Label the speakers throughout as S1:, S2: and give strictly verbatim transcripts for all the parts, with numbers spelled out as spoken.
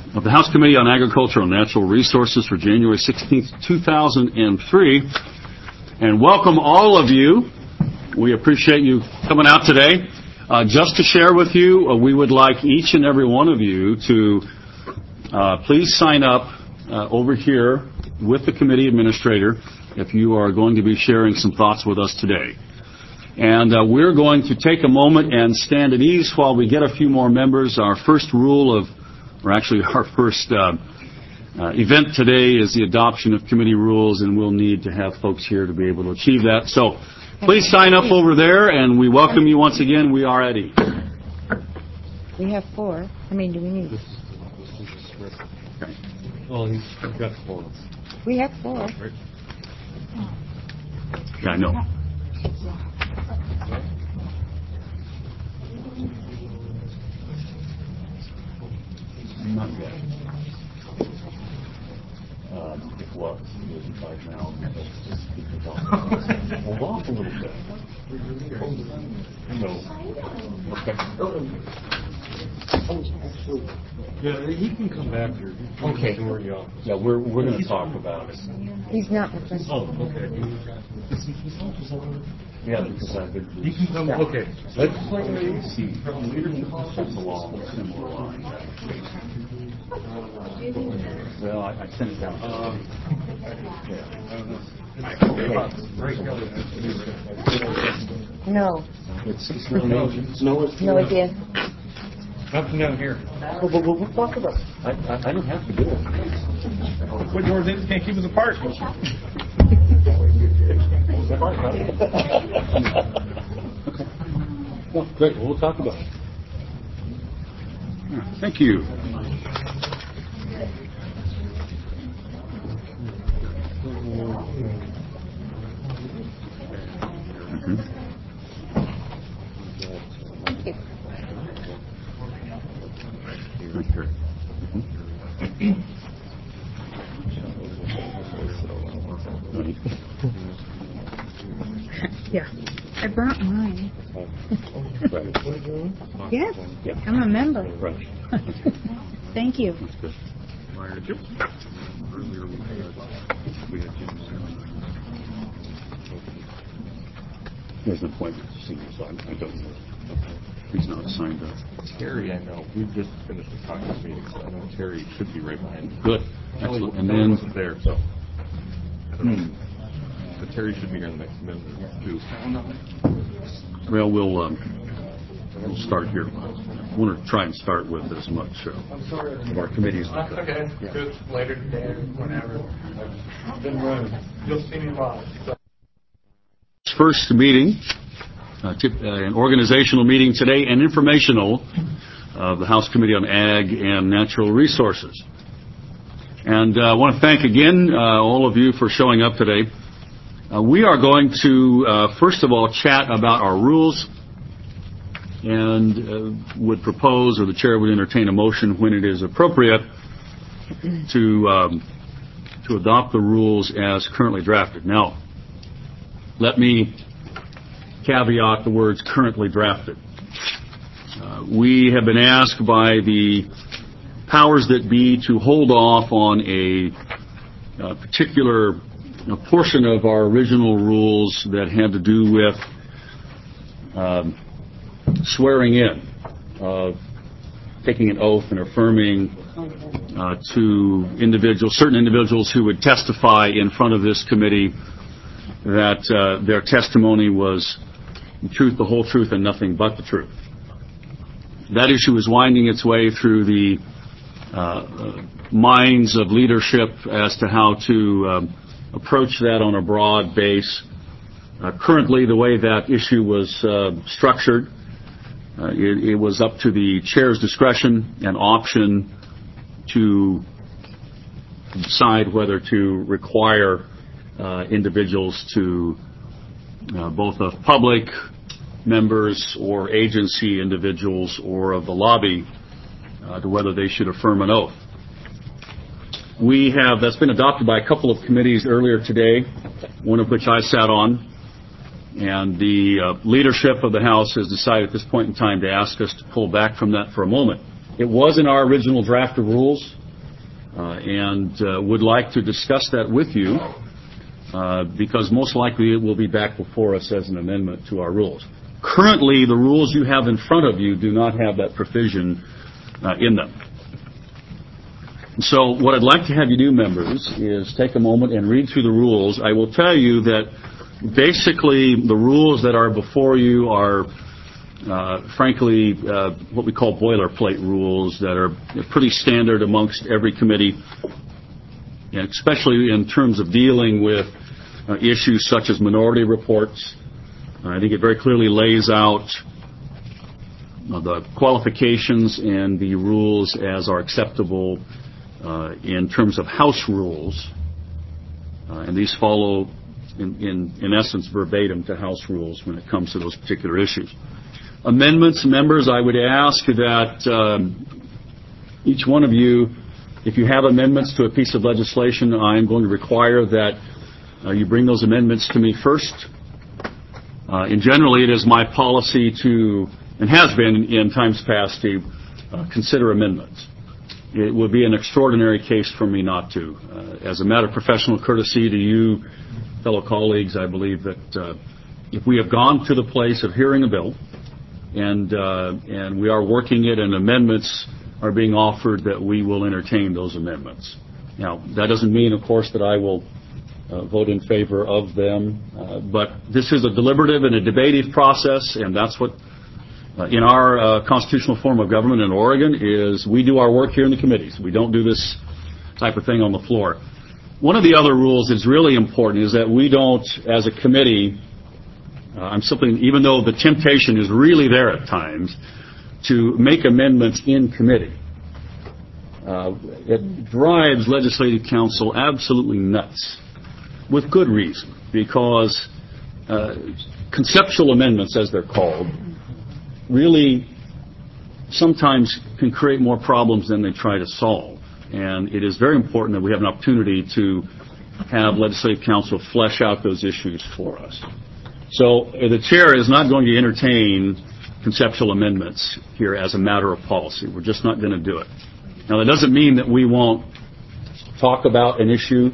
S1: of the House Committee on Agriculture and Natural Resources for January sixteenth, two thousand three. And welcome all of you. We appreciate you coming out today. Uh, just to share with you, uh, we would like each and every one of you to uh, please sign up uh, over here with the committee administrator if you are going to be sharing some thoughts with us today. And uh, we're going to take a moment and stand at ease while we get a few more members. Our first rule of, or actually our first uh, uh, event today is the adoption of committee rules, and we'll need to have folks here to be able to achieve that. So please sign up over there, and we welcome you once again. We are at ease.
S2: We have four. I mean, do we need?
S1: Okay.
S3: Well, he's got four.
S2: We have four.
S1: Yeah, I know. Not yet. Um, it was. It was right now. Just keep it on. Hold off a little bit. No. Okay.
S3: Yeah, he can come back here.
S1: Okay. Yeah, we're we're going to talk about it.
S2: He's not the president.
S3: Oh, okay.
S1: Yeah, because I've been.
S3: He can come. Okay.
S1: Let's see. That's along a similar line. Well, I, I sent it down. Uh,
S2: No.
S1: It's, it's no, no,
S2: No, it's no idea.
S3: Nothing down here.
S1: Well, we'll, we'll talk about it. I, I, I don't have to do it.
S3: What your things can't keep us apart.
S1: Okay. Well, great. Well, we'll talk about it. Yeah, thank you. Mm-hmm.
S2: Thank you.
S1: Right here. Mm-hmm.
S4: Yeah, I brought mine.
S1: Right.
S4: Yes,
S1: Yeah.
S4: I'm a member.
S1: Right.
S4: Thank you.
S1: That's good. Earlier we had, we had Jim He has an appointment to see me, so I, I don't know. He's not signed up.
S5: Terry, I know. We've just finished the caucus meeting, so I know Terry should be right behind you.
S1: Good.
S5: Kelly,
S1: Excellent. And
S5: Kelly
S1: then
S5: wasn't there, so I don't know.
S1: Hmm.
S5: But Terry should be here in the next minute or two.
S1: Well, we'll um, we'll start here. I want to try and start with as much uh, of our committees.
S6: That's okay.
S1: Yeah.
S6: Just later today, whenever. I've been running. You'll see me live. So.
S1: First meeting, uh, tip, uh, an organizational meeting today, and informational of the House Committee on Ag and Natural Resources. And uh, I want to thank again uh, all of you for showing up today. Uh, we are going to, uh, first of all, chat about our rules, and uh, would propose, or the chair would entertain a motion when it is appropriate to um, to adopt the rules as currently drafted. Now, let me caveat the words currently drafted. Uh, we have been asked by the powers that be to hold off on a, a particular a portion of our original rules that had to do with um, swearing in, uh, taking an oath and affirming uh, to individuals, certain individuals who would testify in front of this committee that uh, their testimony was the truth, the whole truth, and nothing but the truth. That issue is winding its way through the uh, uh, minds of leadership as to how to um, approach that on a broad base. Uh, currently, the way that issue was uh, structured, uh, it, it was up to the chair's discretion and option to decide whether to require uh, individuals to, uh, both of public members or agency individuals or of the lobby, uh, to whether they should affirm an oath. We have, that's been adopted by a couple of committees earlier today, one of which I sat on, and the uh, leadership of the House has decided at this point in time to ask us to pull back from that for a moment. It was in our original draft of rules, uh, and uh, would like to discuss that with you, uh, because most likely it will be back before us as an amendment to our rules. Currently, the rules you have in front of you do not have that provision uh, in them. So what I'd like to have you do, members, is take a moment and read through the rules. I will tell you that basically the rules that are before you are, uh, frankly, uh, what we call boilerplate rules that are pretty standard amongst every committee, and especially in terms of dealing with uh, issues such as minority reports. I think it very clearly lays out uh, the qualifications and the rules as are acceptable uh, in terms of House rules. Uh, and these follow, in, in, in essence, verbatim to House rules when it comes to those particular issues. Amendments, members, I would ask that um, each one of you, if you have amendments to a piece of legislation, I'm going to require that uh, you bring those amendments to me first. Uh, and generally, it is my policy to, and has been in times past, to uh, consider amendments. It would be an extraordinary case for me not to. Uh, as a matter of professional courtesy to you, fellow colleagues, I believe that uh, if we have gone to the place of hearing a bill and uh, and we are working it and amendments are being offered, that we will entertain those amendments. Now, that doesn't mean, of course, that I will uh, vote in favor of them, uh, but this is a deliberative and a debative process, and that's what Uh, in our uh, constitutional form of government in Oregon is we do our work here in the committees. We don't do this type of thing on the floor. One of the other rules that's really important is that we don't, as a committee, uh, I'm simply, even though the temptation is really there at times, to make amendments in committee. Uh, it drives legislative council absolutely nuts, with good reason, because uh, conceptual amendments, as they're called, really sometimes can create more problems than they try to solve. And it is very important that we have an opportunity to have legislative council flesh out those issues for us. So uh, the chair is not going to entertain conceptual amendments here as a matter of policy. We're just not going to do it. Now, that doesn't mean that we won't talk about an issue,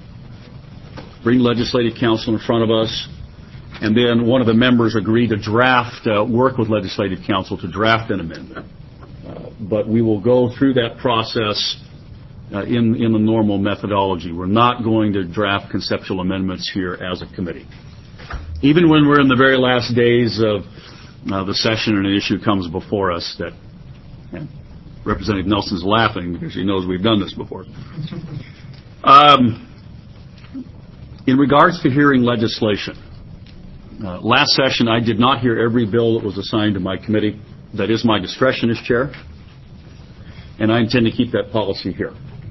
S1: bring legislative council in front of us, and then one of the members agreed to draft, uh, work with legislative council to draft an amendment. Uh, but we will go through that process uh, in, in the normal methodology. We're not going to draft conceptual amendments here as a committee. Even when we're in the very last days of uh, the session and an issue comes before us that, and Representative Nelson's laughing because she knows we've done this before. Um, in regards to hearing legislation, Uh, last session, I did not hear every bill that was assigned to my committee. That is my discretion as chair, and I intend to keep that policy here.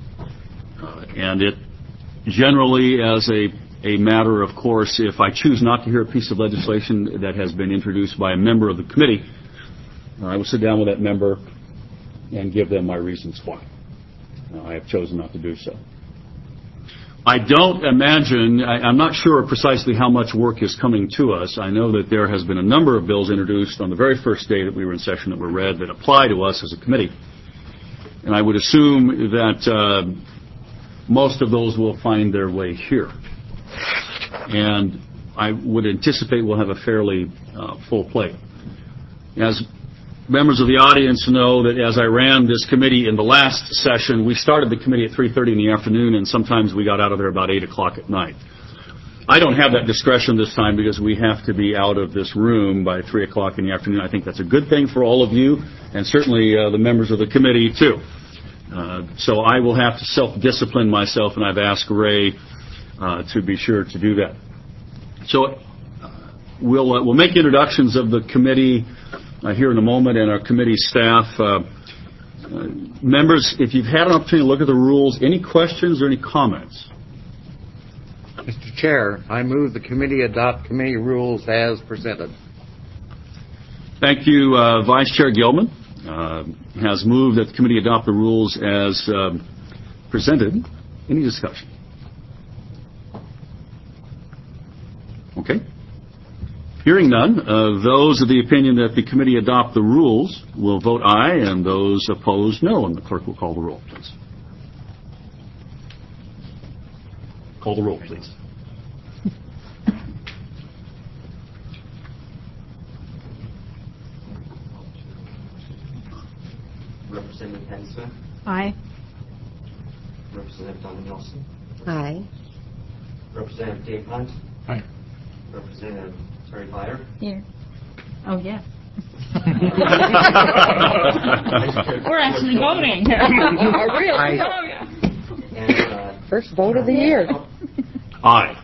S1: Uh, and it generally, as a, a matter of course, if I choose not to hear a piece of legislation that has been introduced by a member of the committee, uh, I will sit down with that member and give them my reasons why. Uh, I have chosen not to do so. I don't imagine, I, I'm not sure precisely how much work is coming to us. I know that there has been a number of bills introduced on the very first day that we were in session that were read that apply to us as a committee. And I would assume that uh, most of those will find their way here. And I would anticipate we'll have a fairly uh, full plate. As members of the audience know that as I ran this committee in the last session, we started the committee at three thirty in the afternoon, and sometimes we got out of there about eight o'clock at night. I don't have that discretion this time because we have to be out of this room by three o'clock in the afternoon. I think that's a good thing for all of you, and certainly uh, the members of the committee, too. Uh, so I will have to self-discipline myself, and I've asked Ray uh, to be sure to do that. So uh, we'll, uh, we'll make introductions of the committee Uh, here in a moment, and our committee staff. Uh, uh, members, if you've had an opportunity to look at the rules, any questions or any comments?
S7: Mister Chair, I move the committee adopt committee rules as presented.
S1: Thank you. Uh, Vice Chair Gilman uh, has moved that the committee adopt the rules as um, presented. Any discussion? Hearing none, uh, those of the opinion that the committee adopt the rules will vote aye, and those opposed no, and the clerk will call the roll, please. Call the roll, please.
S8: Representative Patty Smith.
S4: Aye.
S8: Representative Donna Nelson.
S2: Aye.
S8: Representative Dave Hunt.
S3: Aye.
S8: Representative Terry Byer.
S4: Here. Oh, yeah.
S8: We're
S4: We're actually voting.
S2: Really?
S8: And uh,
S2: First vote of the year.
S1: Aye.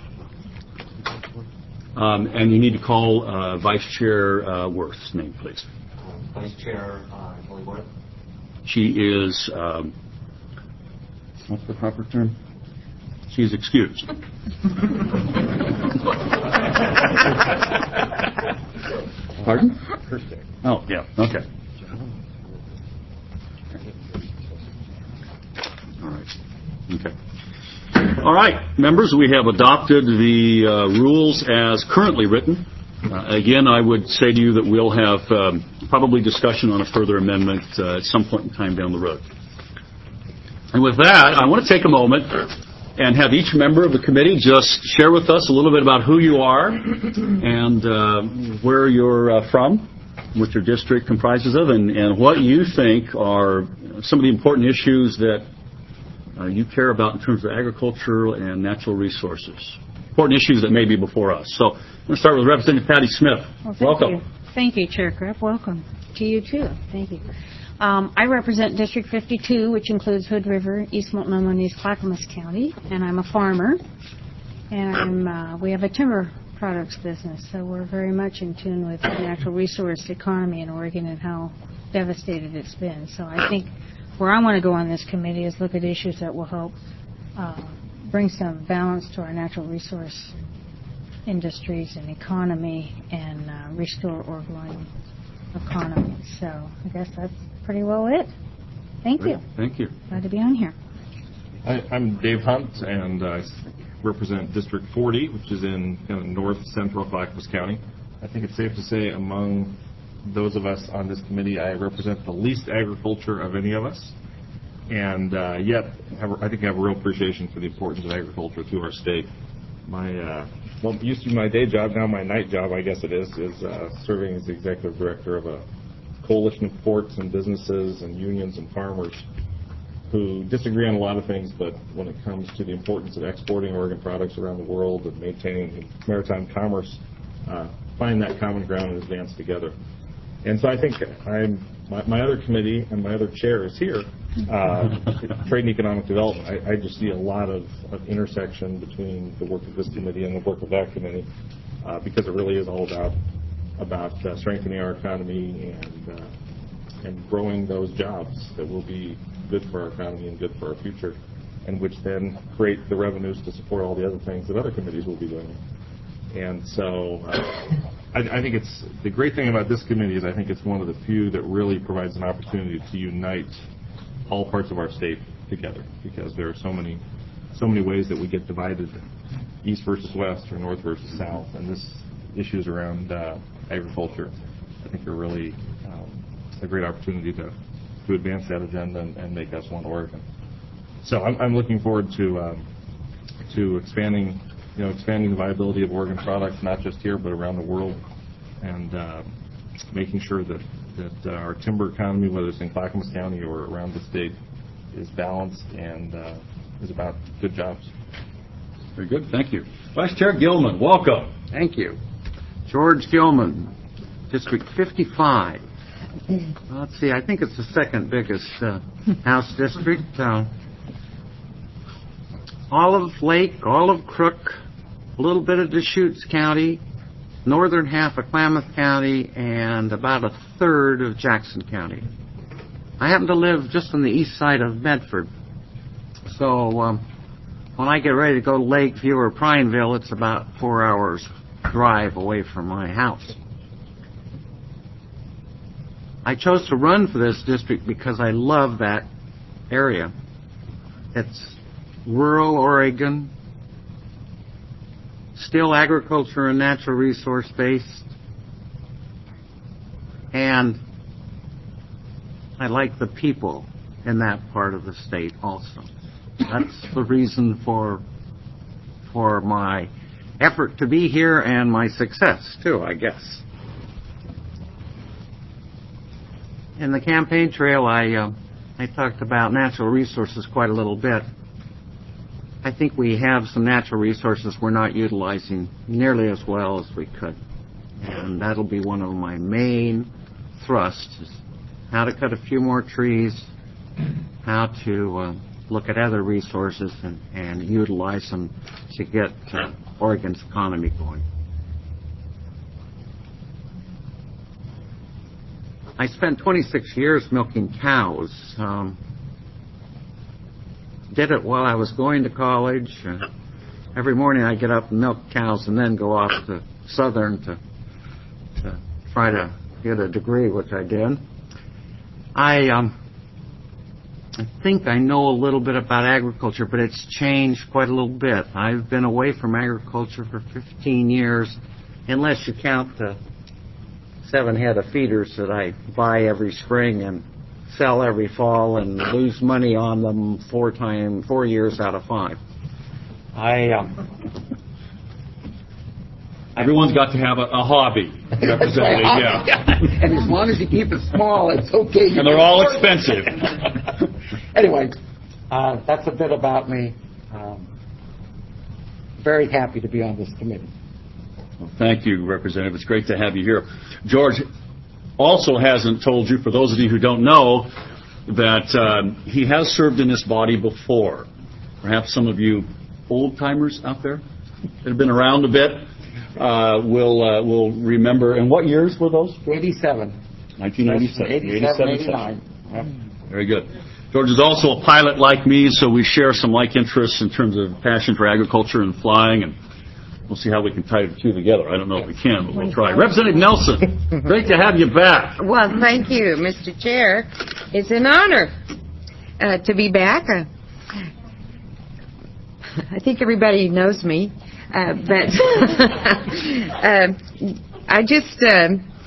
S1: Um, and you need to call uh, Vice Chair uh, Worth's name, please.
S8: um, Vice Chair uh, Kelly Worth.
S1: She is, um, what's the proper term? She's excused. Pardon? Oh, yeah, okay. All right, okay. All right, members, we have adopted the uh, rules as currently written. Uh, again, I would say to you that we'll have um, probably discussion on a further amendment uh, at some point in time down the road. And with that, I want to take a moment and have each member of the committee just share with us a little bit about who you are and uh, where you're uh, from, what your district comprises of, and, and what you think are some of the important issues that uh, you care about in terms of agriculture and natural resources. Important issues that may be before us. So I'm going to start with Representative Patty Smith.
S4: Well, thank
S1: Welcome.
S4: You. Thank you, Chair Kripp. Welcome to you, too. Thank you. Um, I represent District fifty-two, which includes Hood River, East Multnomah, and East Clackamas County, and I'm a farmer. And I'm, uh, we have a timber products business, so we're very much in tune with the natural resource economy in Oregon and how devastated it's been. So I think where I want to go on this committee is look at issues that will help uh, bring some balance to our natural resource industries and economy and uh, restore Oregon economy. So I guess that's pretty well it. Thank you.
S1: Thank you.
S4: Glad to be on here.
S5: I, I'm Dave Hunt, and I represent District forty, which is in kind of north central Clackamas County. I think it's safe to say among those of us on this committee, I represent the least agriculture of any of us, and uh, yet have, I think I have a real appreciation for the importance of agriculture to our state. My uh, well, it used to be my day job, now my night job, I guess it is, is uh, serving as the executive director of a coalition of ports and businesses and unions and farmers who disagree on a lot of things, but when it comes to the importance of exporting Oregon products around the world and maintaining maritime commerce, uh, find that common ground and advance together. And so I think I'm, my, my other committee and my other chair is here, uh, Trade and Economic Development. I, I just see a lot of, of intersection between the work of this committee and the work of that committee, uh, because it really is all about about uh, strengthening our economy and uh, and growing those jobs that will be good for our economy and good for our future, and which then create the revenues to support all the other things that other committees will be doing. And so uh, I, I think it's the great thing about this committee is I think it's one of the few that really provides an opportunity to unite all parts of our state together, because there are so many so many ways that we get divided, east versus west or north versus south, and this issues around uh, agriculture I think are really um, a great opportunity to to advance that agenda and, and make us one Oregon. So I'm, I'm looking forward to um, to expanding you know expanding the viability of Oregon products, not just here but around the world, and uh, making sure that that uh, our timber economy, whether it's in Clackamas County or around the state, is balanced and uh, is about good jobs.
S1: Very good. Thank you. Vice Chair Gilman, welcome.
S7: Thank you. George Gilman, District fifty-five. Let's see, I think it's the second biggest uh, House district. Uh, Olive Lake, Olive Crook, a little bit of Deschutes County, northern half of Klamath County, and about a third of Jackson County. I happen to live just on the east side of Medford. So um, when I get ready to go to Lakeview or Prineville, it's about four hours drive away from my house. I chose to run for this district because I love that area. It's rural Oregon, still agriculture and natural resource based, And I like the people in that part of the state also. That's the reason for for my effort to be here and my success, too, I guess. In the campaign trail, I, uh, I talked about natural resources quite a little bit. I think we have some natural resources we're not utilizing nearly as well as we could. And that'll be one of my main thrusts, is how to cut a few more trees, how to uh, look at other resources and, and utilize them to get uh, Oregon's economy going. I spent twenty-six years milking cows. Um, did it while I was going to college. Uh, every morning I get up and milk cows and then go off to Southern to, to try to get a degree, which I did. I, um, I think I know a little bit about agriculture, but it's changed quite a little bit. I've been away from agriculture for fifteen years, unless you count the seven head of feeders that I buy every spring and sell every fall and lose money on them four time four years out of five. I um,
S1: Everyone's got to have a, a hobby, Representative, yeah.
S7: And as long as you keep it small, it's okay.
S1: And they're all expensive.
S7: Anyway, uh, that's a bit about me. Um, very happy to be on this committee.
S1: Well, thank you, Representative. It's great to have you here. George also hasn't told you, for those of you who don't know, that um, he has served in this body before. Perhaps some of you old-timers out there that have been around a bit uh, will uh, will remember. And what years were those?
S7: eighty-seven.
S1: nineteen eighty-seven.
S7: eighty-seven, eighty-nine.
S1: Yep. Very good. George is also a pilot like me, so we share some like interests in terms of passion for agriculture and flying, and we'll see how we can tie the two together. I don't know if we can, but we'll try. Representative Nelson, great to have you back.
S2: Well, thank you, Mister Chair. It's an honor uh, to be back. Uh, I think everybody knows me, uh, but uh, I just, uh,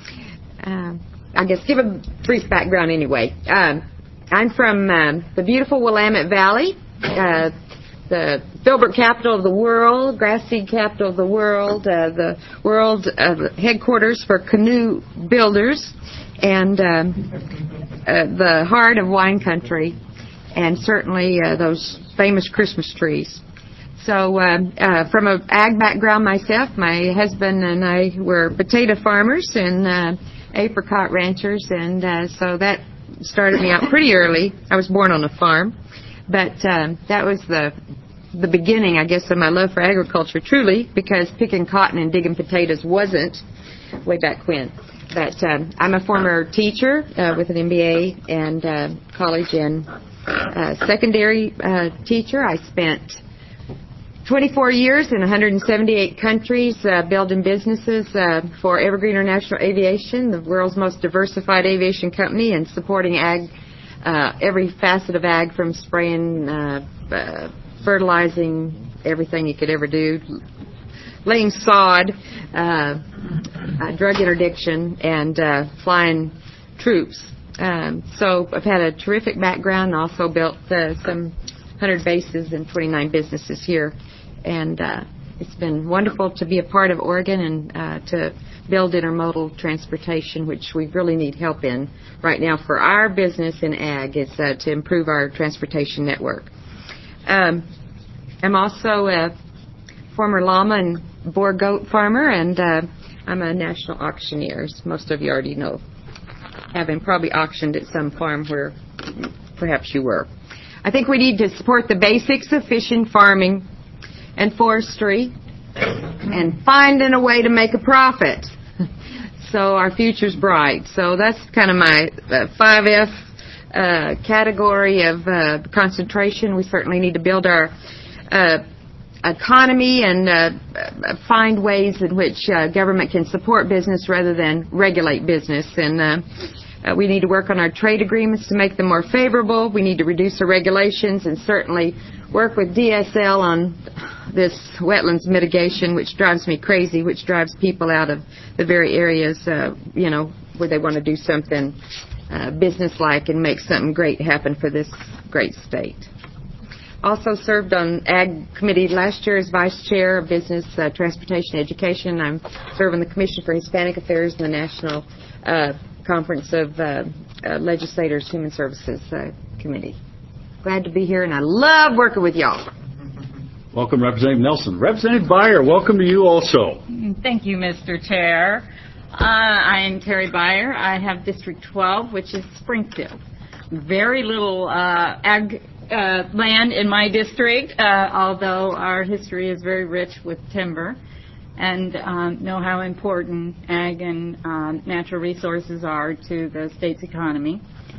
S2: uh, I guess, give a brief background anyway. Um, I'm from um, the beautiful Willamette Valley, uh, the filbert capital of the world, grass seed capital of the world, uh, the world uh, headquarters for canoe builders, and um, uh, the heart of wine country, and certainly uh, those famous Christmas trees. So uh, uh, from an ag background myself, my husband and I were potato farmers and uh, apricot ranchers, and uh, so that started me out pretty early. I was born on a farm, but um, that was the the beginning, I guess, of my love for agriculture, truly, because picking cotton and digging potatoes wasn't way back when. But um, I'm a former teacher uh, with an M B A and uh, college and uh, secondary uh, teacher. I spent twenty-four years in one hundred seventy-eight countries uh, building businesses uh, for Evergreen International Aviation, the world's most diversified aviation company, and supporting ag, uh, every facet of ag, from spraying, uh, uh, fertilizing, everything you could ever do, laying sod, uh, uh, drug interdiction, and uh, flying troops. Um, so I've had a terrific background, and also built uh, some one hundred bases and twenty-nine businesses here. And uh, it's been wonderful to be a part of Oregon and uh, to build intermodal transportation, which we really need help in right now for our business in ag, is uh, to improve our transportation network. Um, I'm also a former llama and boar goat farmer, and uh, I'm a national auctioneer, as most of you already know, having probably auctioned at some farm where perhaps you were. I think we need to support the basics of fishing, farming, and forestry, and finding a way to make a profit. So our future's bright. So that's kind of my uh, five F uh, category of uh, concentration. We certainly need to build our uh, economy and uh, find ways in which uh, government can support business rather than regulate business. And uh, uh, we need to work on our trade agreements to make them more favorable. We need to reduce our regulations and certainly work with D S L on this wetlands mitigation, which drives me crazy, which drives people out of the very areas, uh, you know, where they want to do something uh, business-like and make something great happen for this great state. Also served on Ag Committee last year as Vice Chair of Business, uh, Transportation, Education. I'm serving the Commission for Hispanic Affairs and the National uh, Conference of uh, uh, Legislators Human Services uh, Committee. Glad to be here, and I love working with y'all.
S1: Welcome, Representative Nelson. Representative Beyer, welcome to you also.
S9: Thank you, Mister Chair. Uh, I am Terry Beyer. I have District twelve, which is Springfield. Very little uh, ag uh, land in my district, uh, although our history is very rich with timber, and um, know how important ag and um, natural resources are to the state's economy.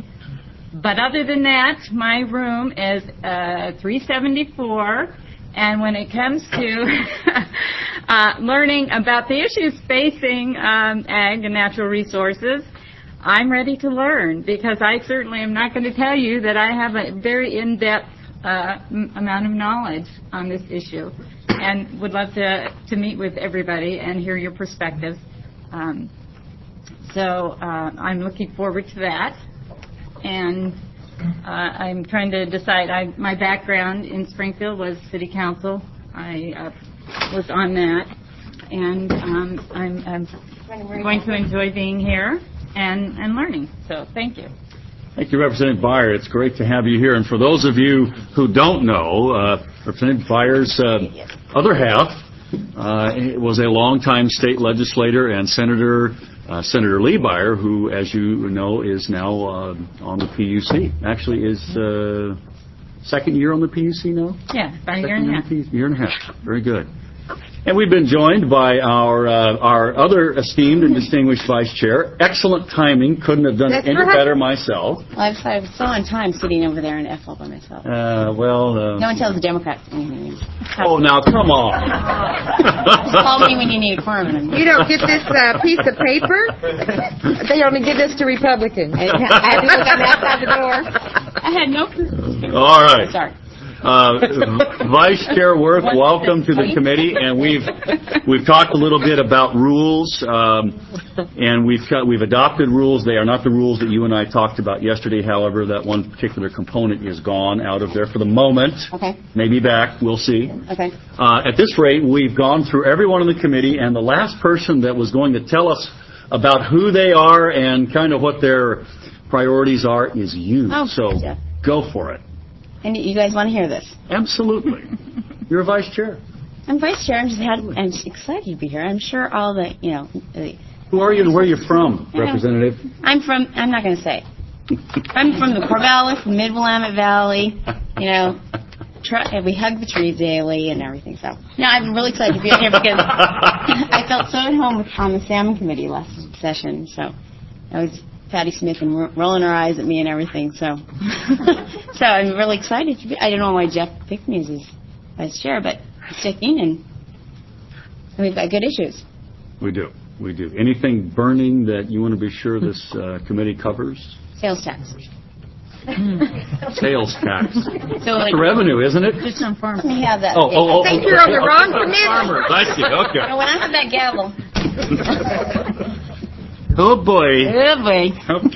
S9: But other than that, my room is uh, three seventy-four, and when it comes to uh, learning about the issues facing um, ag and natural resources, I'm ready to learn, because I certainly am not going to tell you that I have a very in-depth uh, m- amount of knowledge on this issue, and would love to, to meet with everybody and hear your perspectives. Um, so uh, I'm looking forward to that. And uh, I'm trying to decide. I, my background in Springfield was city council. I uh, was on that, and um, I'm, I'm going to enjoy being here and, and learning. So thank you.
S1: Thank you, Representative Beyer. It's great to have you here. And for those of you who don't know, uh, Representative Beyer's uh, other half uh, was a longtime state legislator and senator. Uh, Senator Lee Beyer, who, as you know, is now uh, on the P U C. Actually, is uh, second year on the P U C now?
S9: Yeah, about a year and a half.
S1: Year and a half. Very good. And we've been joined by our uh, our other esteemed and distinguished Vice Chair. Excellent timing. Couldn't have done
S2: That's
S1: it any
S2: right.
S1: better myself.
S10: Well, I was, I was so on time sitting over there in F all by myself.
S1: Uh, well... Uh,
S10: no one tells the Democrats anything.
S1: Oh, now, come on.
S10: Just call me when you need a quorum.
S2: You don't get this uh, piece of paper? They only give this to Republicans. I had to look on the outside the door.
S10: I had no clue.
S1: All right.
S10: Sorry.
S1: Uh, Vice Chair Worth, welcome to the committee, and we've we've talked a little bit about rules, um, and we've got, we've adopted rules. They are not the rules that you and I talked about yesterday. However, that one particular component is gone out of there for the moment.
S10: Okay.
S1: Maybe back. We'll see.
S10: Okay.
S1: Uh, at this rate, we've gone through everyone in the committee, and the last person that was going to tell us about who they are and kind of what their priorities are is you.
S10: Oh,
S1: so
S10: yeah.
S1: Go for it.
S10: And you guys want to hear this?
S1: Absolutely. You're a vice chair.
S10: I'm vice chair. I'm just, had, I'm just excited to be here. I'm sure all the, you know. The,
S1: Who are you and where are you from,
S10: you know,
S1: Representative?
S10: I'm from, I'm not going to say. I'm from the Corvallis, the Mid-Willamette Valley. You know, try, we hug the trees daily and everything. So, no, I'm really excited to be here because I felt so at home with, on the Salmon Committee last session. So, I was Patty Smith and ro- rolling her eyes at me and everything. So, so I'm really excited to be. I don't know why Jeff picked me as his vice chair, but he's sticking, and we've got good issues.
S1: We do. We do. Anything burning that you want to be sure this uh, committee covers?
S10: Sales tax.
S1: Sales tax.
S10: So
S1: That's
S10: like,
S1: revenue, isn't it?
S4: Just on farm.
S10: let me have that.
S1: Oh, oh, oh.
S2: I think
S1: oh,
S2: you're on the
S1: oh,
S2: wrong
S1: oh,
S2: committee.
S1: Farmers. I see. Okay.
S10: You know, when I have that gavel.
S1: Oh, boy.
S10: Oh, boy.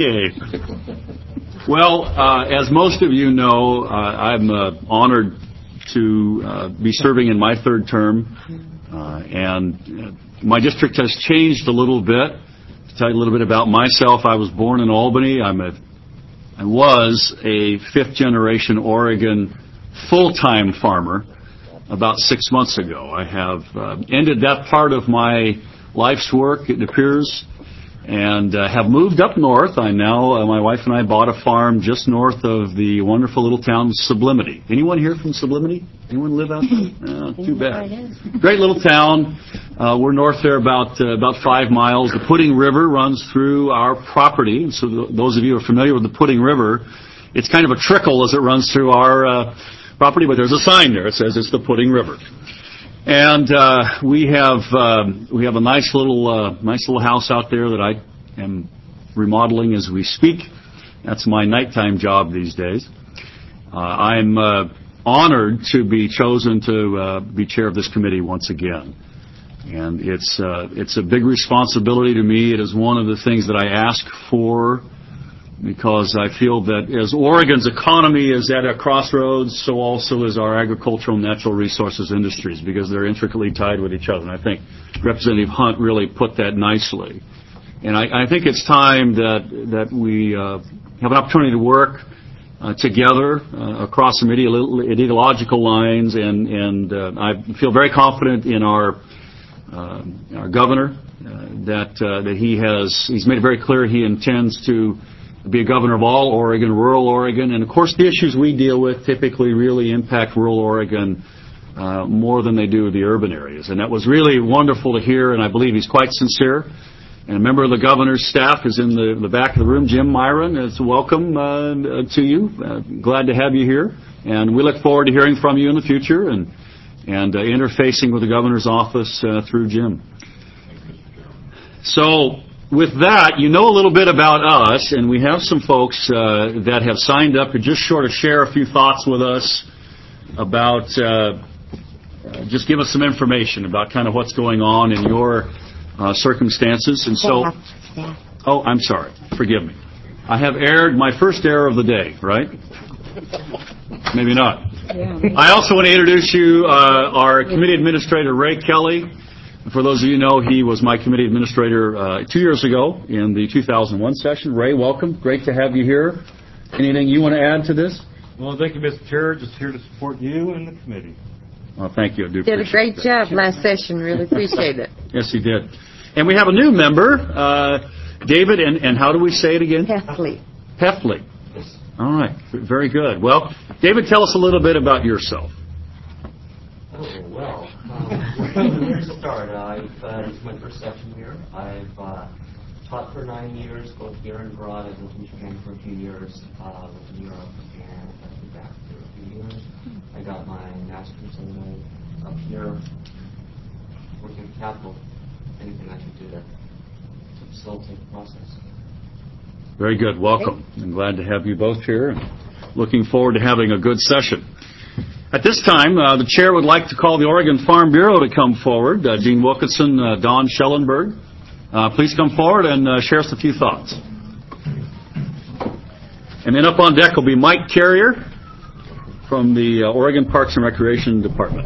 S1: Okay. Well, uh, as most of you know, uh, I'm uh, honored to uh, be serving in my third term, uh, and uh, my district has changed a little bit. To tell you a little bit about myself, I was born in Albany. I'm a, I was a fifth-generation Oregon full-time farmer about six months ago. I have uh, ended that part of my life's work, it appears, and uh, have moved up north. I now, uh, my wife and I bought a farm just north of the wonderful little town Sublimity. Anyone here from Sublimity? Anyone live out there? Uh, too bad. Great little town. Uh, we're north there about uh, about five miles. The Pudding River runs through our property. And so th- those of you who are familiar with the Pudding River, it's kind of a trickle as it runs through our uh, property, but there's a sign there. It says it's the Pudding River. And uh, we have um, we have a nice little uh, nice little house out there that I am remodeling as we speak. That's my nighttime job these days. Uh, I'm uh, honored to be chosen to uh, be chair of this committee once again. And it's uh, it's a big responsibility to me. It is one of the things that I ask for, because I feel that as Oregon's economy is at a crossroads, so also is our agricultural and natural resources industries, because they're intricately tied with each other. And I think Representative Hunt really put that nicely. And I, I think it's time that that we uh, have an opportunity to work uh, together uh, across some ideological lines, and, and uh, I feel very confident in our uh, our governor uh, that uh, that he has he's made it very clear he intends to be a governor of all Oregon, rural Oregon, and of course the issues we deal with typically really impact rural Oregon uh, more than they do the urban areas. And that was really wonderful to hear, and I believe he's quite sincere. And a member of the governor's staff is in the, the back of the room, Jim Myron. It's welcome uh, to you. Uh, glad to have you here. And we look forward to hearing from you in the future and, and uh, interfacing with the governor's office uh, through Jim. So with that, you know a little bit about us, and we have some folks uh, that have signed up to just sort of share a few thoughts with us about, uh, uh, just give us some information about kind of what's going on in your Uh, circumstances. And so, oh, I'm sorry. Forgive me. I have aired my first error of the day, right? Maybe not. Yeah. I also want to introduce you uh, our committee administrator, Ray Kelly. For those of you who know, he was my committee administrator uh, two years ago in the two thousand one session. Ray, welcome. Great to have you here. Anything you want to add to this?
S3: Well, thank you, Mister Chair. Just here to support you and the committee.
S1: Well, thank you. I do
S2: did a great
S1: that.
S2: job last session. Really appreciate it.
S1: Yes, he did. And we have a new member, uh, David, and, and how do we say it again?
S2: Heffley.
S1: Heffley. All right. Very good. Well, David, tell us a little bit about yourself.
S8: Oh, well, um, where to start? I've, uh, this is my first session here. I've uh, taught for nine years, both here and abroad. I've lived in Japan for a few years, uh, lived in Europe, and I've been back for a few years. I got my master's in up here, working at the Capitol. Anything I can do to, to facilitate the process.
S1: Very good. Welcome. I'm glad to have you both here, and looking forward to having a good session. At this time, uh, the chair would like to call the Oregon Farm Bureau to come forward. Uh, Gene Wilkinson, uh, Don Schellenberg. Uh, please come forward and uh, share us a few thoughts. And then up on deck will be Mike Carrier from the uh, Oregon Parks and Recreation Department.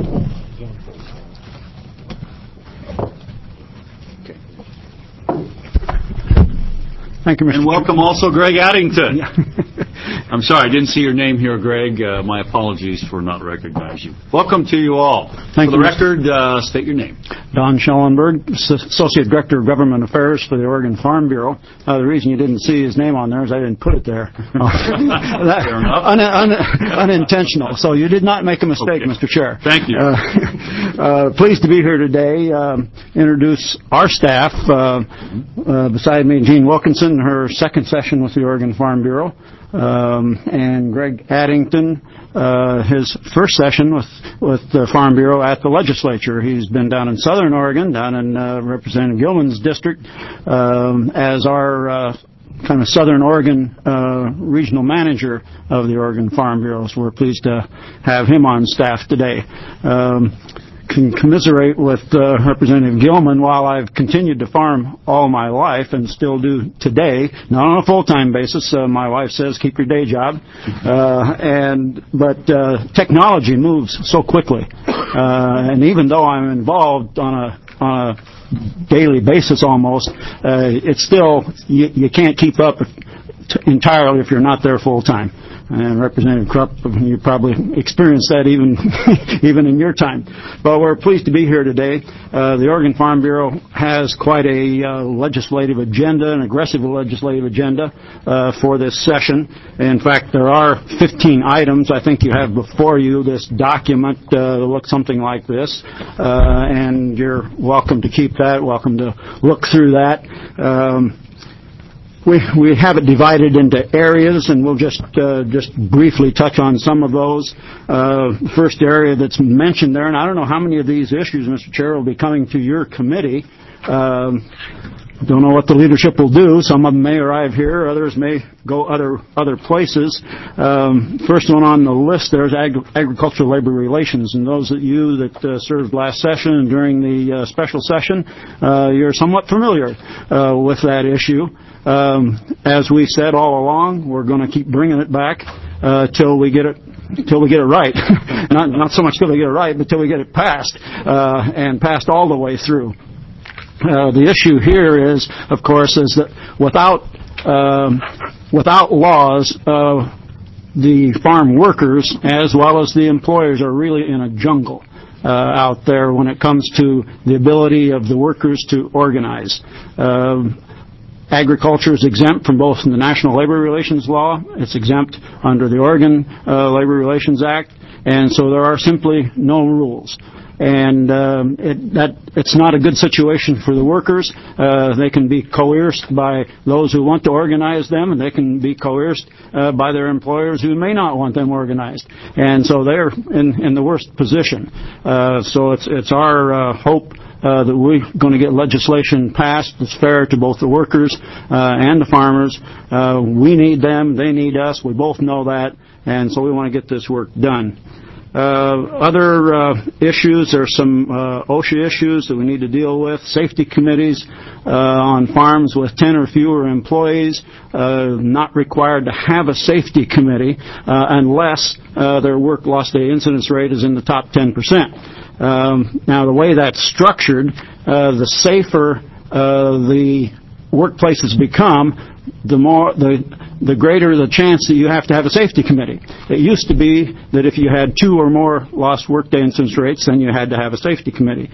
S11: Thank you, Mister
S1: And welcome
S11: Chairman.
S1: also Greg Addington. I'm sorry, I didn't see your name here, Greg. Uh, my apologies for not recognizing you. Welcome to you all.
S11: Thank
S1: for
S11: you,
S1: the record, uh, state your name.
S11: Don Schellenberg, Associate Director of Government Affairs for the Oregon Farm Bureau. Uh, the reason you didn't see his name on there is I didn't put it there. that,
S1: Fair enough.
S11: Un, un, unintentional. So you did not make a mistake,
S1: Okay.
S11: Mister Chair.
S1: Thank you.
S11: Uh, uh, pleased to be here today. Um, introduce our staff. Uh, uh, beside me, Gene Wilkinson, her second session with the Oregon Farm Bureau. Um, and Greg Addington, uh, his first session with, with the Farm Bureau at the legislature. He's been down in southern Oregon, down in uh, Representative Gilman's district, um, as our uh, kind of southern Oregon uh, regional manager of the Oregon Farm Bureau. So we're pleased to have him on staff today. Um, can commiserate with uh, Representative Gilman. While I've continued to farm all my life and still do today, not on a full-time basis, uh, my wife says keep your day job, uh, and but uh, technology moves so quickly, uh, and even though I'm involved on a on a daily basis almost, uh, it's still you, you can't keep up t- entirely if you're not there full-time. And Representative Krupp, you probably experienced that even even in your time. But we're pleased to be here today. Uh, the Oregon Farm Bureau has quite a uh, legislative agenda, an aggressive legislative agenda uh, for this session. In fact, there are fifteen items. I think you have before you this document uh, that looks something like this. Uh, and you're welcome to keep that, welcome to look through that. Um, We we have it divided into areas, and we'll just uh, just briefly touch on some of those. Uh, first area that's mentioned there, and I don't know how many of these issues, Mister Chair, will be coming to your committee. Um, don't know what the leadership will do. Some of them may arrive here, others may go other other places. Um, first one on the list there is Ag- Agricultural Labor Relations, and those of you that uh, served last session and during the uh, special session, uh, you're somewhat familiar uh, with that issue. Um, as we said all along, we're going to keep bringing it back uh, till we get it till we get it right. not not so much till we get it right, but till we get it passed uh, and passed all the way through. Uh, the issue here is, of course, is that without um, without laws, uh, the farm workers as well as the employers are really in a jungle uh, out there when it comes to the ability of the workers to organize. Uh, Agriculture is exempt from both the National Labor Relations Law, it's exempt under the Oregon uh, Labor Relations Act, and so there are simply no rules. And um, it, that it's not a good situation for the workers. Uh, they can be coerced by those who want to organize them, and they can be coerced uh, by their employers who may not want them organized. And so they're in, in the worst position. Uh, so it's it's our uh, hope uh, that we're going to get legislation passed that's fair to both the workers uh, and the farmers. Uh, we need them; they need us. We both know that, and so we want to get this work done. Uh, other uh, issues, there's some uh, OSHA issues that we need to deal with. Safety committees uh, on farms with ten or fewer employees, uh, not required to have a safety committee uh, unless uh, their work loss day incidence rate is in the top ten percent. Um, now, the way that's structured, uh, the safer uh, the workplaces become, the more the the greater the chance that you have to have a safety committee. It used to be that if you had two or more lost workday incidence rates, then you had to have a safety committee.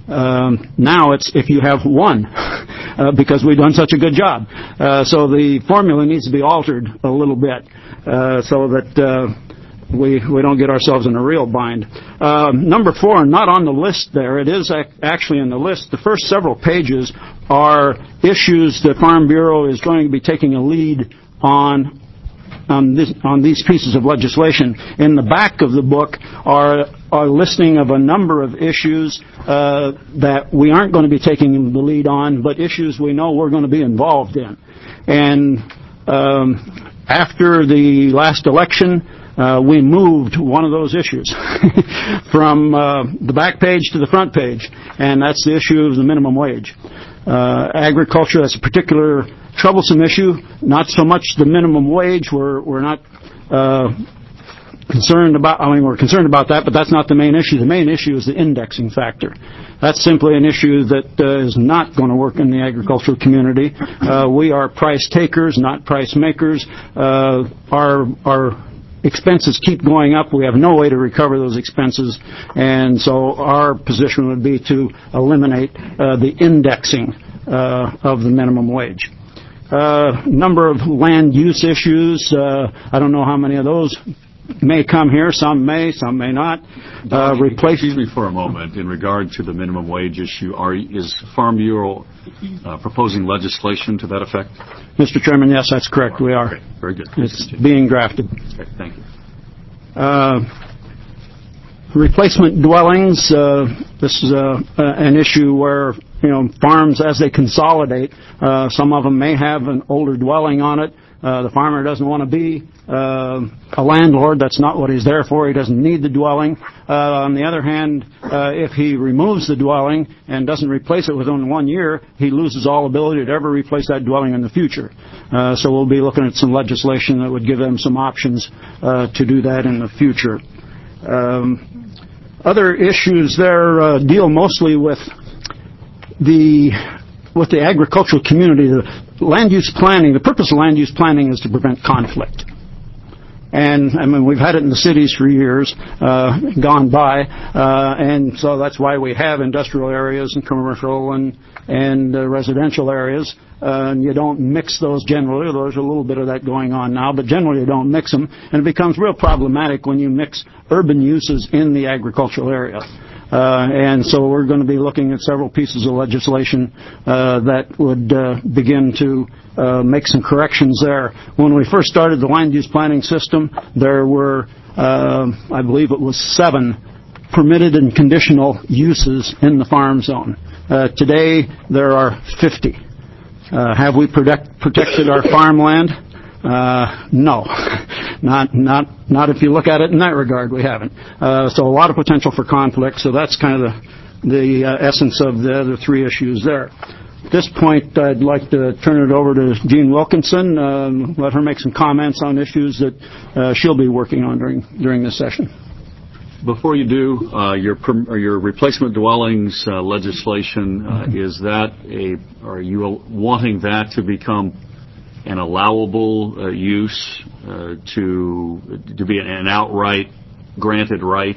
S11: Um, now it's if you have one, uh, because we've done such a good job. Uh, so the formula needs to be altered a little bit uh, so that uh, we we don't get ourselves in a real bind. Uh, number four, not on the list there. It is ac- actually in the list. The first several pages are issues the Farm Bureau is going to be taking a lead on on, this, on these pieces of legislation. In the back of the book are a listing of a number of issues uh, that we aren't going to be taking the lead on, but issues we know we're going to be involved in. And um, after the last election, Uh, we moved one of those issues from uh, the back page to the front page, and that's the issue of the minimum wage. Uh, agriculture, that's a particular troublesome issue, not so much the minimum wage. We're, we're not uh, concerned about, I mean, we're concerned about that, but that's not the main issue. The main issue is the indexing factor. That's simply an issue that uh, is not going to work in the agricultural community. Uh, we are price takers, not price makers. Uh, our, our expenses keep going up. We have no way to recover those expenses, and so our position would be to eliminate uh, the indexing uh, of the minimum wage. Uh, number of land use issues. Uh, I don't know how many of those may come here. Some may, some may not. Uh, replace.
S1: Excuse me for a moment. In regard to the minimum wage issue, are, is Farm Bureau uh, proposing legislation to that effect?
S11: Mister Chairman, yes, that's correct. We are.
S1: Okay. Very good.
S11: It's being drafted.
S1: Okay. Thank you.
S11: Uh, replacement dwellings. Uh, this is a, uh, an issue where, you know, farms, as they consolidate, uh, some of them may have an older dwelling on it. Uh, the farmer doesn't want to be uh, a landlord. That's not what he's there for. He doesn't need the dwelling. Uh, on the other hand, uh, if he removes the dwelling and doesn't replace it within one year, he loses all ability to ever replace that dwelling in the future. Uh, so we'll be looking at some legislation that would give them some options uh, to do that in the future. Um, other issues there uh, deal mostly with the with the agricultural community. The land use planning, the purpose of land use planning is to prevent conflict. And, I mean, we've had it in the cities for years, uh, gone by, uh, and so that's why we have industrial areas and commercial and, and uh, residential areas. Uh, and you don't mix those generally. There's a little bit of that going on now, but generally you don't mix them. And it becomes real problematic when you mix urban uses in the agricultural area. Uh, and so we're going to be looking at several pieces of legislation uh, that would uh, begin to uh, make some corrections there. When we first started the land use planning system, there were, uh, I believe it was seven permitted and conditional uses in the farm zone. Uh, today, there are fifty. Uh, have we protect, protected our farmland? Uh, no, not not not if you look at it in that regard. We haven't. Uh, so a lot of potential for conflict. So that's kind of the the uh, essence of the other three issues there. At this point, I'd like to turn it over to Jean Wilkinson. Um, let her make some comments on issues that uh, she'll be working on during during this session.
S1: Before you do, uh, your or your replacement dwellings uh, legislation, uh, is that a? Are you wanting that to become an allowable uh, use uh, to to be an outright granted right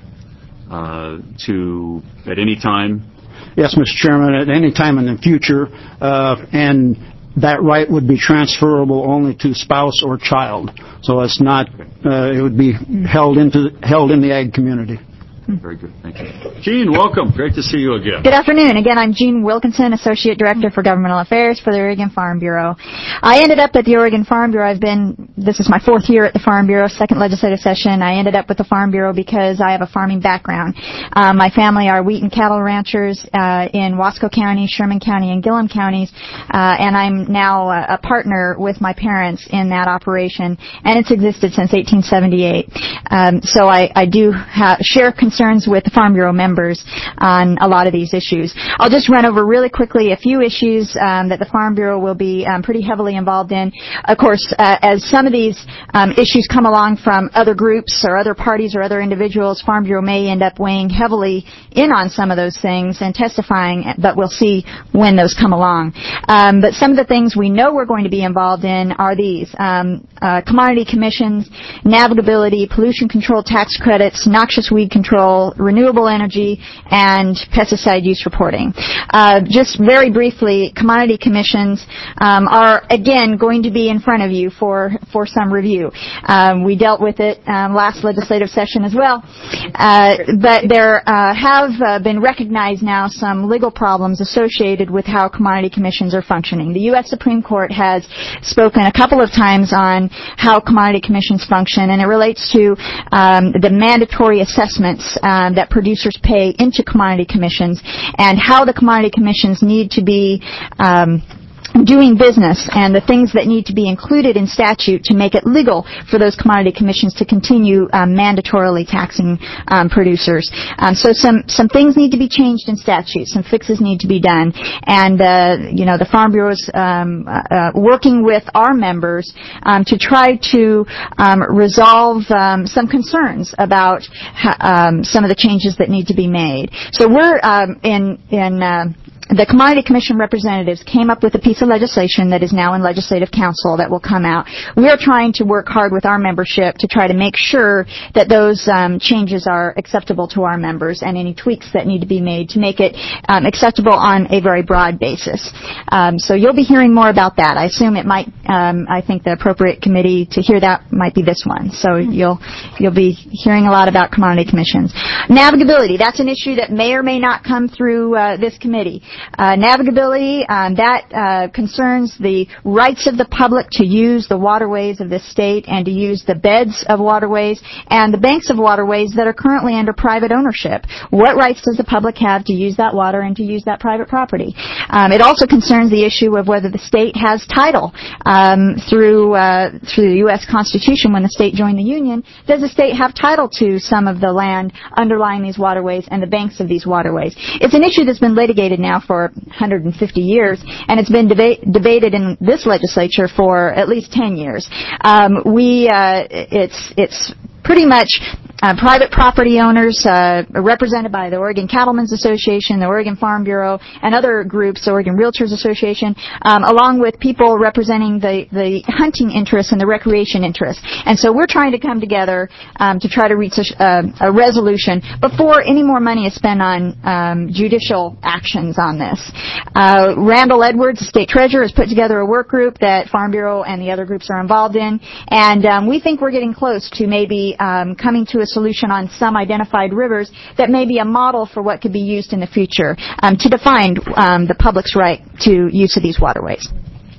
S1: uh, to at any time?
S11: Yes, Mister Chairman, at any time in the future, uh, and that right would be transferable only to spouse or child. So it's not. Uh, it would be held into held in the ag community.
S1: Very good. Thank you. Jean, welcome. Great to see you again.
S12: Good afternoon. Again, I'm Jean Wilkinson, Associate Director for Governmental Affairs for the Oregon Farm Bureau. I ended up at the Oregon Farm Bureau. I've been, this is my fourth year at the Farm Bureau, second legislative session. I ended up with the Farm Bureau because I have a farming background. Um, my family are wheat and cattle ranchers uh, in Wasco County, Sherman County, and Gillum counties, uh, and I'm now a, a partner with my parents in that operation, and it's existed since eighteen seventy-eight. Um, so I, I do ha- share concerns with the Farm Bureau members on a lot of these issues. I'll just run over really quickly a few issues um, that the Farm Bureau will be um, pretty heavily involved in. Of course, uh, as some of these um, issues come along from other groups or other parties or other individuals, Farm Bureau may end up weighing heavily in on some of those things and testifying, but we'll see when those come along. Um, but some of the things we know we're going to be involved in are these. Um, uh, commodity commissions, navigability, pollution control tax credits, noxious weed control, renewable energy, and pesticide use reporting. Uh, just very briefly, commodity commissions um, are, again, going to be in front of you for, for some review. Um, we dealt with it um, last legislative session as well. Uh, but there uh, have uh, been recognized now some legal problems associated with how commodity commissions are functioning. The U S Supreme Court has spoken a couple of times on how commodity commissions function, and it relates to um, the mandatory assessments Um, that producers pay into commodity commissions and how the commodity commissions need to be um, doing business and the things that need to be included in statute to make it legal for those commodity commissions to continue um, mandatorily taxing um, producers. Um, so some some things need to be changed in statute. Some fixes need to be done. And, uh, you know, the Farm Bureau is um, uh, working with our members um, to try to um, resolve um, some concerns about um, some of the changes that need to be made. So we're um, in... in uh, The Commodity Commission representatives came up with a piece of legislation that is now in Legislative Council that will come out. We are trying to work hard with our membership to try to make sure that those um, changes are acceptable to our members and any tweaks that need to be made to make it um, acceptable on a very broad basis. Um, so you'll be hearing more about that. I assume it might, um, I think the appropriate committee to hear that might be this one. So you'll, you'll be hearing a lot about commodity commissions. Navigability, that's an issue that may or may not come through uh, this committee. Uh, navigability, um, that uh, concerns the rights of the public to use the waterways of this state and to use the beds of waterways and the banks of waterways that are currently under private ownership. What rights does the public have to use that water and to use that private property? Um, it also concerns the issue of whether the state has title um, through uh, through the U S Constitution when the state joined the Union. Does the state have title to some of the land underlying these waterways and the banks of these waterways? It's an issue that's been litigated now for one hundred fifty years, and it's been deba- debated in this legislature for at least ten years. Um, we, uh, it's, it's pretty much Uh, private property owners uh, represented by the Oregon Cattlemen's Association, the Oregon Farm Bureau, and other groups, the Oregon Realtors Association, um, along with people representing the, the hunting interests and the recreation interests. And so we're trying to come together um, to try to reach a, uh, a resolution before any more money is spent on um, judicial actions on this. Uh, Randall Edwards, the state treasurer, has put together a work group that Farm Bureau and the other groups are involved in, and um, we think we're getting close to maybe um, coming to a solution on some identified rivers that may be a model for what could be used in the future um, to define um, the public's right to use of these waterways.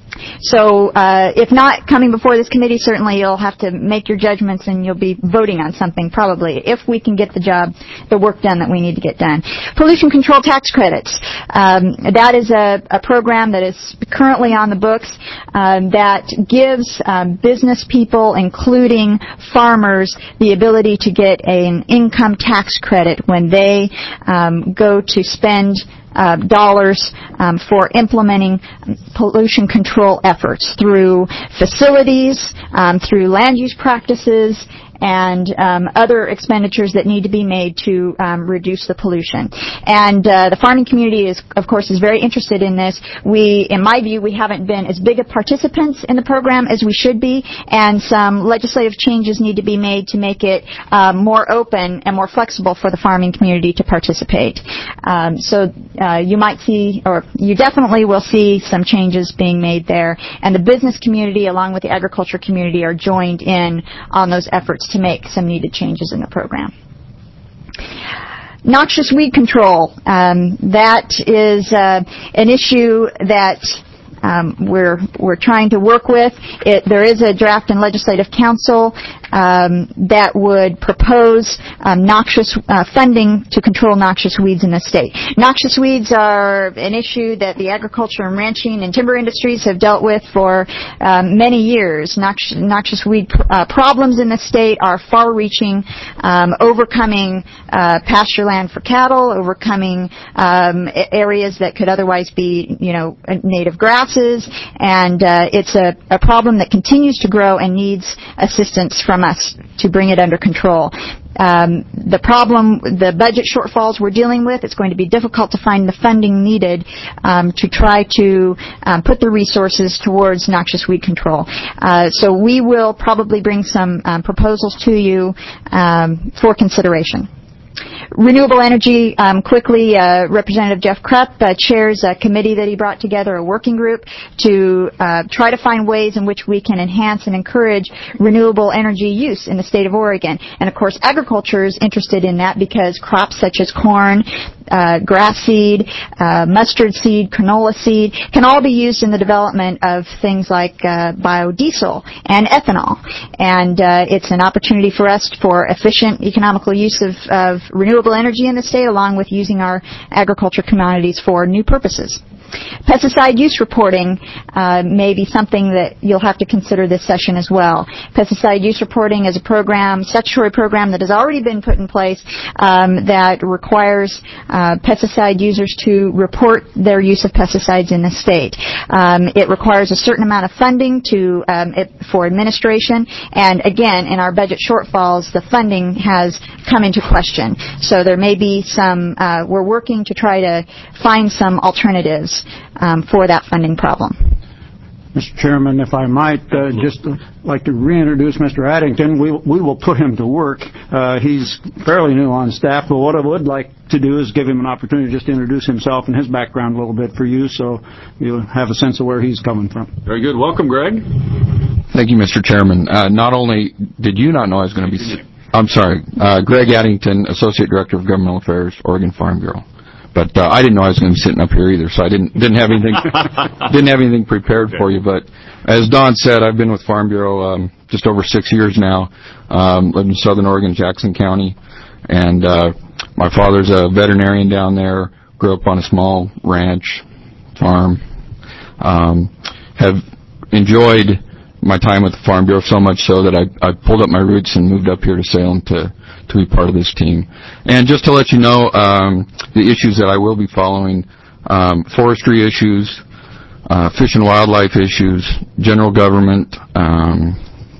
S12: So uh, if not coming before this committee, certainly you'll have to make your judgments and you'll be voting on something probably if we can get the job, the work done that we need to get done. Pollution control tax credits. Um, that is a, a program that is currently on the books um, that gives um, business people, including farmers, the ability to get an income tax credit when they um, go to spend Uh, dollars um, for implementing pollution control efforts through facilities, um, through land use practices, and um, other expenditures that need to be made to um, reduce the pollution. And uh, the farming community is, of course, is very interested in this. We, in my view, we haven't been as big of participants in the program as we should be, and some legislative changes need to be made to make it uh, more open and more flexible for the farming community to participate. Um, so uh, you might see, or you definitely will see some changes being made there, and the business community, along with the agriculture community, are joined in on those efforts to make some needed changes in the program. Noxious weed control. Um, that is uh, an issue that um, we're we're trying to work with. It, there is a draft in Legislative Council um, that would propose um, noxious uh, funding to control noxious weeds in the state. Noxious weeds are an issue that the agriculture and ranching and timber industries have dealt with for um, many years. Noxious, noxious weed pr- uh, problems in the state are far-reaching, um, overcoming uh, pasture land for cattle, overcoming um, areas that could otherwise be, you know, native grasses, and uh, it's a, a problem that continues to grow and needs assistance from us to bring it under control. Um, the problem, the budget shortfalls we're dealing with, it's going to be difficult to find the funding needed um, to try to um, put the resources towards noxious weed control. Uh, so we will probably bring some um, proposals to you um, for consideration. Renewable energy, um, quickly, uh, Representative Jeff Krupp uh, chairs a committee that he brought together, a working group, to uh, try to find ways in which we can enhance and encourage renewable energy use in the state of Oregon. And, of course, agriculture is interested in that because crops such as corn, uh, grass seed, uh, mustard seed, canola seed can all be used in the development of things like uh, biodiesel and ethanol. And uh, it's an opportunity for us for efficient, economical use of, of renewable energy in the state, along with using our agriculture commodities for new purposes. Pesticide use reporting uh, may be something that you'll have to consider this session as well. Pesticide use reporting is a program, statutory program that has already been put in place um, that requires uh, pesticide users to report their use of pesticides in the state. Um, it requires a certain amount of funding to um, it, for administration, and again, in our budget shortfalls, the funding has come into question. So there may be some, uh, we're working to try to find some alternatives Um, for that funding problem.
S11: Mister Chairman, if I might uh, just uh, like to reintroduce Mister Addington. We we will put him to work. Uh, he's fairly new on staff, but what I would like to do is give him an opportunity just to introduce himself and his background a little bit for you, so you'll have a sense of where he's coming from.
S1: Very good. Welcome, Greg.
S13: Thank you, Mister Chairman. Uh, not only did you not know I was going to be... I'm sorry. Uh, Greg Addington, Associate Director of Governmental Affairs, Oregon Farm Bureau. But uh, I didn't know I was going to be sitting up here either, so I didn't didn't have anything didn't have anything prepared for you. But as Don said, I've been with Farm Bureau um, just over six years now. Um, live in Southern Oregon, Jackson County, and uh, my father's a veterinarian down there. Grew up on a small ranch farm. Um, have enjoyed my time with the Farm Bureau so much so that I, I pulled up my roots and moved up here to Salem to to be part of this team. And just to let you know, um, the issues that I will be following, um, forestry issues, uh, fish and wildlife issues, general government, um,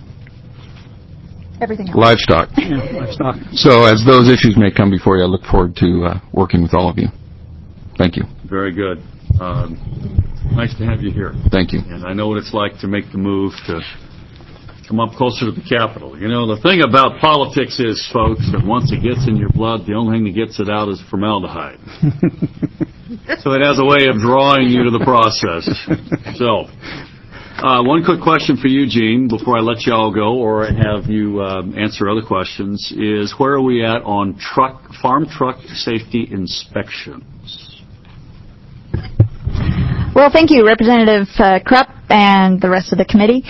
S12: everything else.
S13: Livestock.
S11: Yeah, livestock.
S13: So as those issues may come before you, I look forward to uh, working with all of you. Thank you.
S1: Very good. Um, nice to have you here.
S13: Thank you.
S1: And I know what it's like to make the move to come up closer to the Capitol. You know, the thing about politics is, folks, that once it gets in your blood, the only thing that gets it out is formaldehyde. So it has a way of drawing you to the process. So, uh, one quick question for you, Gene, before I let you all go or have you um, answer other questions, is where are we at on truck, farm truck safety inspections?
S12: Well, thank you, Representative uh, Krupp and the rest of the committee.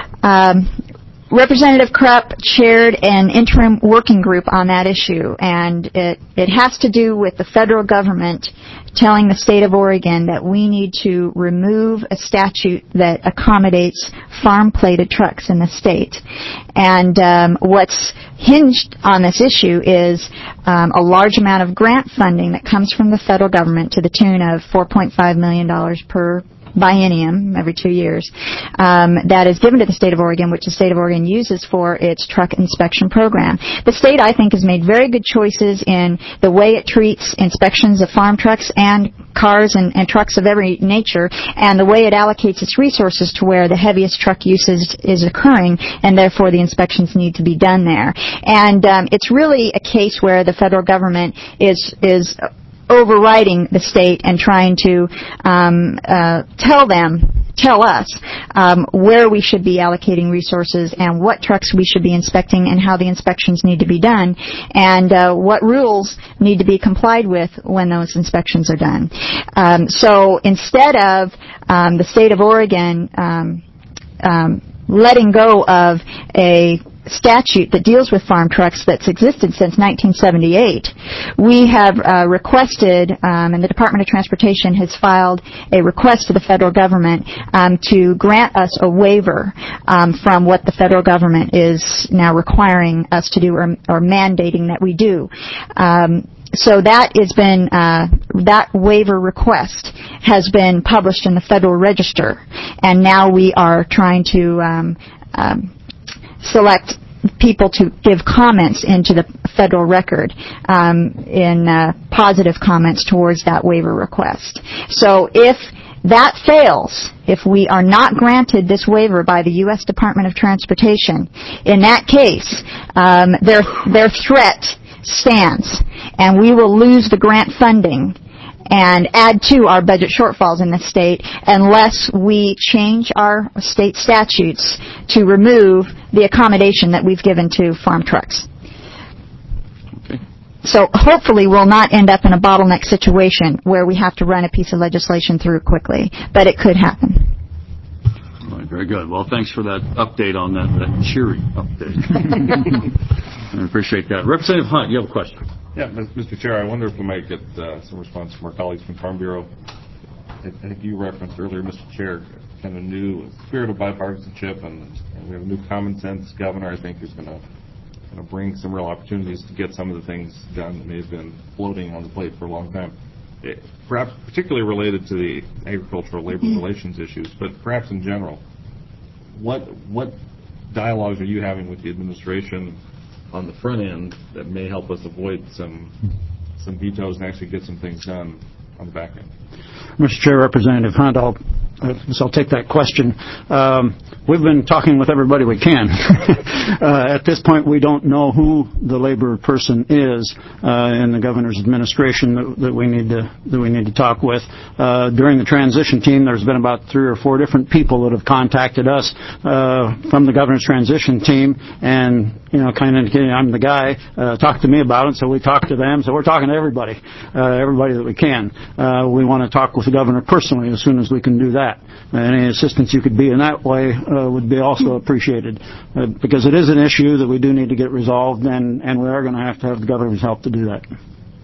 S12: Um, Representative Krupp chaired an interim working group on that issue, and it, it has to do with the federal government telling the state of Oregon that we need to remove a statute that accommodates farm-plated trucks in the state. And um, what's hinged on this issue is um, a large amount of grant funding that comes from the federal government to the tune of four point five million dollars per biennium, every two years, um, that is given to the state of Oregon, which the state of Oregon uses for its truck inspection program. The state, I think, has made very good choices in the way it treats inspections of farm trucks and cars and, and trucks of every nature, and the way it allocates its resources to where the heaviest truck usage is occurring, and therefore the inspections need to be done there. And um, it's really a case where the federal government is is overriding the state and trying to um, uh, tell them, tell us um, where we should be allocating resources and what trucks we should be inspecting and how the inspections need to be done and uh, what rules need to be complied with when those inspections are done. Um, so instead of um, the state of Oregon um, um, letting go of a statute that deals with farm trucks that's existed since nineteen seventy-eight, we have uh, requested, um, and the Department of Transportation has filed a request to the federal government um, to grant us a waiver um, from what the federal government is now requiring us to do or, or mandating that we do. Um, So that has been, uh, that waiver request has been published in the Federal Register, and now we are trying to um, um, select people to give comments into the federal record um, in uh, positive comments towards that waiver request. So if that fails, if we are not granted this waiver by the U S Department of Transportation, in that case, um, their their threat stands, and we will lose the grant funding and add to our budget shortfalls in the state unless we change our state statutes to remove the accommodation that we've given to farm trucks.
S1: Okay.
S12: So hopefully we'll not end up in a bottleneck situation where we have to run a piece of legislation through quickly, but it could happen.
S1: All right, very good. Well, thanks for that update on that, that cheery update. I appreciate that. Representative Hunt, you have a question.
S5: Yeah, Mister Chair, I wonder if we might get uh, some response from our colleagues from Farm Bureau. I think you referenced earlier, Mister Chair, kind of new spirit of bipartisanship, and, and we have a new common sense governor, I think, who's going to kind of bring some real opportunities to get some of the things done that may have been floating on the plate for a long time. It, perhaps particularly related to the agricultural labor relations issues, but perhaps in general, what what dialogues are you having with the administration on the front end that may help us avoid some some vetoes and actually get some things done on the back end?
S11: Mister Chair, Representative Hunt, I'll, I'll take that question. Um, we've been talking with everybody we can. uh, at this point, we don't know who the labor person is uh, in the governor's administration that, that we need to that we need to talk with. Uh, during the transition team, there's been about three or four different people that have contacted us uh, from the governor's transition team, and you know, kind of indicating I'm the guy. Uh, talk to me about it, so we talk to them. So we're talking to everybody, uh, everybody that we can. Uh, we want to talk with the governor personally as soon as we can do that. Uh, any assistance you could be in that way uh, would be also appreciated, uh, because it is an issue that we do need to get resolved, and, and we are going to have to have the governor's help to do that.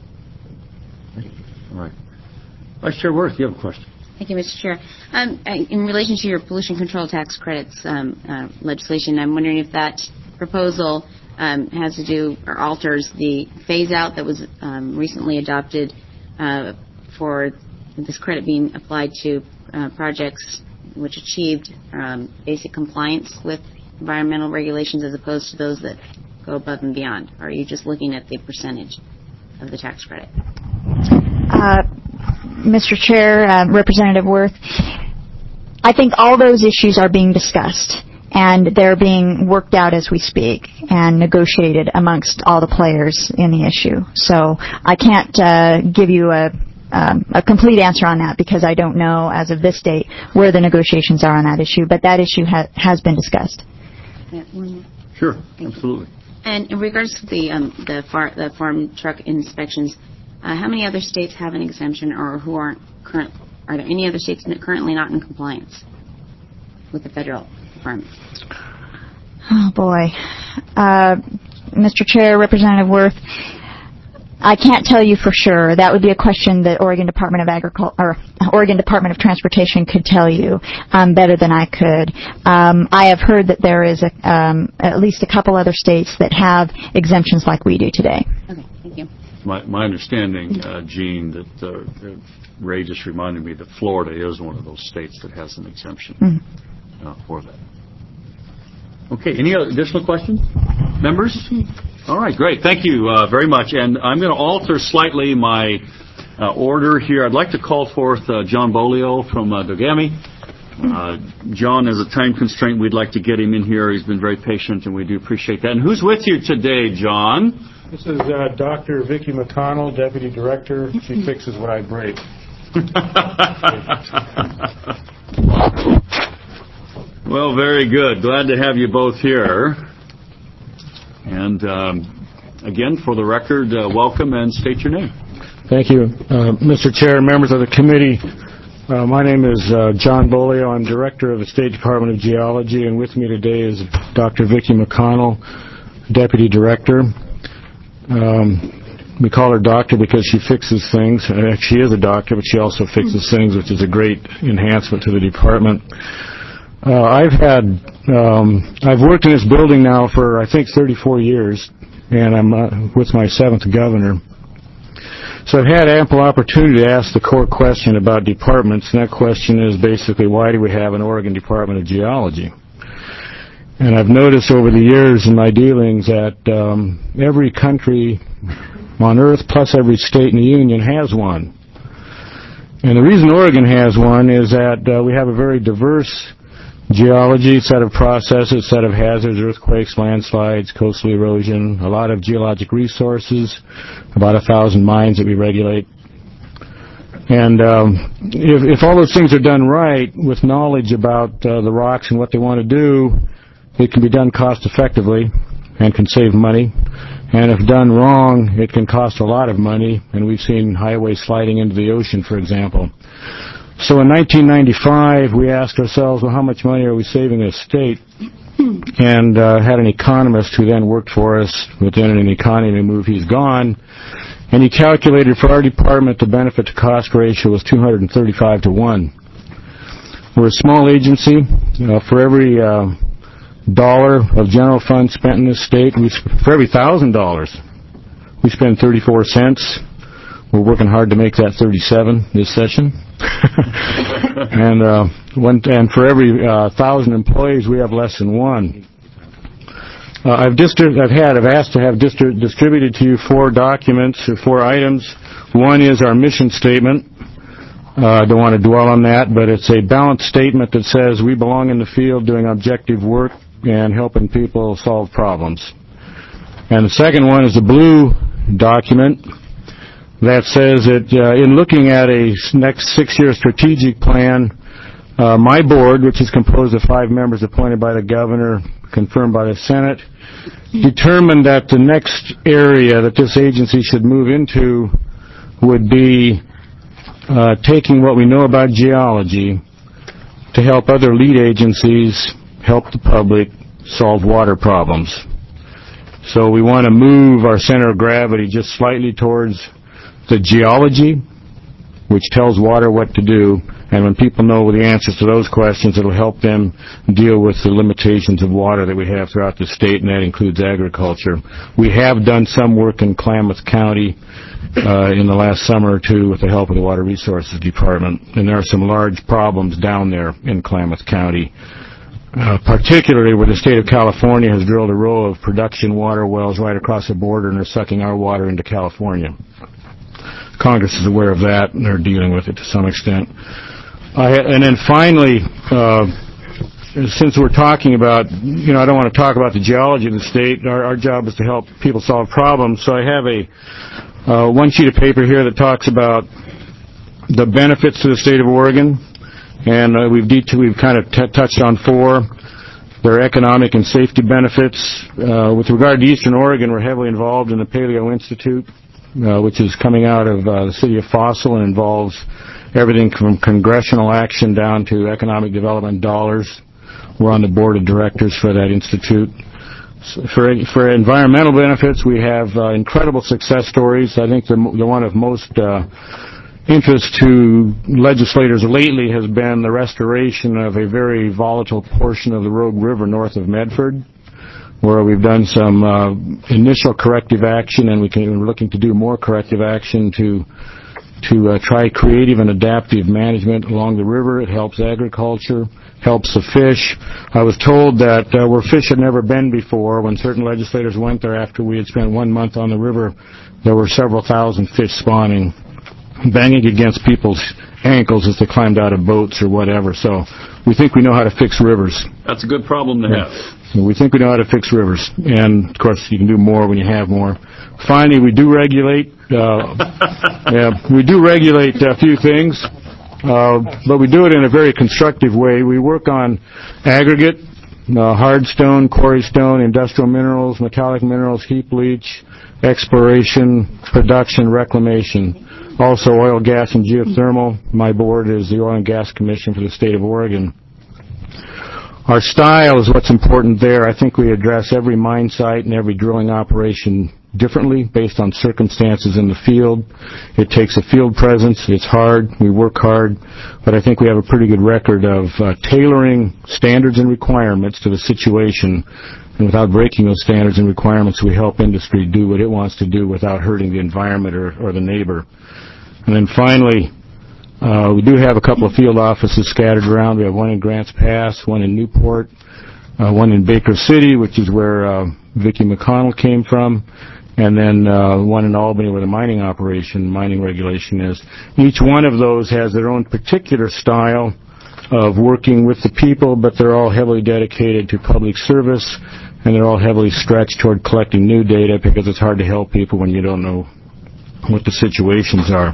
S1: All right. Vice Chair Wirth, you have a question.
S10: Thank you, Mister Chair. Um, in relation to your pollution control tax credits um, uh, legislation, I'm wondering if that proposal um, has to do or alters the phase-out that was um, recently adopted uh, for this credit being applied to uh, projects which achieved um, basic compliance with environmental regulations as opposed to those that go above and beyond. Or are you just looking at the percentage of the tax credit?
S12: Uh, Mister Chair, uh, Representative Wirth, I think all those issues are being discussed, and they're being worked out as we speak and negotiated amongst all the players in the issue. So I can't uh, give you a Um, a complete answer on that because I don't know as of this date where the negotiations are on that issue, but that issue ha- has been discussed.
S10: Yeah, one more.
S1: Sure,
S10: Thank
S1: absolutely.
S10: You. And in regards to the um, the, far, the farm truck inspections, uh, how many other states have an exemption, or who aren't current Are there any other states that are currently not in compliance with the federal requirements?
S12: Oh, boy. Uh, Mister Chair, Representative Worth, I can't tell you for sure. That would be a question that Oregon Department of Agriculture or Oregon Department of Transportation could tell you um, better than I could. Um, I have heard that there is a, um, at least a couple other states that have exemptions like we do today.
S10: Okay, thank you.
S1: My, my understanding, uh, Gene, that uh, Ray just reminded me that Florida is one of those states that has an exemption mm-hmm. uh, for that. Okay, any additional questions? Members? All right, great. Thank you uh, very much. And I'm going to alter slightly my uh, order here. I'd like to call forth uh, John Bolio from uh, Dogami. Uh, John has a time constraint. We'd like to get him in here. He's been very patient, and we do appreciate that. And who's with you today, John?
S6: This is uh, Doctor Vicki McConnell, Deputy Director. She fixes what I break.
S1: Well, very good. Glad to have you both here. And um, again, for the record, uh, welcome and state your name.
S6: Thank you, uh, Mister Chair and members of the committee. Uh, my name is uh, John Bolio. I'm Director of the State Department of Geology, and with me today is Doctor Vicki McConnell, Deputy Director. Um, we call her doctor because she fixes things. Uh, she is a doctor, but she also fixes things, which is a great enhancement to the department. Uh, I've had, um, I've worked in this building now for, I think, thirty-four years, and I'm uh, with my seventh governor. So I've had ample opportunity to ask the core question about departments, and that question is basically, why do we have an Oregon Department of Geology? And I've noticed over the years in my dealings that um, every country on Earth, plus every state in the Union, has one. And the reason Oregon has one is that uh, we have a very diverse geology, set of processes, set of hazards, earthquakes, landslides, coastal erosion, a lot of geologic resources, about a thousand mines that we regulate. And um, if, if all those things are done right, with knowledge about uh, the rocks and what they want to do, it can be done cost effectively and can save money. And if done wrong, it can cost a lot of money, and we've seen highways sliding into the ocean, for example. So in nineteen ninety-five, we asked ourselves, well, how much money are we saving this state? And uh, had an economist who then worked for us within an economy move. He's gone. And he calculated for our department the benefit to cost ratio was two hundred thirty-five to one. We're a small agency. Uh, for every uh, dollar of general fund spent in this state, we, for every thousand dollars, we spend thirty-four cents. We're working hard to make that thirty-seven this session. and uh, one, and for every uh, thousand employees, we have less than one. Uh, I've, distri- I've had, I've asked to have distri- distributed to you four documents or four items. One is our mission statement. Uh, I don't want to dwell on that, but it's a balanced statement that says we belong in the field doing objective work and helping people solve problems. And the second one is a blue document that says that uh, in looking at a next six-year strategic plan, uh, my board, which is composed of five members appointed by the governor, confirmed by the Senate, determined that the next area that this agency should move into would be uh, taking what we know about geology to help other lead agencies help the public solve water problems. So we want to move our center of gravity just slightly towards the geology, which tells water what to do, and when people know the answers to those questions, it'll help them deal with the limitations of water that we have throughout the state, and that includes agriculture. We have done some work in Klamath County uh, in the last summer or two with the help of the Water Resources Department, and there are some large problems down there in Klamath County, uh, particularly where the state of California has drilled a row of production water wells right across the border, and they're sucking our water into California. Congress is aware of that, and they're dealing with it to some extent. I, and then finally, uh, since we're talking about, you know, I don't want to talk about the geology of the state. Our, our job is to help people solve problems. So I have a uh, one sheet of paper here that talks about the benefits to the state of Oregon, and uh, we've de- we've kind of t- touched on four. There are economic and safety benefits. Uh, with regard to Eastern Oregon, we're heavily involved in the Paleo Institute. uh, which is coming out of uh, the city of Fossil and involves everything from congressional action down to economic development dollars. We're on the board of directors for that institute. So for for environmental benefits, we have uh, incredible success stories. I think the, the one of most uh, interest to legislators lately has been the restoration of a very volatile portion of the Rogue River north of Medford, where we've done some uh, initial corrective action, and we can, we're looking to do more corrective action to to uh, try creative and adaptive management along the river. It helps agriculture, helps the fish. I was told that uh, where fish had never been before, when certain legislators went there after we had spent one month on the river, there were several thousand fish spawning, banging against people's ankles as they climbed out of boats or whatever. So we think we know how to fix rivers.
S1: That's a good problem to
S6: Yeah.
S1: have.
S6: We think we know how to fix rivers. And, of course, you can do more when you have more. Finally, we do regulate. Uh, yeah, we do regulate a few things, uh, but we do it in a very constructive way. We work on aggregate, uh, hard stone, quarry stone, industrial minerals, metallic minerals, heap leach, exploration, production, reclamation. Also, oil, gas, and geothermal. My board is the Oil and Gas Commission for the state of Oregon. Our style is what's important there. I think we address every mine site and every drilling operation differently based on circumstances in the field. It takes a field presence. It's hard. We work hard. But I think we have a pretty good record of uh, tailoring standards and requirements to the situation. And without breaking those standards and requirements, we help industry do what it wants to do without hurting the environment or, or the neighbor. And then finally, Uh, we do have a couple of field offices scattered around. We have one in Grants Pass, one in Newport, uh, one in Baker City, which is where uh, Vicki McConnell came from, and then uh, one in Albany where the mining operation, mining regulation is. Each one of those has their own particular style of working with the people, but they're all heavily dedicated to public service, and they're all heavily stretched toward collecting new data because it's hard to help people when you don't know what the situations are.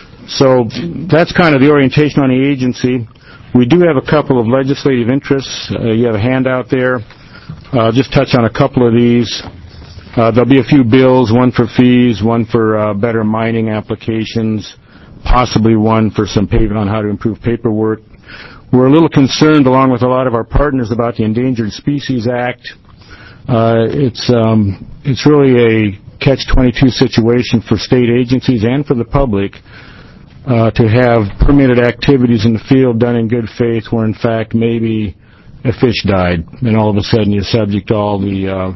S6: So that's kind of the orientation on the agency. We do have a couple of legislative interests. Uh, you have a handout there. Uh, just touch on a couple of these. Uh, there'll be a few bills, one for fees, one for uh, better mining applications, possibly one for some paper on how to improve paperwork. We're a little concerned, along with a lot of our partners, about the Endangered Species Act. Uh, it's um, it's really a catch twenty-two situation for state agencies and for the public. Uh, to have permitted activities in the field done in good faith where, in fact, maybe a fish died, and all of a sudden you're subject to all the uh,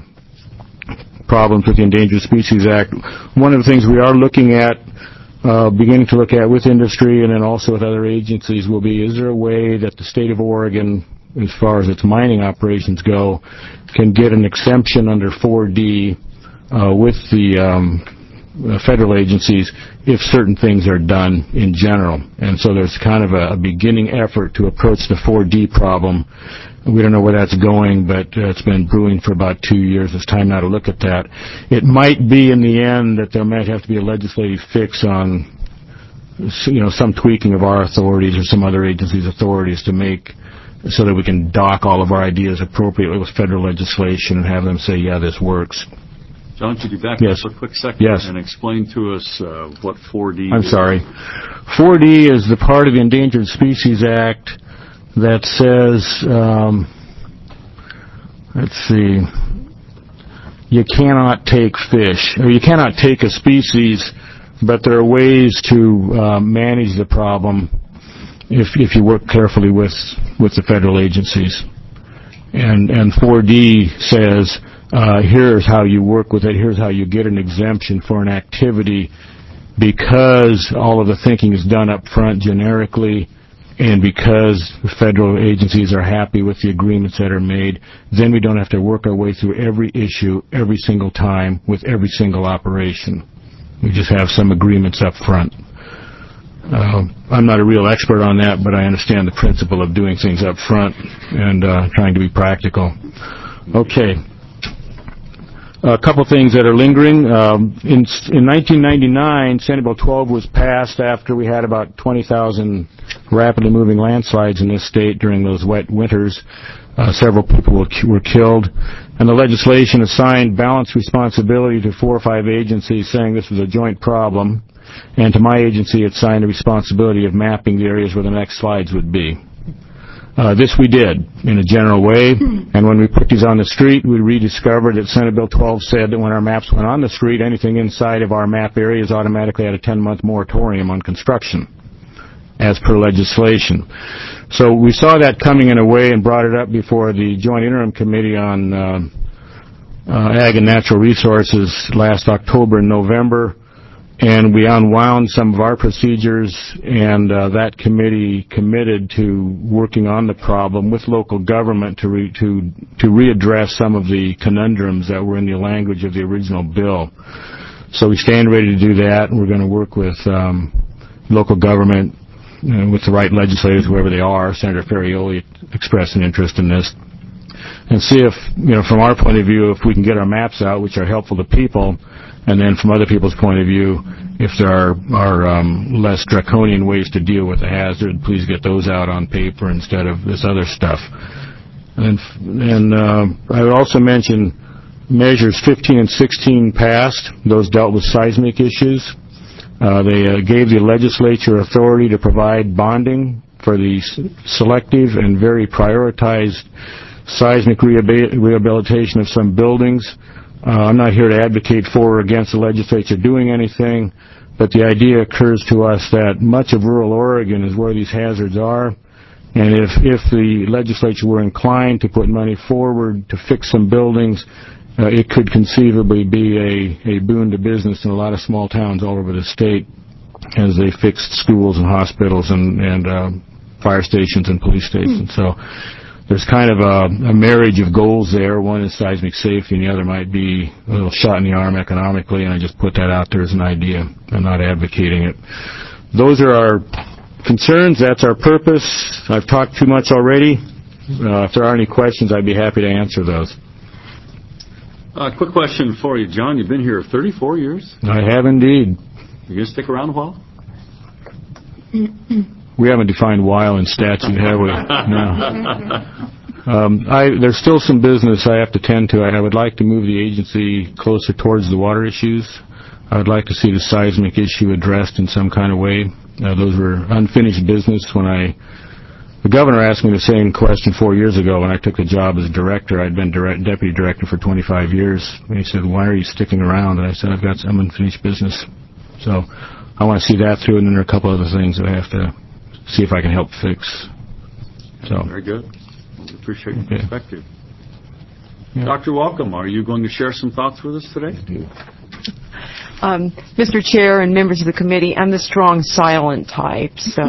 S6: problems with the Endangered Species Act. One of the things we are looking at, uh, beginning to look at with industry and then also with other agencies will be, is there a way that the state of Oregon, as far as its mining operations go, can get an exemption under four D uh, with the um, federal agencies if certain things are done in general. And so there's kind of a, a beginning effort to approach the four D problem. We don't know where that's going, but uh, it's been brewing for about two years. It's time now to look at that. It might be in the end that there might have to be a legislative fix on, you know, some tweaking of our authorities or some other agencies' authorities to make so that we can dock all of our ideas appropriately with federal legislation and have them say, yeah, this works.
S1: John, could you back
S6: Yes.
S1: up for a quick second
S6: Yes.
S1: and explain to us uh, what four D
S6: I'm
S1: is?
S6: sorry. four D is the part of the Endangered Species Act that says, um, let's see, you cannot take fish, or you cannot take a species, but there are ways to uh, manage the problem if if you work carefully with with the federal agencies. And and four D says, uh, here's how you work with it, here's how you get an exemption for an activity because all of the thinking is done up front generically, and because the federal agencies are happy with the agreements that are made, then we don't have to work our way through every issue every single time with every single operation. We just have some agreements up front. Uh, I'm not a real expert on that, but I understand the principle of doing things up front and uh, trying to be practical. Okay. A couple things that are lingering. Um, in, in nineteen ninety-nine, Senate Bill twelve was passed after we had about twenty thousand rapidly moving landslides in this state during those wet winters. Uh, several people were, were killed. And the legislation assigned balanced responsibility to four or five agencies, saying this was a joint problem. And to my agency, it assigned the responsibility of mapping the areas where the next slides would be. Uh, this we did in a general way, and when we put these on the street, we rediscovered that Senate Bill twelve said that when our maps went on the street, anything inside of our map areas automatically had a ten-month moratorium on construction, as per legislation. So we saw that coming in a way and brought it up before the Joint Interim Committee on uh, uh, Ag and Natural Resources last October and November. And we unwound some of our procedures, and uh, that committee committed to working on the problem with local government to re- to to readdress some of the conundrums that were in the language of the original bill. So we stand ready to do that. We're going to work with um, local government, you know, with the right legislators, whoever they are. Senator Ferrioli expressed an interest in this, and see if, you know, from our point of view, if we can get our maps out, which are helpful to people. And then from other people's point of view, if there are, are um, less draconian ways to deal with the hazard, please get those out on paper instead of this other stuff. And, and uh, I would also mention measures fifteen and sixteen passed. Those dealt with seismic issues. Uh, they uh, gave the legislature authority to provide bonding for the selective and very prioritized seismic rehabilitation of some buildings. Uh, I'm not here to advocate for or against the legislature doing anything, but the idea occurs to us that much of rural Oregon is where these hazards are, and if, if the legislature were inclined to put money forward to fix some buildings, uh, it could conceivably be a, a boon to business in a lot of small towns all over the state as they fixed schools and hospitals and, and uh, fire stations and police stations. Mm. So there's kind of a, a marriage of goals there. One is seismic safety, and the other might be a little shot in the arm economically, and I just put that out there as an idea. I'm not advocating it. Those are our concerns. That's our purpose. I've talked too much already. Uh, if there are any questions, I'd be happy to answer those.
S1: Uh, quick question for you, John. You've been here thirty-four years?
S6: I have indeed.
S1: You going to stick around a while?
S6: We haven't defined while in statute, have we? No. Um, I, there's still some business I have to tend to. I, I would like to move the agency closer towards the water issues. I would like to see the seismic issue addressed in some kind of way. Uh, those were unfinished business when I... The governor asked me the same question four years ago when I took the job as director. I'd been direct, deputy director for twenty-five years. And he said, why are you sticking around? And I said, I've got some unfinished business. So I want to see that through, and then there are a couple other things that I have to see if I can help fix. So
S1: very good. We appreciate your
S6: okay.
S1: perspective.
S6: Yeah.
S1: Doctor Welcome, are you going to share some thoughts with us today?
S14: Um, Mister Chair and members of the committee, I'm the strong silent type, so.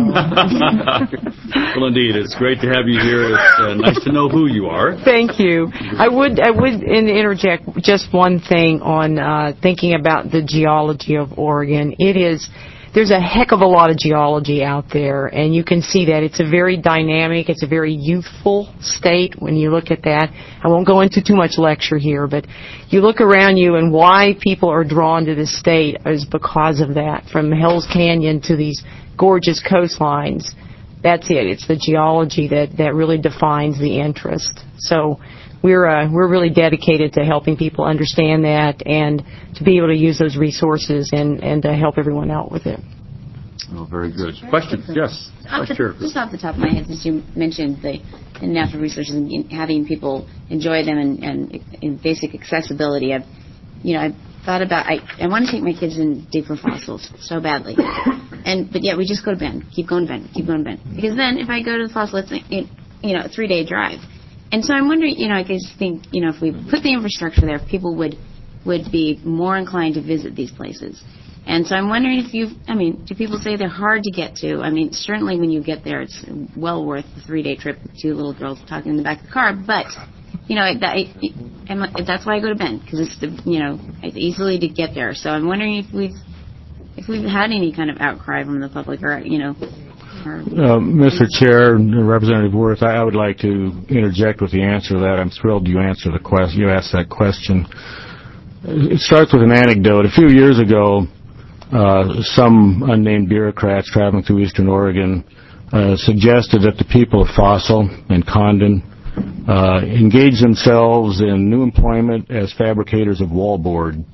S1: Well, indeed, it's great to have you here. It's uh, nice to know who you are.
S14: Thank you. I would I would interject just one thing on uh, thinking about the geology of Oregon. It is. There's a heck of a lot of geology out there, and you can see that. It's a very dynamic, it's a very youthful state when you look at that. I won't go into too much lecture here, but you look around you and why people are drawn to this state is because of that. From Hell's Canyon to these gorgeous coastlines, that's it. It's the geology that, that really defines the interest. So we're uh, we're really dedicated to helping people understand that and to be able to use those resources and, and to help everyone out with it.
S1: Oh, very good. Questions? Yes.
S10: Off the, just off the top of my head, since you mentioned the, the natural resources and having people enjoy them and, and, and basic accessibility, I've, you know, I've thought about, I, I want to take my kids in deeper fossils so badly. And, but yet we just go to Bend, keep going to Bend, keep going to Bend. Because then if I go to the fossil, it's, it, you know, a three-day drive. And so I'm wondering, you know, I just think, you know, if we put the infrastructure there, people would would be more inclined to visit these places. And so I'm wondering if you, I mean, do people say they're hard to get to? I mean, certainly when you get there, it's well worth the three-day trip with two little girls talking in the back of the car. But, you know, that, I, that's why I go to Bend, because it's, the, you know, it's easily to get there. So I'm wondering if we've, if we've had any kind of outcry from the public or, you know,
S6: Uh, Mister Chair, Representative Wirth, I, I would like to interject with the answer to that. I'm thrilled you answered the question. You asked that question. It starts with an anecdote. A few years ago, uh, some unnamed bureaucrats traveling through eastern Oregon uh, suggested that the people of Fossil and Condon uh, engage themselves in new employment as fabricators of wallboard.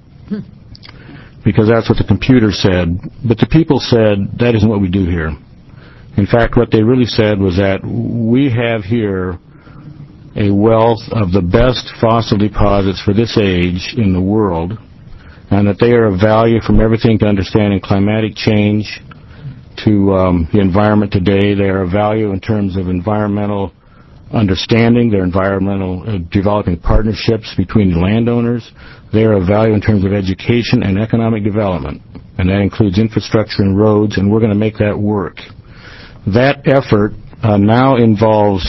S6: Because that's what the computer said. But the people said, that isn't what we do here. In fact, what they really said was that we have here a wealth of the best fossil deposits for this age in the world, and that they are of value from everything to understanding climatic change to um, the environment today. They are of value in terms of environmental understanding, their environmental uh, developing partnerships between the landowners. They are of value in terms of education and economic development, and that includes infrastructure and roads, and we're going to make that work. That effort uh, now involves,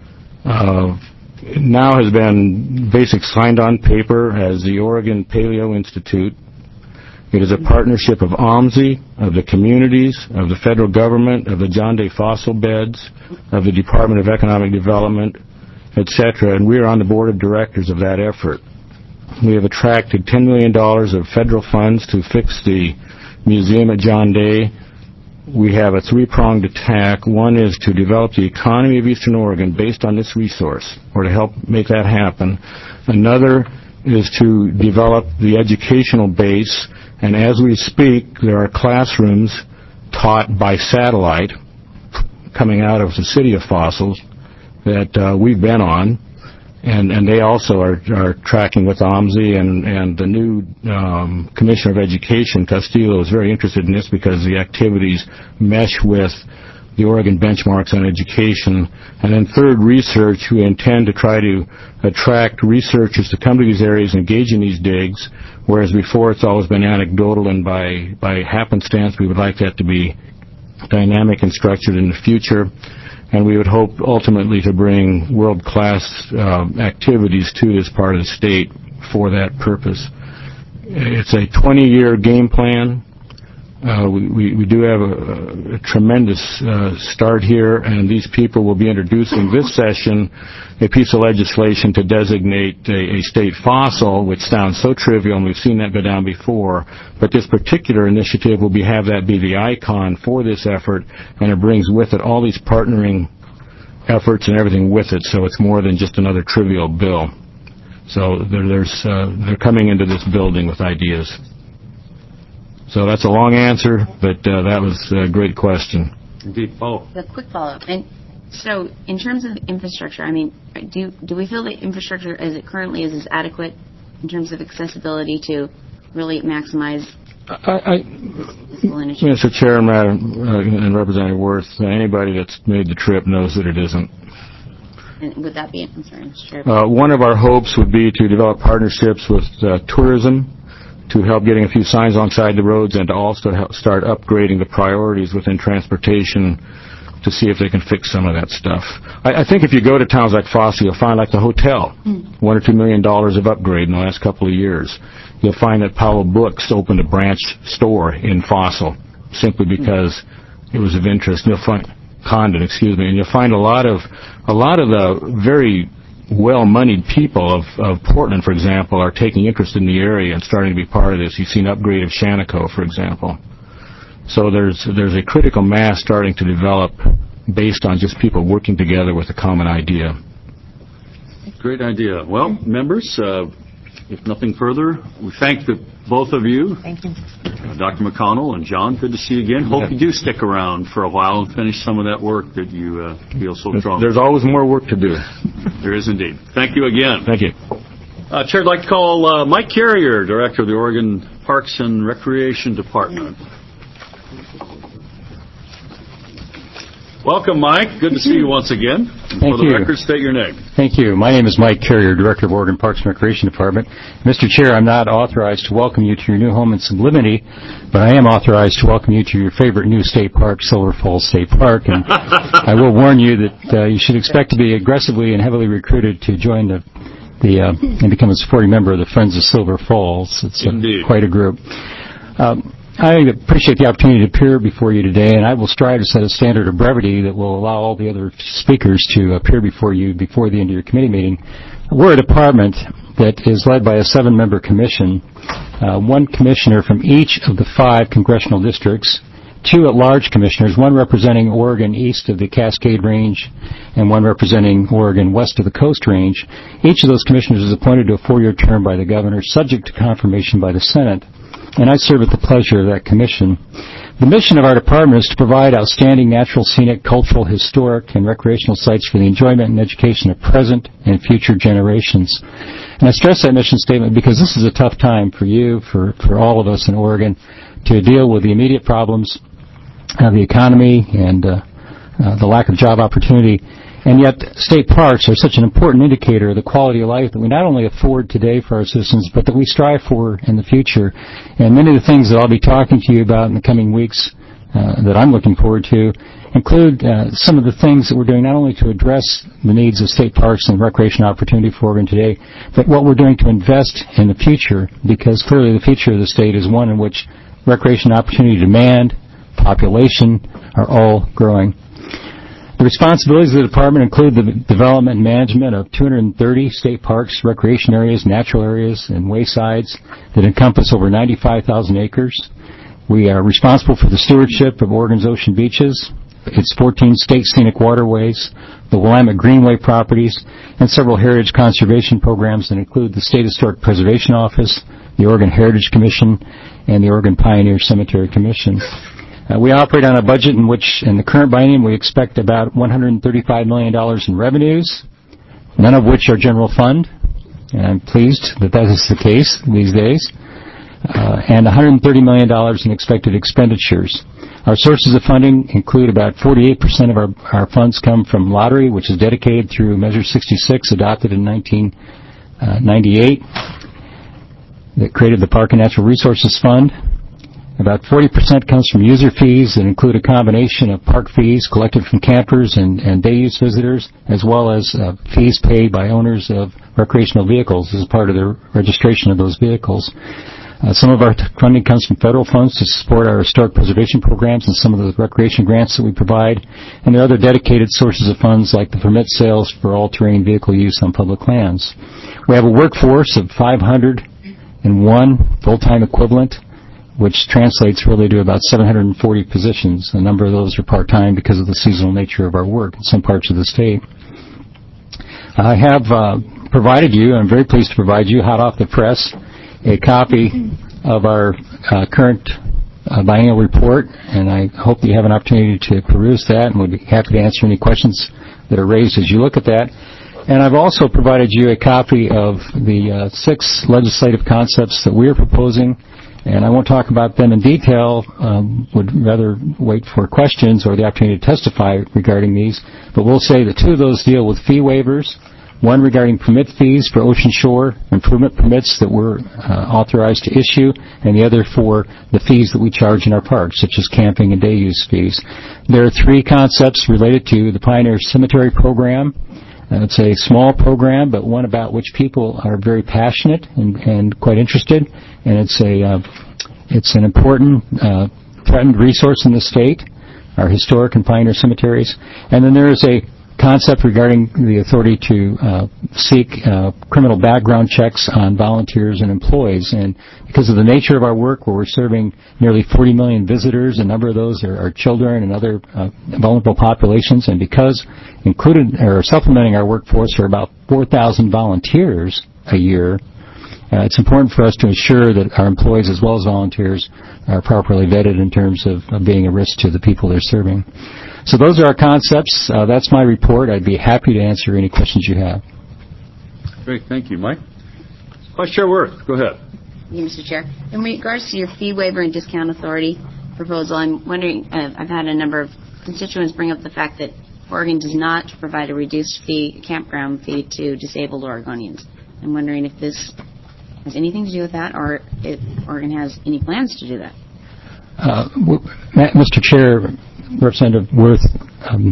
S6: uh, now has been basically signed on paper as the Oregon Paleo Institute. It is a partnership of O M S I, of the communities, of the federal government, of the John Day Fossil Beds, of the Department of Economic Development, et cetera, and we are on the board of directors of that effort. We have attracted ten million dollars of federal funds to fix the museum at John Day. We have a three-pronged attack. One is to develop the economy of Eastern Oregon based on this resource, or to help make that happen. Another is to develop the educational base, and as we speak, there are classrooms taught by satellite coming out of the City of Fossils that uh, we've been on, and, and they also are, are tracking with O M S I, and, and the new um, Commissioner of Education, Castillo, is very interested in this because the activities mesh with the Oregon benchmarks on education. And then third, research. We intend to try to attract researchers to come to these areas, engage in these digs, whereas before it's always been anecdotal and by, by happenstance. We would like that to be dynamic and structured in the future. And we would hope ultimately to bring world-class uh, activities to this part of the state for that purpose. It's a twenty-year game plan. Uh, we, we, we do have a, a tremendous uh, start here, and these people will be introducing this session a piece of legislation to designate a, a state fossil, which sounds so trivial, and we've seen that go down before. But this particular initiative will be have that be the icon for this effort, and it brings with it all these partnering efforts and everything with it, so it's more than just another trivial bill. So there, there's uh, they're coming into this building with ideas. So that's a long answer, but uh, that was a great question.
S1: Indeed. Oh.
S10: A quick follow-up. And so in terms of infrastructure, I mean, do do we feel the infrastructure as it currently is is adequate in terms of accessibility to really maximize
S6: I, I, Mister Chair and, Madam, uh, and Representative Worth, uh, anybody that's made the trip knows that it isn't.
S10: And would that be a concern, Mister Chair?
S6: Uh, one of our hopes would be to develop partnerships with uh, tourism, to help getting a few signs alongside the roads, and to also help start upgrading the priorities within transportation to see if they can fix some of that stuff. I, I think if you go to towns like Fossil, you'll find like the hotel, mm. one or two million dollars of upgrade in the last couple of years. You'll find that Powell Books opened a branch store in Fossil simply because mm. it was of interest. And you'll find Condon, excuse me, and you'll find a lot of a lot of the very well-moneyed people of, of Portland, for example, are taking interest in the area and starting to be part of this. You've seen upgrade of Shaniko, for example. So there's there's a critical mass starting to develop based on just people working together with a common idea.
S1: Great idea. Well, members, uh, if nothing further, we thank the, both of you.
S4: Thank you.
S1: Uh, Doctor McConnell and John, good to see you again. Hope you do stick around for a while and finish some of that work that you uh, feel so strong.
S6: There's always more work to do.
S1: There is indeed. Thank you again.
S6: Thank you.
S1: Uh, Chair, I'd like to call uh, Mike Carrier, Director of the Oregon Parks and Recreation Department. Welcome, Mike. Good to see you once again. And
S15: Thank
S1: for the
S15: you.
S1: record, state your name.
S15: Thank you. My name is Mike Carrier, Director of Oregon Parks and Recreation Department. Mister Chair, I'm not authorized to welcome you to your new home in Sublimity, but I am authorized to welcome you to your favorite new state park, Silver Falls State Park. And I will warn you that uh, you should expect to be aggressively and heavily recruited to join the, the uh, and become a supporting member of the Friends of Silver Falls. It's uh, quite a group. Um, I appreciate the opportunity to appear before you today, and I will strive to set a standard of brevity that will allow all the other speakers to appear before you before the end of your committee meeting. We're a department that is led by a seven-member commission, uh, one commissioner from each of the five congressional districts, two at-large commissioners, one representing Oregon east of the Cascade Range and one representing Oregon west of the Coast Range. Each of those commissioners is appointed to a four-year term by the governor, subject to confirmation by the Senate, and I serve at the pleasure of that commission. The mission of our department is to provide outstanding natural, scenic, cultural, historic, and recreational sites for the enjoyment and education of present and future generations. And I stress that mission statement because this is a tough time for you, for, for all of us in Oregon, to deal with the immediate problems of the economy and uh, uh, the lack of job opportunity. And yet, state parks are such an important indicator of the quality of life that we not only afford today for our citizens, but that we strive for in the future. And many of the things that I'll be talking to you about in the coming weeks uh, that I'm looking forward to include uh, some of the things that we're doing not only to address the needs of state parks and recreation opportunity for Oregon today, but what we're doing to invest in the future, because clearly the future of the state is one in which recreation opportunity demand, population are all growing. The responsibilities of the department include the development and management of two hundred thirty state parks, recreation areas, natural areas, and waysides that encompass over ninety-five thousand acres. We are responsible for the stewardship of Oregon's ocean beaches, its fourteen state scenic waterways, the Willamette Greenway properties, and several heritage conservation programs that include the State Historic Preservation Office, the Oregon Heritage Commission, and the Oregon Pioneer Cemetery Commission. Uh, we operate on a budget in which, in the current biennium, we expect about one hundred thirty-five million dollars in revenues, none of which are general fund, and I'm pleased that that is the case these days, uh, and one hundred thirty million dollars in expected expenditures. Our sources of funding include about forty-eight percent of our, our funds come from lottery, which is dedicated through Measure sixty-six, adopted in nineteen ninety-eight, that created the Park and Natural Resources Fund. About forty percent comes from user fees that include a combination of park fees collected from campers and, and day-use visitors, as well as uh, fees paid by owners of recreational vehicles as part of the registration of those vehicles. Uh, some of our t- funding comes from federal funds to support our historic preservation programs and some of the recreation grants that we provide. And there are other dedicated sources of funds like the permit sales for all-terrain vehicle use on public lands. We have a workforce of five hundred one full-time equivalent, which translates really to about seven hundred forty positions. A number of those are part-time because of the seasonal nature of our work in some parts of the state. I have uh, provided you, I'm very pleased to provide you, hot off the press, a copy of our uh, current uh, biennial report, and I hope you have an opportunity to peruse that, and would be happy to answer any questions that are raised as you look at that. And I've also provided you a copy of the uh, six legislative concepts that we are proposing, and I won't talk about them in detail, um, would rather wait for questions or the opportunity to testify regarding these, but we'll say that two of those deal with fee waivers, one regarding permit fees for ocean shore improvement permits that we're uh, authorized to issue, and the other for the fees that we charge in our parks, such as camping and day use fees. There are three concepts related to the Pioneer Cemetery Program. Uh, it's a small program, but one about which people are very passionate and, and quite interested, and it's a uh, it's an important uh, threatened resource in the state, our historic and pioneer cemeteries. And then there is a concept regarding the authority to uh, seek uh, criminal background checks on volunteers and employees. And because of the nature of our work, where we're serving nearly forty million visitors, a number of those are, are children and other uh, vulnerable populations, and because included or supplementing our workforce are about four thousand volunteers a year, uh, it's important for us to ensure that our employees as well as volunteers are properly vetted in terms of, of being a risk to the people they're serving. So those are our concepts. Uh, that's my report. I'd be happy to answer any questions you have.
S1: Great. Thank you, Mike. Vice Chair Wirth, go ahead.
S10: Thank you, Mister Chair. In regards to your fee waiver and discount authority proposal, I'm wondering, uh, I've had a number of constituents bring up the fact that Oregon does not provide a reduced fee, campground fee to disabled Oregonians. I'm wondering if this has anything to do with that, or if Oregon has any plans to do that.
S15: Uh, Mister Chair, Representative Wirth, um,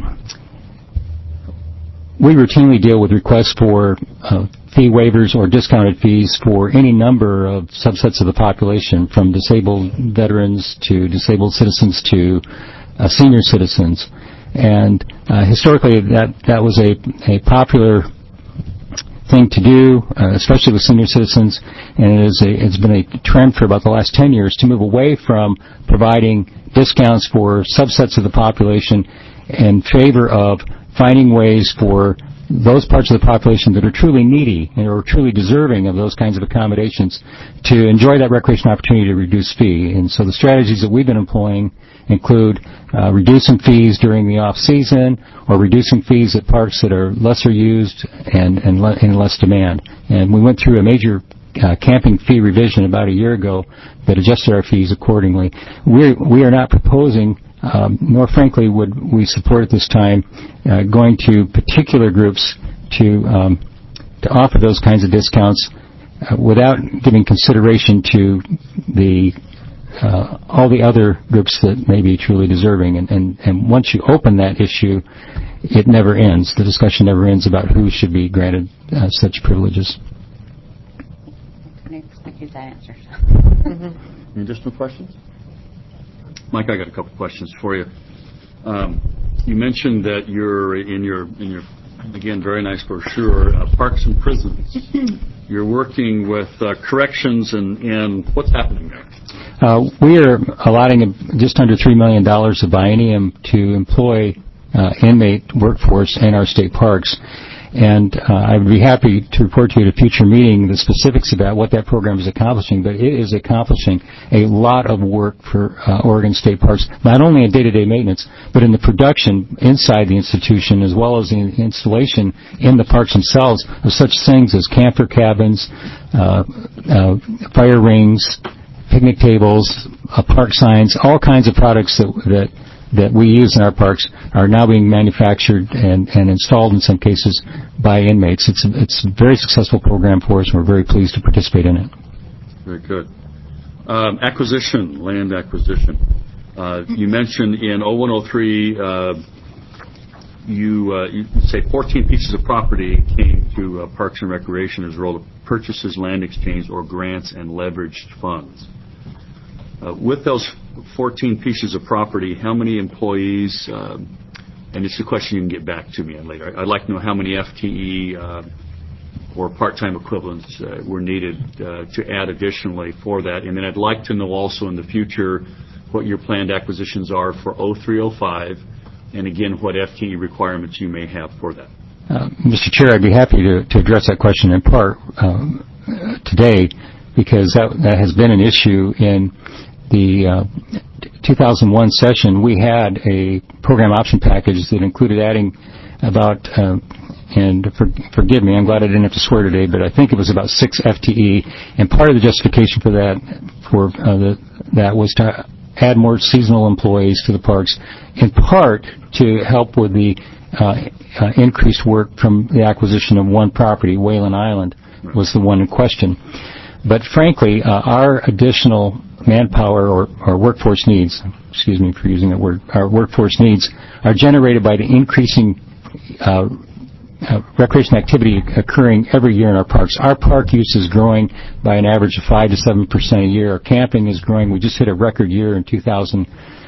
S15: we routinely deal with requests for uh, fee waivers or discounted fees for any number of subsets of the population, from disabled veterans to disabled citizens to uh, senior citizens. And uh, historically, that, that was a, a popular thing to do, uh, especially with senior citizens, and it is a, it's been a trend for about the last ten years to move away from providing discounts for subsets of the population in favor of finding ways for those parts of the population that are truly needy and are truly deserving of those kinds of accommodations to enjoy that recreation opportunity at a reduced fee. And so the strategies that we've been employing include uh, reducing fees during the off-season or reducing fees at parks that are lesser used and, and, le- and less demand. And we went through a major uh, camping fee revision about a year ago that adjusted our fees accordingly. We're, we are not proposing Um, nor frankly would we support at this time uh, going to particular groups to um, to offer those kinds of discounts uh, without giving consideration to the uh, all the other groups that may be truly deserving. And, and, and once you open that issue, it never ends. The discussion never ends about who should be granted uh, such privileges.
S10: Thank you for that answer.
S1: Any additional questions? Mike, I got a couple questions for you. Um, you mentioned that you're in your, in your again, very nice brochure, uh, Parks and Prisons. You're working with uh, corrections, and, and what's happening there?
S15: Uh, we are allotting a, just under three million dollars a biennium to employ uh, inmate workforce in our state parks. And uh, I would be happy to report to you at a future meeting the specifics about what that program is accomplishing, but it is accomplishing a lot of work for uh, Oregon State Parks, not only in day-to-day maintenance, but in the production inside the institution as well as the installation in the parks themselves of such things as camper cabins, uh, uh, fire rings, picnic tables, uh, park signs, all kinds of products that that that we use in our parks are now being manufactured and, and installed in some cases by inmates. It's a, it's a very successful program for us, and we're very pleased to participate in it.
S1: Very good. Um, acquisition, land acquisition. Uh, you mentioned in oh one oh three, uh, you, uh, you say fourteen pieces of property came to uh, Parks and Recreation as a result of purchases, land exchange, or grants and leveraged funds. Uh, with those fourteen pieces of property, how many employees, uh, and it's a question you can get back to me on later. I'd like to know how many F T E uh, or part-time equivalents uh, were needed uh, to add additionally for that. And then I'd like to know also in the future what your planned acquisitions are for oh three oh five, and again, what F T E requirements you may have for that.
S15: Uh, Mister Chair, I'd be happy to, to address that question in part um, today, because that, that has been an issue in the uh, two thousand one session. We had a program option package that included adding about, uh, and for, forgive me, I'm glad I didn't have to swear today, but I think it was about six F T E, and part of the justification for that for uh, the, that was to add more seasonal employees to the parks, in part to help with the uh, uh, increased work from the acquisition of one property. Whalen Island was the one in question. But frankly, uh, our additional manpower or, or workforce needs, excuse me for using that word, our workforce needs are generated by the increasing uh, uh, recreation activity occurring every year in our parks. Our park use is growing by an average of five to seven percent a year. Our camping is growing. We just hit a record year in two thousand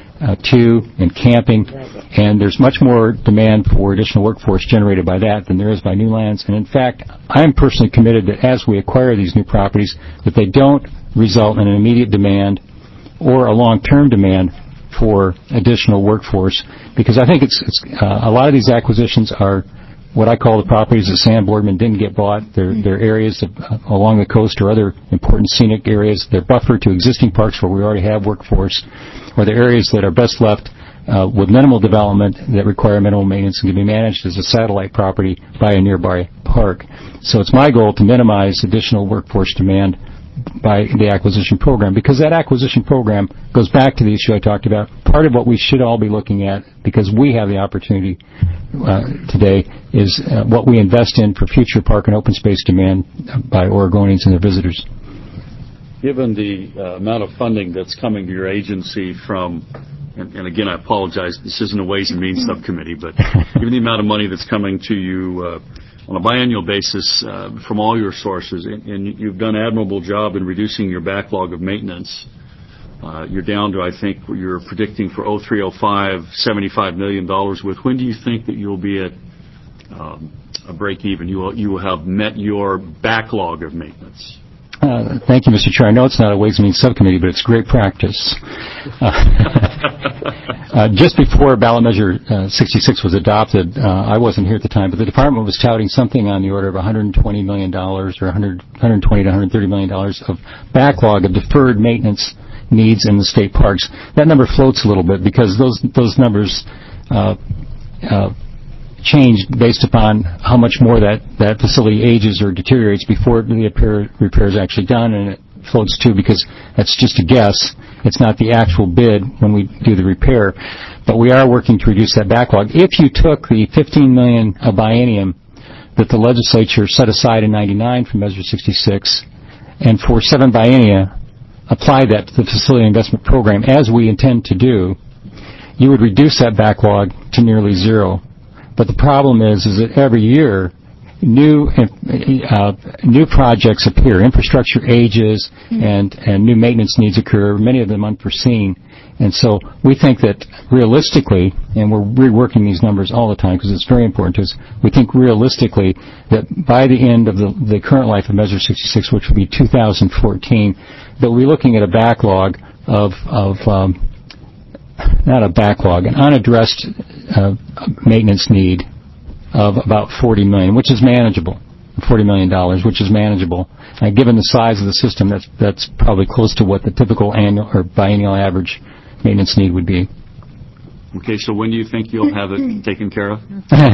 S15: two in camping, and there's much more demand for additional workforce generated by that than there is by new lands. And in fact, I'm personally committed that as we acquire these new properties, that they don't result in an immediate demand or a long-term demand for additional workforce, because I think it's, it's uh, a lot of these acquisitions are what I call the properties that Sam Boardman didn't get bought. They're, they're areas of, uh, along the coast or other important scenic areas. They're buffered to existing parks where we already have workforce, or the areas that are best left uh, with minimal development that require minimal maintenance and can be managed as a satellite property by a nearby park. So it's my goal to minimize additional workforce demand by the acquisition program, because that acquisition program goes back to the issue I talked about. Part of what we should all be looking at, because we have the opportunity uh, today, is uh, what we invest in for future park and open space demand by Oregonians and their visitors.
S1: Given the uh, amount of funding that's coming to your agency from, and, and again, I apologize, this isn't a Ways and Means subcommittee, but given the amount of money that's coming to you uh, on a biannual basis uh, from all your sources, and, and you've done an admirable job in reducing your backlog of maintenance. Uh, you're down to, I think, you're predicting for oh three oh five, seventy-five million dollars with. When do you think that you'll be at um, a break even? You will, you will have met your backlog of maintenance.
S15: Uh, thank you, Mister Chair. I know it's not a Ways and Means subcommittee, but it's great practice. Uh, Uh, just before ballot measure uh, sixty-six was adopted, uh, I wasn't here at the time, but the department was touting something on the order of one hundred twenty million dollars or one hundred, one hundred twenty to one hundred thirty million dollars of backlog of deferred maintenance needs in the state parks. That number floats a little bit because those those numbers uh, uh, change based upon how much more that, that facility ages or deteriorates before the repair, repair is actually done, and it floats too because that's just a guess. It's not the actual bid when we do the repair, but we are working to reduce that backlog. If you took the fifteen million dollars a biennium that the legislature set aside in ninety-nine for Measure sixty-six, and for seven biennia, apply that to the facility investment program as we intend to do, you would reduce that backlog to nearly zero. But the problem is, is that every year, new uh, new projects appear, infrastructure ages, and, and new maintenance needs occur, many of them unforeseen. And so we think that realistically, and we're reworking these numbers all the time because it's very important to us, we think realistically that by the end of the, the current life of Measure sixty-six, which will be two thousand fourteen, that we'll be looking at a backlog of, of um, not a backlog, an unaddressed uh, maintenance need of about forty million dollars, which is manageable, forty million dollars, which is manageable. And given the size of the system, that's that's probably close to what the typical annual or biennial average maintenance need would be.
S1: Okay, so when do you think you'll have it taken care of?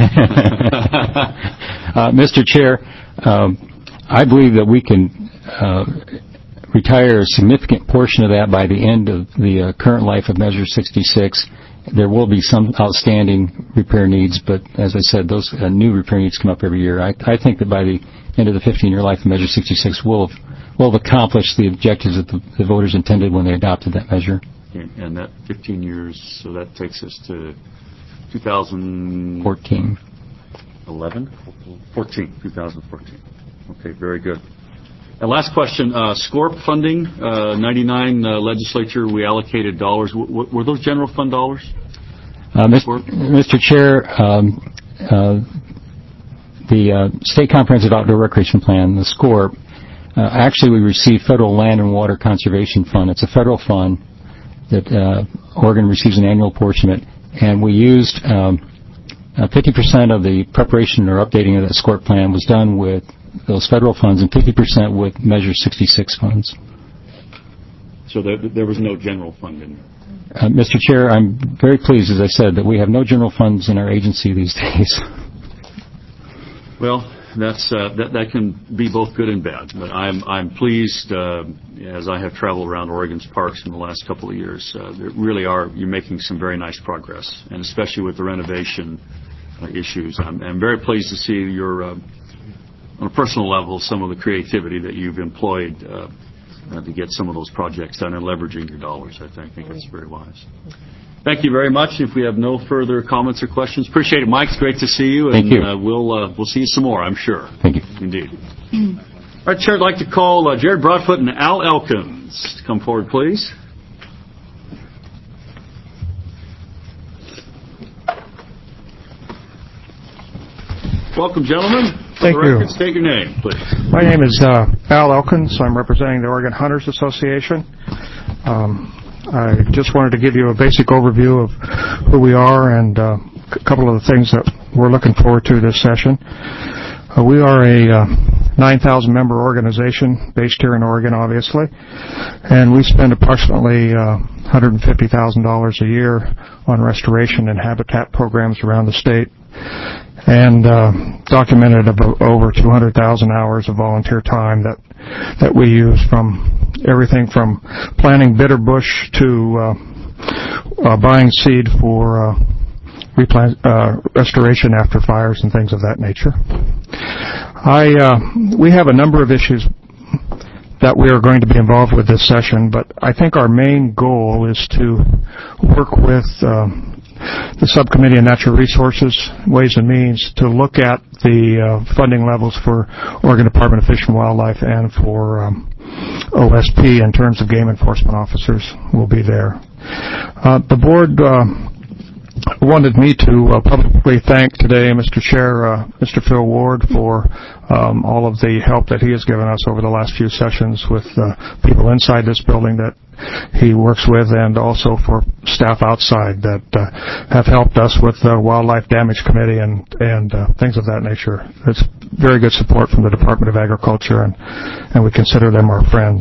S15: uh, Mister Chair, um, I believe that we can uh, retire a significant portion of that by the end of the uh, current life of Measure sixty-six. There will be some outstanding repair needs, but as I said, those uh, new repair needs come up every year. I, I think that by the end of the fifteen-year life of Measure sixty-six, we'll have, we'll have accomplished the objectives that the, the voters intended when they adopted that measure.
S1: And, and that fifteen years, so that takes us to two thousand
S15: fourteen.
S1: eleven? fourteen, two thousand fourteen. Okay, very good. And last question, uh, SCORP funding, uh, ninety-nine uh, legislature, we allocated dollars. W- w- were those general fund dollars?
S15: Uh, Mister Chair, um, uh, the uh, State Comprehensive Outdoor Recreation Plan, the SCORP, uh, actually we received Federal Land and Water Conservation Fund. It's a federal fund that uh, Oregon receives an annual portion of it, and we used um, uh, fifty percent of the preparation or updating of that SCORP plan was done with those federal funds and fifty percent with Measure sixty-six funds.
S1: So there, there was no general fund in there?
S15: Uh, Mister Chair, I'm very pleased, as I said, that we have no general funds in our agency these days.
S1: Well, that's uh, that, that can be both good and bad. But I'm I'm pleased uh, as I have traveled around Oregon's parks in the last couple of years. Uh, there really are you're making some very nice progress, and especially with the renovation uh, issues. I'm, I'm very pleased to see your. Uh, on a personal level, some of the creativity that you've employed uh, uh, to get some of those projects done and leveraging your dollars. I think, I think it's very wise. Thank you very much. If we have no further comments or questions, appreciate it. Mike, it's great to see you.
S15: Thank
S1: and,
S15: you.
S1: Uh, we'll, uh, we'll see you some more, I'm sure.
S15: Thank you.
S1: Indeed. All right, Chair, I'd like to call uh, Jared Broadfoot and Al Elkins to come forward, please. Welcome, gentlemen. For
S16: Thank
S1: the
S16: you.
S1: record, state your name, please.
S16: My name is uh, Al Elkins. I'm representing the Oregon Hunters Association. Um, I just wanted to give you a basic overview of who we are and uh, a couple of the things that we're looking forward to this session. Uh, we are a uh, nine thousand member organization based here in Oregon, obviously, and we spend approximately uh, one hundred fifty thousand dollars a year on restoration and habitat programs around the state, and uh, documented about over two hundred thousand hours of volunteer time that that we use, from everything from planting bitter bush to uh, uh, buying seed for uh, replant, uh, restoration after fires and things of that nature. I uh, we have a number of issues that we are going to be involved with this session, but I think our main goal is to work with uh, the Subcommittee on Natural Resources, Ways and Means, to look at the uh, funding levels for Oregon Department of Fish and Wildlife and for um, O S P in terms of game enforcement officers will be there. Uh, the board uh, wanted me to uh, publicly thank today Mister Chair, uh, Mister Phil Ward, for um, all of the help that he has given us over the last few sessions with uh, people inside this building that he works with, and also for staff outside that uh, have helped us with the Wildlife Damage Committee and, and uh, things of that nature. It's very good support from the Department of Agriculture, and, and we consider them our friends.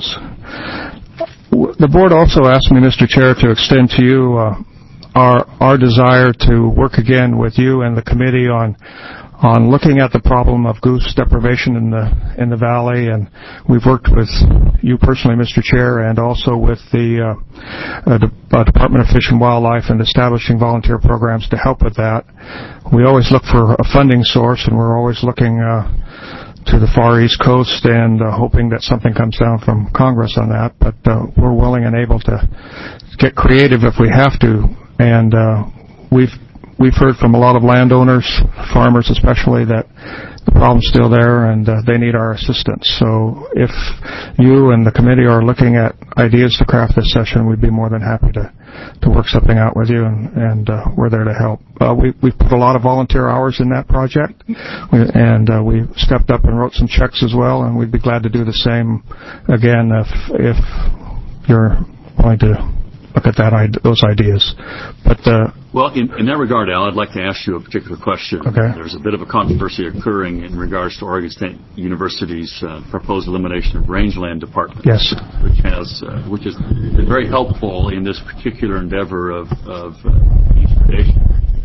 S16: The board also asked me, Mister Chair, to extend to you uh, our our desire to work again with you and the committee on on looking at the problem of goose deprivation in the in the valley, and we've worked with you personally, Mister Chair, and also with the uh, uh, De- uh, Department of Fish and Wildlife and establishing volunteer programs to help with that. We always look for a funding source, and we're always looking uh, to the far east coast and uh, hoping that something comes down from Congress on that. But uh, we're willing and able to get creative if we have to. And uh, we've we've heard from a lot of landowners, farmers especially, that the problem's still there and uh, they need our assistance. So if you and the committee are looking at ideas to craft this session, we'd be more than happy to, to work something out with you, and, and uh, we're there to help. Uh, we, we've put a lot of volunteer hours in that project, we, and uh, we stepped up and wrote some checks as well, and we'd be glad to do the same again if, if you're willing to look at that those ideas. But uh,
S1: well, in, in that regard, Al, I'd like to ask you a particular question.
S16: Okay.
S1: There's a bit of a controversy occurring in regards to Oregon State University's uh, proposed elimination of rangeland department.
S16: Yes.
S1: Which has, uh, which has been very helpful in this particular endeavor of of uh, conservation.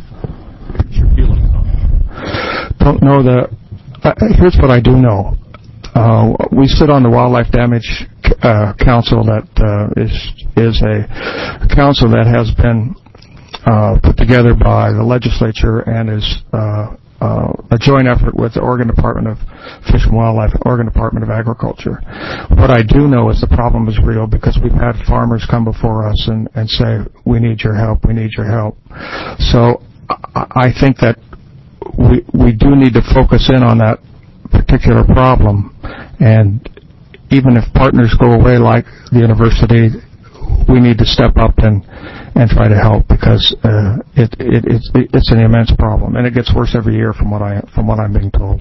S1: What's your feelings on that?
S16: Don't know the. Uh, here's what I do know. Uh, we sit on the Wildlife Damage uh, Council that uh, is is a council that has been uh, put together by the legislature and is uh, uh, a joint effort with the Oregon Department of Fish and Wildlife, Oregon Department of Agriculture. What I do know is the problem is real, because we've had farmers come before us and, and say, we need your help, we need your help. So I, I think that we we do need to focus in on that particular problem, and even if partners go away like the university, we need to step up and and try to help, because uh, it, it it's it's an immense problem, and it gets worse every year from what I from what I'm being told.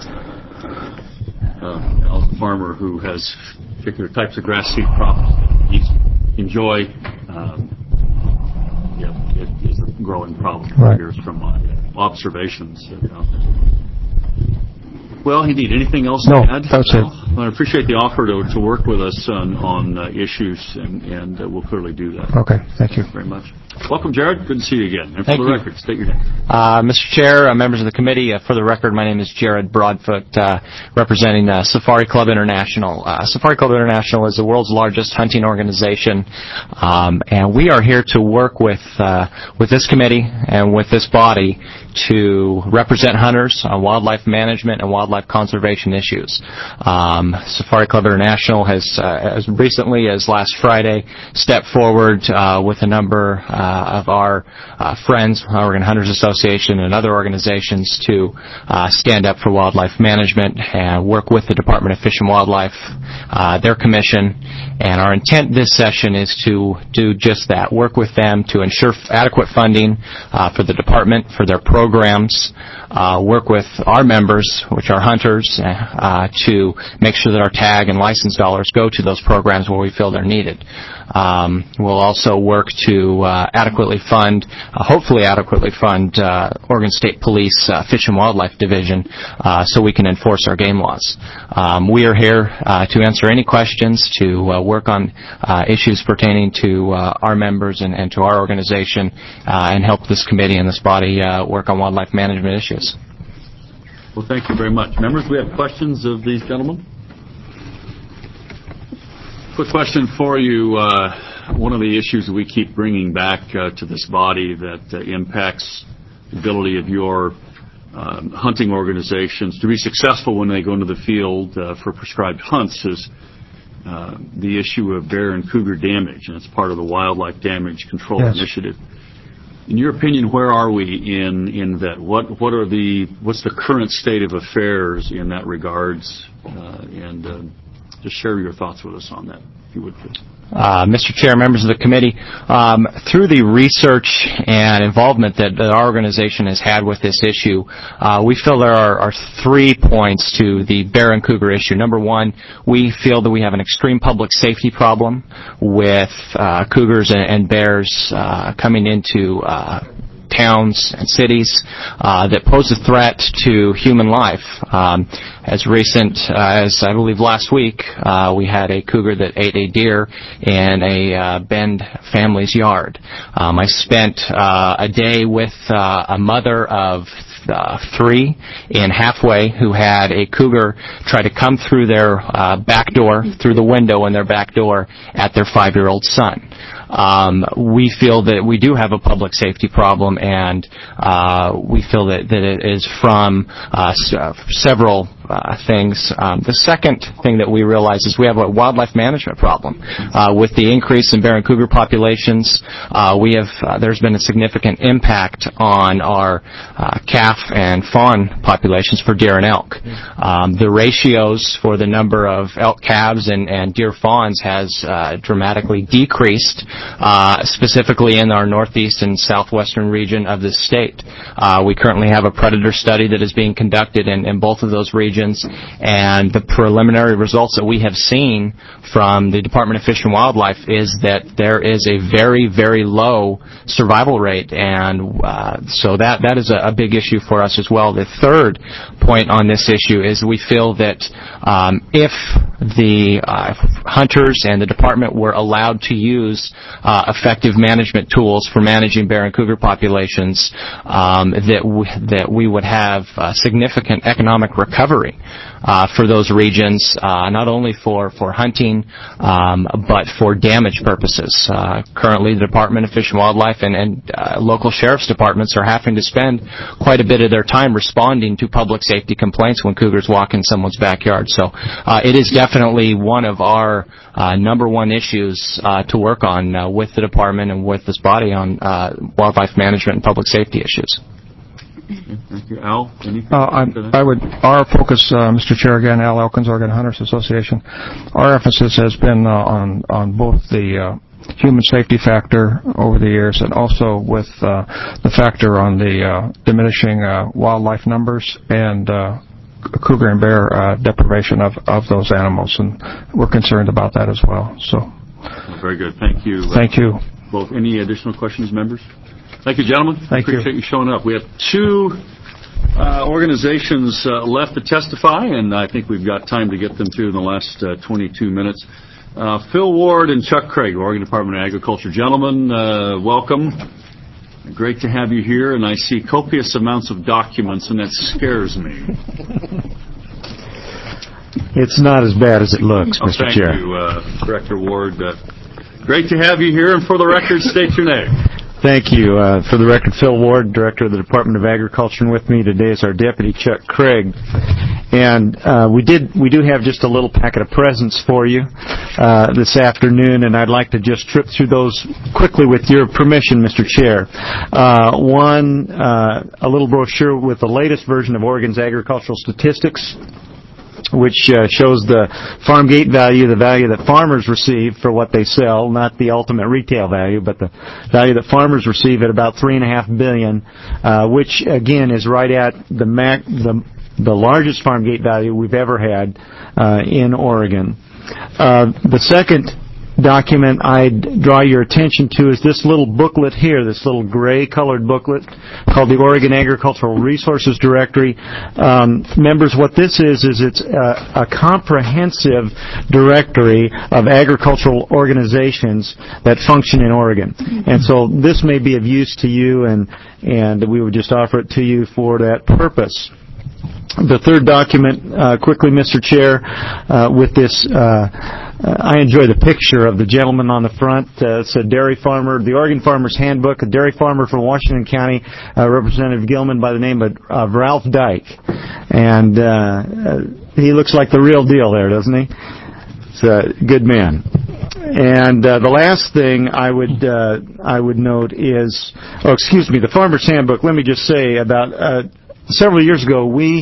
S1: Uh, Al's a farmer who has particular types of grass seed crops that he enjoy. Um, yeah, it is a growing problem.
S16: Right.
S1: Here's from my observations. You know. Well, indeed. Anything else
S16: no,
S1: to add?
S16: that's it.
S1: Well, I appreciate the offer to, to work with us on, on uh, issues, and, and uh, we'll clearly do that.
S16: Okay, thank you.
S1: Very much. Welcome, Jared. Good to see you again. And for
S17: Thank
S1: the
S17: you.
S1: record, state your name.
S17: Uh, Mister Chair, uh, members of the committee, uh, for the record, my name is Jared Broadfoot, uh, representing uh, Safari Club International. Uh, Safari Club International is the world's largest hunting organization, um, and we are here to work with uh, with this committee and with this body to represent hunters on wildlife management and wildlife conservation issues. Um, Safari Club International has, uh, as recently as last Friday, stepped forward uh, with a number uh, of our uh, friends, Oregon Hunters Association and other organizations, to uh, stand up for wildlife management and work with the Department of Fish and Wildlife, uh, their commission. And our intent this session is to do just that, work with them to ensure adequate funding uh, for the department, for their programs, uh, work with our members, which are hunters, uh, to make sure that our tag and license dollars go to those programs where we feel they're needed. Um, we'll also work to uh, adequately fund, uh, hopefully adequately fund, uh, Oregon State Police uh, Fish and Wildlife Division uh, so we can enforce our game laws. Um, we are here uh, to answer any questions, to uh, work on uh, issues pertaining to uh, our members and, and to our organization, uh, and help this committee and this body uh, work on wildlife management issues.
S1: Well, thank you very much. Members, do we have questions of these gentlemen? Quick question for you. Uh, one of the issues that we keep bringing back uh, to this body that uh, impacts the ability of your um, hunting organizations to be successful when they go into the field uh, for prescribed hunts is uh, the issue of bear and cougar damage, and it's part of the Wildlife Damage Control
S16: Yes.
S1: Initiative. In your opinion, where are we in in that? What what are the what's the current state of affairs in that regards? Uh, and uh, just share your thoughts with us on that, if you would, please.
S17: Uh, Mister Chair, members of the committee, um, through the research and involvement that, that our organization has had with this issue, uh, we feel there are, are three points to the bear and cougar issue. Number one, we feel that we have an extreme public safety problem with uh, cougars and, and bears uh, coming into uh, towns and cities uh, that pose a threat to human life. Um, as recent uh, as I believe last week, uh, we had a cougar that ate a deer in a uh, Bend family's yard. Um, I spent uh, a day with uh, a mother of Uh, three in Halfway who had a cougar try to come through their uh, back door, through the window in their back door at their five-year-old son. Um, we feel that we do have a public safety problem, and uh, we feel that, that it is from uh, s- uh, several uh, things. Um, the second thing that we realize is we have a wildlife management problem. Uh, with the increase in bear and cougar populations, uh, we have uh, there's been a significant impact on our uh, calf and fawn populations for deer and elk. Um, the ratios for the number of elk calves and, and deer fawns has uh, dramatically decreased, uh, specifically in our northeast and southwestern region of the state. Uh, we currently have a predator study that is being conducted in, in both of those regions, and the preliminary results that we have seen from the Department of Fish and Wildlife is that there is a very, very low survival rate, and uh, so that, that is a, a big issue for us as well. The third point on this issue is we feel that um, if the uh, hunters and the department were allowed to use uh, effective management tools for managing bear and cougar populations, um, that w- that we would have uh, significant economic recovery uh, for those regions, uh, not only for for hunting um, but for damage purposes. Uh, currently, the Department of Fish and Wildlife and, and uh, local sheriff's departments are having to spend quite a bit of their time responding to public safety complaints when cougars walk in someone's backyard. So uh, it is definitely one of our uh, number one issues uh, to work on uh, with the department and with this body on uh, wildlife management and public safety issues.
S1: Thank you. Al, anything?
S16: Uh, I, I would, our focus, uh, Mister Chair, again, Al Elkins, Oregon Hunters Association, our emphasis has been uh, on, on both the uh, human safety factor over the years and also with uh, the factor on the uh, diminishing uh, wildlife numbers and uh, cougar and bear uh, deprivation of, of those animals, and we're concerned about that as well. So,
S1: very good. Thank you.
S16: Thank you.
S1: Both. Any additional questions, members? Thank you, gentlemen.
S16: Thank
S1: Appreciate you. you showing up. We have two uh, organizations uh, left to testify, and I think we've got time to get them through in the last uh, twenty-two minutes. Uh, Phil Ward and Chuck Craig, Oregon Department of Agriculture. Gentlemen, uh, welcome. Great to have you here, and I see copious amounts of documents, and that scares me.
S15: It's not as bad as it looks,
S1: Oh,
S15: Mister
S1: thank
S15: Chair.
S1: you, uh, Director Ward. Uh, great to have you here, and for the record, state your name.
S15: Thank you. Uh, for the record, Phil Ward, Director of the Department of Agriculture, and with me today is our Deputy Chuck Craig. And uh, we did, we do have just a little packet of presents for you uh, this afternoon, and I'd like to just trip through those quickly with your permission, Mister Chair. Uh, one, uh, a little brochure with the latest version of Oregon's agricultural statistics, which uh, shows the farm gate value, the value that farmers receive for what they sell, not the ultimate retail value, but the value that farmers receive at about three and a half billion, uh, which again is right at the mac, the the largest farm gate value we've ever had uh, in Oregon. Uh, the second document I'd draw your attention to is this little booklet here, this little gray-colored booklet called the Oregon Agricultural Resources Directory. Um, members, what this is, is it's a, a comprehensive directory of agricultural organizations that function in Oregon. And so this may be of use to you, and, and we would just offer it to you for that purpose. The third document, uh, quickly, Mister Chair, uh, with this, uh, I enjoy the picture of the gentleman on the front. Uh, it's a dairy farmer, the Oregon Farmer's Handbook, a dairy farmer from Washington County, uh, Representative Gilman by the name of, of Ralph Dyke. And uh, uh, he looks like the real deal there, doesn't he? It's a good man. And uh, the last thing I would uh, I would note is, oh, excuse me, the Farmer's Handbook. Let me just say about uh, several years ago, we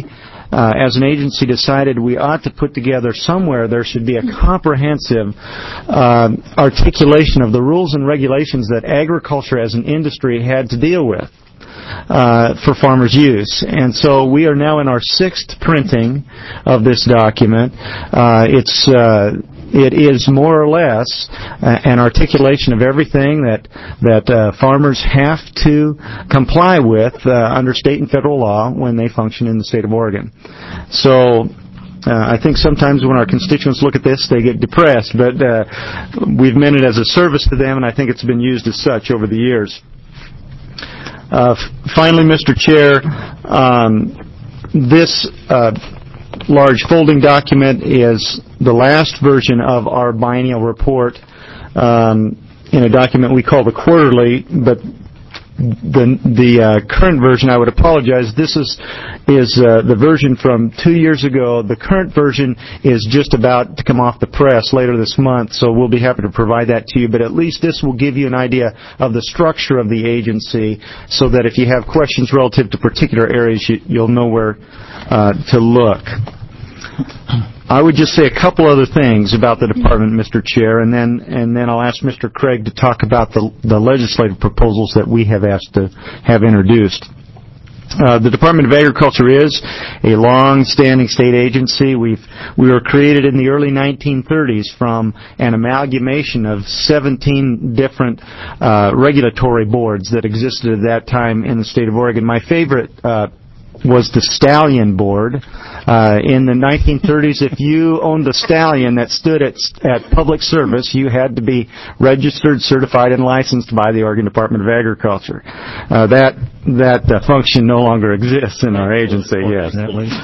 S11: uh, as an agency, decided we ought to put together somewhere there should be a comprehensive uh, articulation of the rules and regulations that agriculture as an industry had to deal with uh, for farmers' use. And so we are now in our sixth printing of this document. Uh, it's uh, It is more or less uh, an articulation of everything that that uh, farmers have to comply with uh, under state and federal law when they function in the state of Oregon. So uh, I think sometimes when our constituents look at this, they get depressed, but uh, we've meant it as a service to them, and I think it's been used as such over the years. Uh, f- finally, Mister Chair, um, this uh, large folding document is the last version of our biennial report um, in a document we call the quarterly, but the the uh, current version, I would apologize, this is is uh, the version from two years ago. The current version is just about to come off the press later this month, so we'll be happy to provide that to you, but at least this will give you an idea of the structure of the agency so that if you have questions relative to particular areas, you, you'll know where uh, to look. I would just say a couple other things about the department, Mister Chair, and then and then I'll ask Mister Craig to talk about the the legislative proposals that we have asked to have introduced. Uh, the Department of Agriculture is a long-standing state agency. We've we were created in the early nineteen thirties from an amalgamation of seventeen different uh, regulatory boards that existed at that time in the state of Oregon. My favorite uh, was the Stallion Board. Uh, in the nineteen thirties, if you owned a stallion that stood at, at public service, you had to be registered, certified, and licensed by the Oregon Department of Agriculture. Uh, that that uh, function no longer exists in our agency, yes.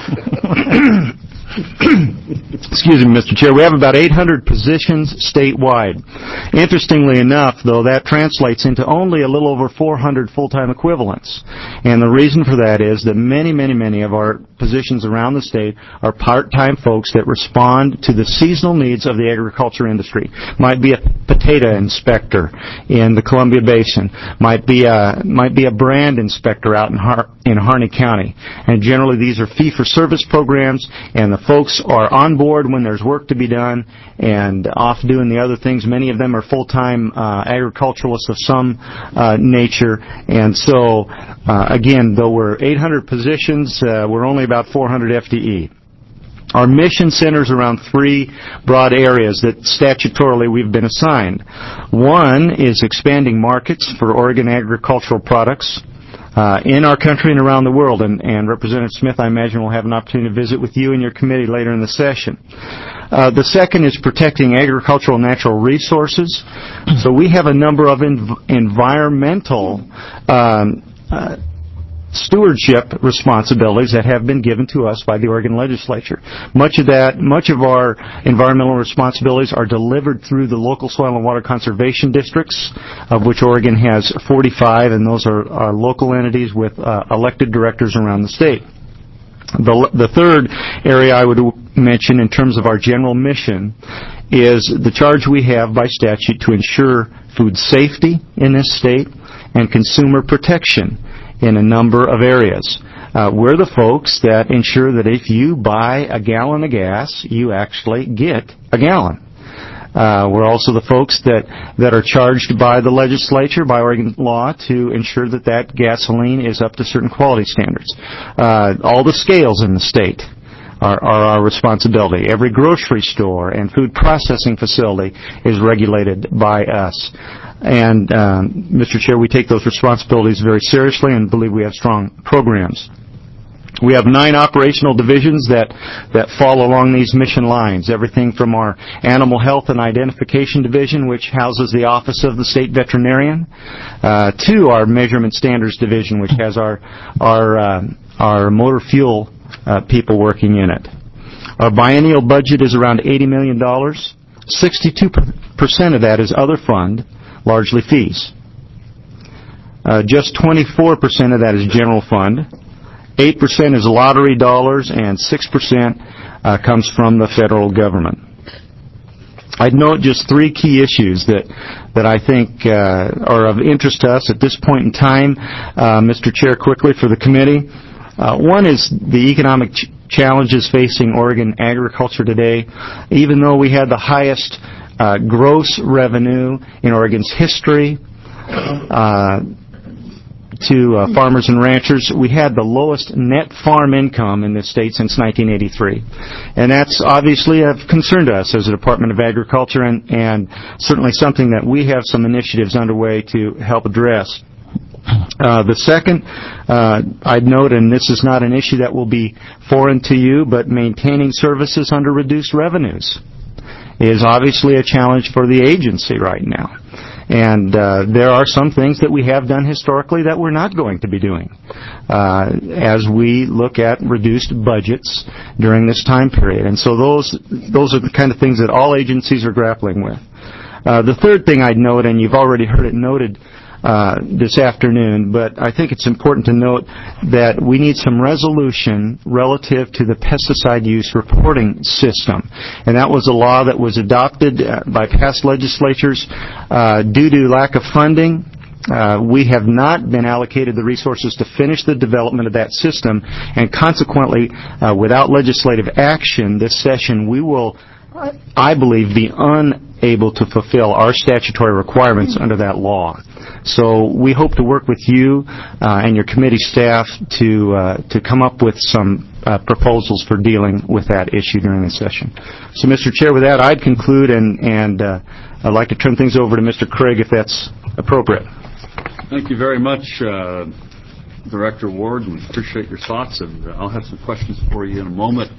S11: Excuse me, Mister Chair. We have about eight hundred positions statewide. Interestingly enough, though, that translates into only a little over four hundred full-time equivalents. And the reason for that is that many, many, many of our positions around the state are part-time folks that respond to the seasonal needs of the agriculture industry. Might be a potato inspector in the Columbia Basin. Might be a, might be a brand inspector out in, Har- in Harney County. And generally these are fee-for-service programs, and the folks are on board when there's work to be done and off doing the other things. Many of them are full-time uh, agriculturalists of some uh, nature. And so, uh, again, though we're eight hundred positions, uh, we're only about four hundred F T E. Our mission centers around three broad areas that statutorily we've been assigned. One is expanding markets for Oregon agricultural products Uh, in our country and around the world, and, and Representative Smith, I imagine, will have an opportunity to visit with you and your committee later in the session. Uh, the second is protecting agricultural and natural resources. So we have a number of env- environmental um, uh, stewardship responsibilities that have been given to us by the Oregon legislature. Much of that, much of our environmental responsibilities are delivered through the local soil and water conservation districts, of which Oregon has forty-five, and those are, are local entities with uh, elected directors around the state. The, the third area I would mention in terms of our general mission is the charge we have by statute to ensure food safety in this state and consumer protection in a number of areas. Uh, we're the folks that ensure that if you buy a gallon of gas, you actually get a gallon. Uh, we're also the folks that, that are charged by the legislature, by Oregon law, to ensure that that gasoline is up to certain quality standards. Uh, all the scales in the state are, are our responsibility. Every grocery store and food processing facility is regulated by us. And, um, Mister Chair, we take those responsibilities very seriously and believe we have strong programs. We have nine operational divisions that, that fall along these mission lines. Everything from our Animal Health and Identification Division, which houses the Office of the State Veterinarian, uh, to our Measurement Standards Division, which has our, our, uh, our motor fuel uh, people working in it. Our biennial budget is around eighty million dollars. sixty-two percent of that is other fund, largely fees. Uh, just twenty-four percent of that is general fund. eight percent is lottery dollars, and six percent uh, comes from the federal government. I'd note just three key issues that that I think uh, are of interest to us at this point in time, uh, Mister Chair, quickly for the committee. Uh, one is the economic ch- challenges facing Oregon agriculture today. Even though we had the highest uh, gross revenue in Oregon's history, uh, to uh, farmers and ranchers, we had the lowest net farm income in this state since nineteen eighty-three. And that's obviously of concern to us as a Department of Agriculture, and, and certainly something that we have some initiatives underway to help address. Uh, the second, uh, I'd note, and this is not an issue that will be foreign to you, but maintaining services under reduced revenues is obviously a challenge for the agency right now. And uh, there are some things that we have done historically that we're not going to be doing uh, as we look at reduced budgets during this time period. And so those those are the kind of things that all agencies are grappling with. Uh, the third thing I'd note, and you've already heard it noted uh, this afternoon, but I think it's important to note that we need some resolution relative to the pesticide use reporting system. And that was a law that was adopted uh, by past legislatures uh, due to lack of funding. Uh, we have not been allocated the resources to finish the development of that system, and consequently, uh, without legislative action this session, we will, I believe, be unable to fulfill our statutory requirements under that law. So we hope to work with you uh, and your committee staff to uh, to come up with some uh, proposals for dealing with that issue during the session. So, Mister Chair, with that, I'd conclude, and, and uh, I'd like to turn things over to Mister Craig, if that's appropriate.
S1: Thank you very much, uh, Director Ward. We appreciate your thoughts, and I'll have some questions for you in a moment.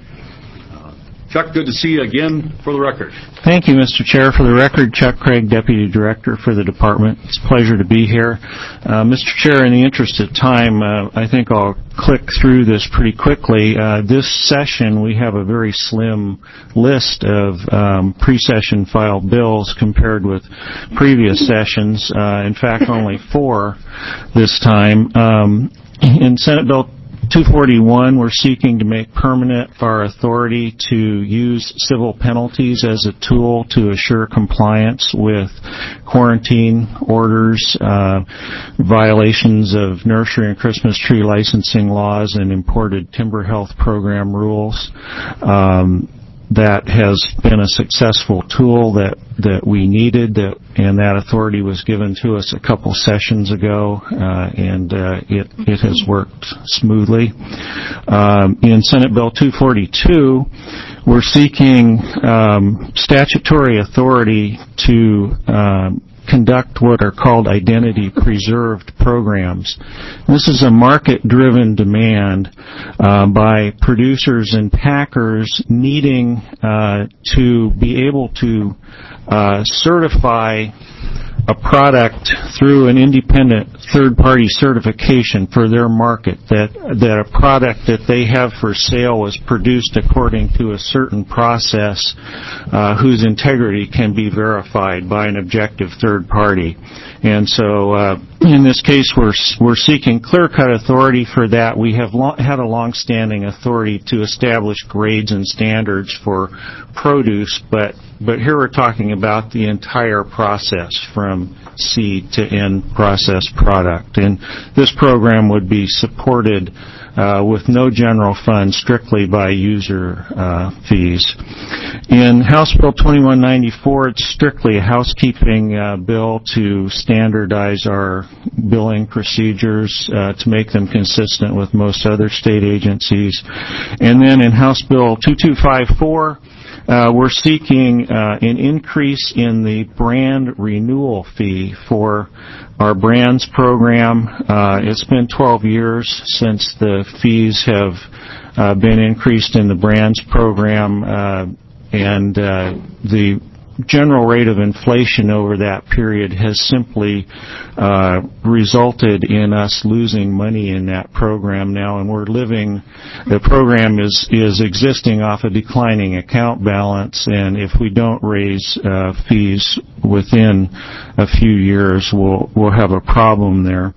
S1: Chuck, good to see you again. For the record.
S18: Thank you, Mister Chair. For the record, Chuck Craig, Deputy Director for the Department. It's a pleasure to be here. Uh, Mister Chair, in the interest of time, uh, I think I'll click through this pretty quickly. Uh, this session, we have a very slim list of um, pre-session filed bills compared with previous sessions. Uh, in fact, only four this time. Um, in Senate Bill two forty-one, we're seeking to make permanent our authority to use civil penalties as a tool to assure compliance with quarantine orders, uh, violations of nursery and Christmas tree licensing laws, and imported timber health program rules. Um, that has been a successful tool that, that we needed, that, and that authority was given to us a couple sessions ago, uh, and uh, it, it has worked smoothly. Um, in Senate Bill two forty-two, we're seeking um, statutory authority to um, conduct what are called identity preserved programs. This is a market-driven demand uh, by producers and packers needing uh, to be able to uh, certify a product through an independent third-party certification for their market, that that a product that they have for sale was produced according to a certain process uh, whose integrity can be verified by an objective third party. And so uh, in this case, we're we're seeking clear-cut authority for that. We have lo- had a long-standing authority to establish grades and standards for produce, but but here we're talking about the entire process from seed to end processed product. And this program would be supported uh, with no general fund, strictly by user uh, fees. In House Bill twenty-one ninety-four, it's strictly a housekeeping uh, bill to standardize our billing procedures uh, to make them consistent with most other state agencies. And then in House Bill twenty-two fifty-four, Uh, we're seeking uh, an increase in the brand renewal fee for our brands program. Uh, it's been twelve years since the fees have uh, been increased in the brands program, uh, and uh, the general rate of inflation over that period has simply uh, resulted in us losing money in that program now, and we're living, the program is, is existing off a declining account balance, and if we don't raise uh, fees within a few years, we'll, we'll have a problem there.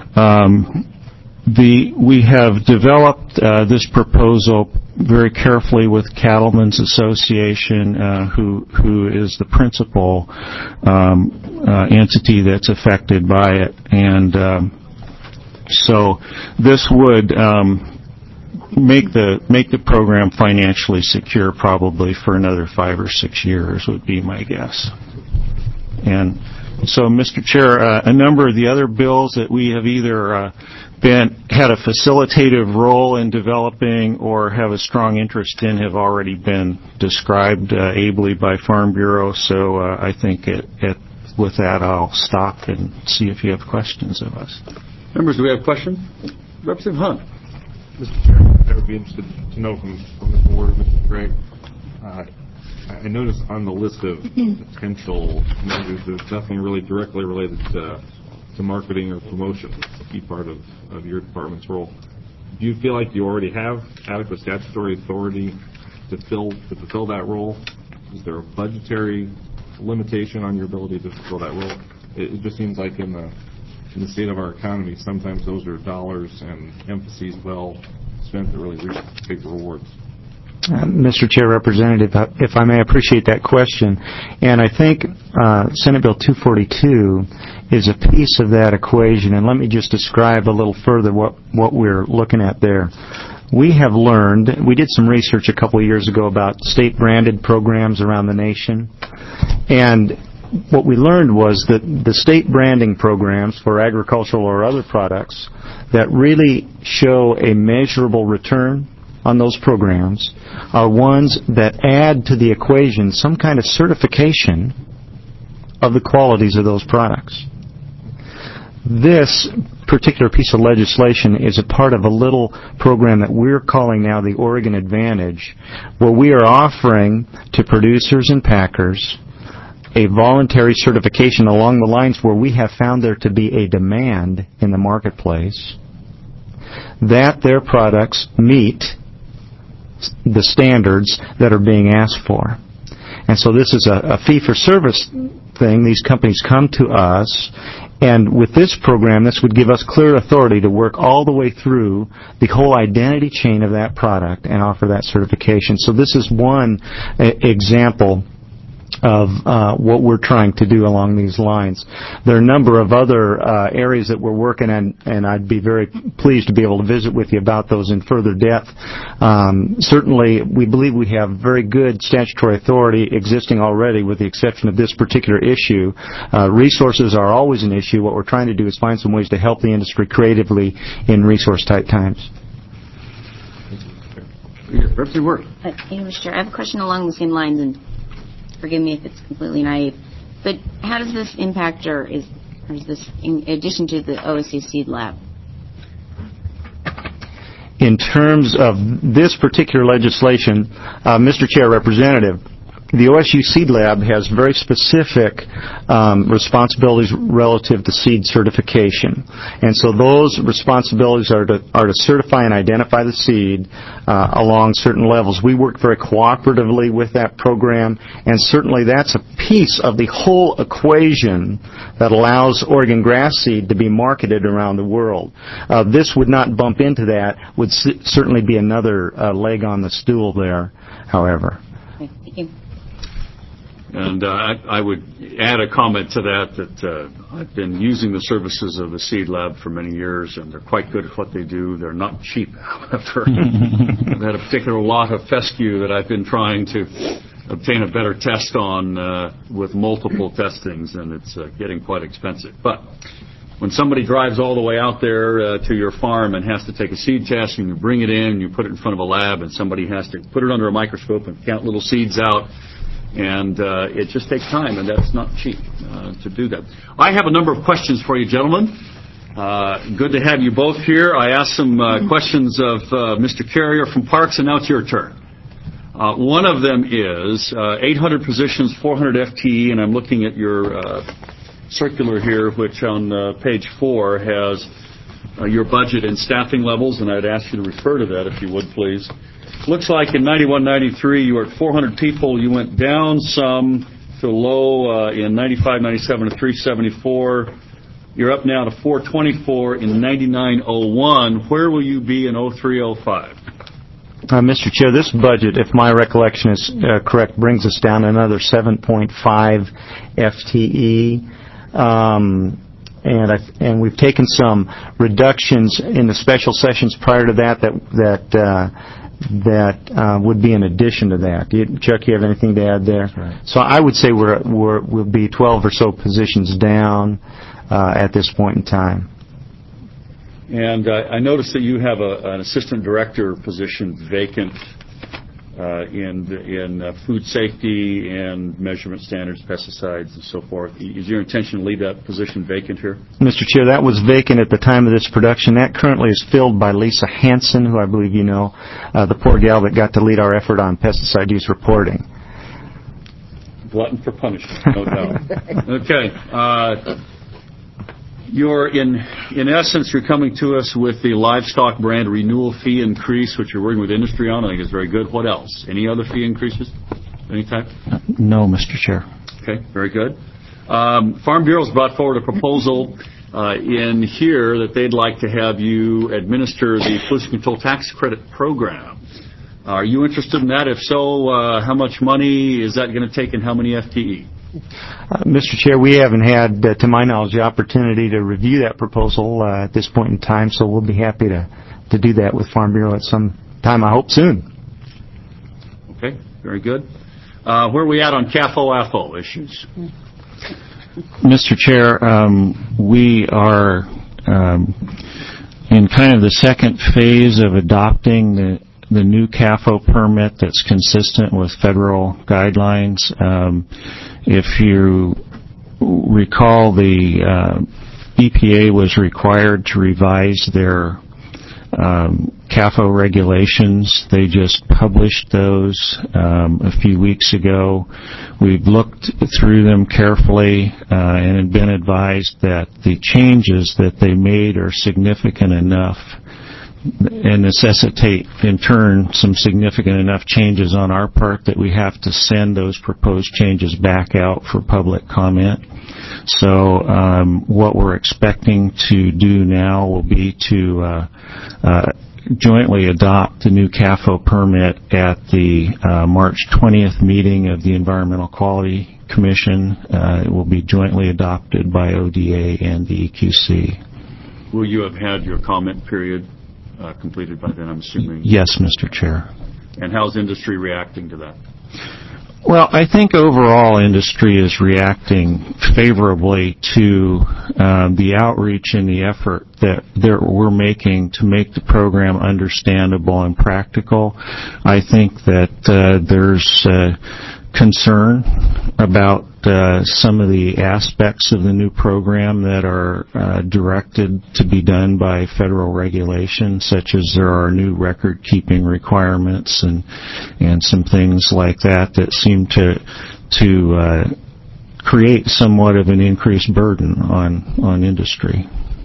S18: Um, The, we have developed uh, this proposal very carefully with Cattlemen's Association, uh, who who is the principal um, uh, entity that's affected by it, and um, so this would um, make the make the program financially secure probably for another five or six years would be my guess. And so, Mister Chair, uh, a number of the other bills that we have either uh, been had a facilitative role in developing or have a strong interest in have already been described uh, ably by Farm Bureau. So uh, I think it, it, with that, I'll stop and see if you have questions of us.
S1: Members, do we have questions? Representative Hunt.
S5: Mister Chair, I would be interested to know from, from the board, Mister Craig, uh, I noticed on the list of potential measures, there's nothing really directly related to, to marketing or promotion. It's a key part of, of your department's role. Do you feel like you already have adequate statutory authority to fill to fulfill that role? Is there a budgetary limitation on your ability to fulfill that role? It, it just seems like in the in the state of our economy, sometimes those are dollars and emphases well spent that really reap big rewards.
S19: Uh, Mister Chair, Representative, if I may appreciate that question. And I think uh, Senate Bill two forty-two is a piece of that equation. And let me just describe a little further what, what we're looking at there. We have learned, we did some research a couple of years ago about state-branded programs around the nation. And what we learned was that the state branding programs for agricultural or other products that really show a measurable return on those programs are ones that add to the equation some kind of certification of the qualities of those products. This particular piece of legislation is a part of a little program that we're calling now the Oregon Advantage, where we are offering to producers and packers a voluntary certification along the lines where we have found there to be a demand in the marketplace that their products meet the standards that are being asked for. And so this is a, a fee-for-service thing. These companies come to us, and with this program, this would give us clear authority to work all the way through the whole identity chain of that product and offer that certification. So this is one uh, example of uh, what we're trying to do along these lines. There are a number of other uh, areas that we're working on, and I'd be very pleased to be able to visit with you about those in further depth. Um, certainly, we believe we have very good statutory authority existing already, with the exception of this particular issue. Uh, resources are always an issue. What we're trying to do is find some ways to help the industry creatively in resource-tight times.
S1: Representative Work.
S10: Uh, you know, Mister Chair, I have a question along the same lines, and forgive me if it's completely naive, but how does this impact, or is, or is this in addition to the O S U Seed Lab?
S19: In terms of this particular legislation, uh, Mister Chair, Representative, the O S U Seed Lab has very specific um, responsibilities relative to seed certification. And so those responsibilities are to, are to certify and identify the seed uh, along certain levels. We work very cooperatively with that program, and certainly that's a piece of the whole equation that allows Oregon grass seed to be marketed around the world. Uh, this would not bump into that, would c- certainly be another uh, leg on the stool there, however.
S10: Okay, thank you.
S1: And uh, I, I would add a comment to that, that uh, I've been using the services of the Seed Lab for many years, and they're quite good at what they do. They're not cheap, however. I've had a particular lot of fescue that I've been trying to obtain a better test on uh, with multiple testings, and it's uh, getting quite expensive. But when somebody drives all the way out there uh, to your farm and has to take a seed test, and you bring it in, you put it in front of a lab, and somebody has to put it under a microscope and count little seeds out, and uh, it just takes time, and that's not cheap uh, to do that. I have a number of questions for you, gentlemen. Uh, good to have you both here. I asked some uh, questions of uh, Mister Carrier from Parks, and now it's your turn. Uh, one of them is uh, eight hundred positions, four hundred F T E, and I'm looking at your uh, circular here, which on uh, page four has uh, your budget and staffing levels, and I'd ask you to refer to that if you would, please. Looks like in ninety-one ninety-three you were at four hundred people. You went down some to low uh, in ninety-five ninety-seven to three seventy-four. You're up now to four twenty-four in ninety-nine oh one. Where will you be in oh three oh five?
S19: Uh, Mister Chair, this budget, if my recollection is uh, correct, brings us down another seven point five F T E. Um, and I, and we've taken some reductions in the special sessions prior to that that that uh, that uh, would be in addition to that. Do you, Chuck, you have anything to add there?
S6: Right.
S19: So I would say we're we're we'll be twelve or so positions down uh, at this point in time.
S1: And uh, I noticed that you have a, an assistant director position vacant uh, in in uh, food safety and measurement standards, pesticides, and so forth. Is your intention to leave that position vacant here?
S19: Mister Chair, that was vacant at the time of this production. That currently is filled by Lisa Hansen, who I believe you know, uh, the poor gal that got to lead our effort on pesticide use reporting.
S1: Glutton for punishment, no doubt. Okay. Uh, You're in, in essence, you're coming to us with the livestock brand renewal fee increase, which you're working with industry on. I think is very good. What else? Any other fee increases? Any type?
S19: No, Mister Chair.
S1: Okay, very good. Um, Farm Bureau's brought forward a proposal uh, in here that they'd like to have you administer the pollution control tax credit program. Are you interested in that? If so, uh, how much money is that going to take, and how many F T E?
S19: Uh, Mister Chair, we haven't had, uh, to my knowledge, the opportunity to review that proposal uh, at this point in time, so we'll be happy to, to do that with Farm Bureau at some time, I hope soon.
S1: Okay, very good. Uh, where are we at on C A F O A F O issues?
S18: Mister Chair, um, we are um, in kind of the second phase of adopting the the new C A F O permit that's consistent with federal guidelines. Um, if you recall, the uh, E P A was required to revise their um, C A F O regulations. They just published those um, a few weeks ago. We've looked through them carefully uh, and have been advised that the changes that they made are significant enough and necessitate, in turn, some significant enough changes on our part that we have to send those proposed changes back out for public comment. So um, what we're expecting to do now will be to uh, uh, jointly adopt the new C A F O permit at the uh, March twentieth meeting of the Environmental Quality Commission. Uh, it will be jointly adopted by O D A and the E Q C.
S1: Will you have had your comment period Uh, completed by then, I'm assuming?
S18: Yes, Mister Chair.
S1: And how's industry reacting to that?
S18: Well, I think overall industry is reacting favorably to uh, the outreach and the effort that, that we're making to make the program understandable and practical. I think that uh, there's uh, concern about uh, some of the aspects of the new program that are uh, directed to be done by federal regulation, such as there are new record-keeping requirements and and some things like that that seem to to uh, create somewhat of an increased burden on on industry.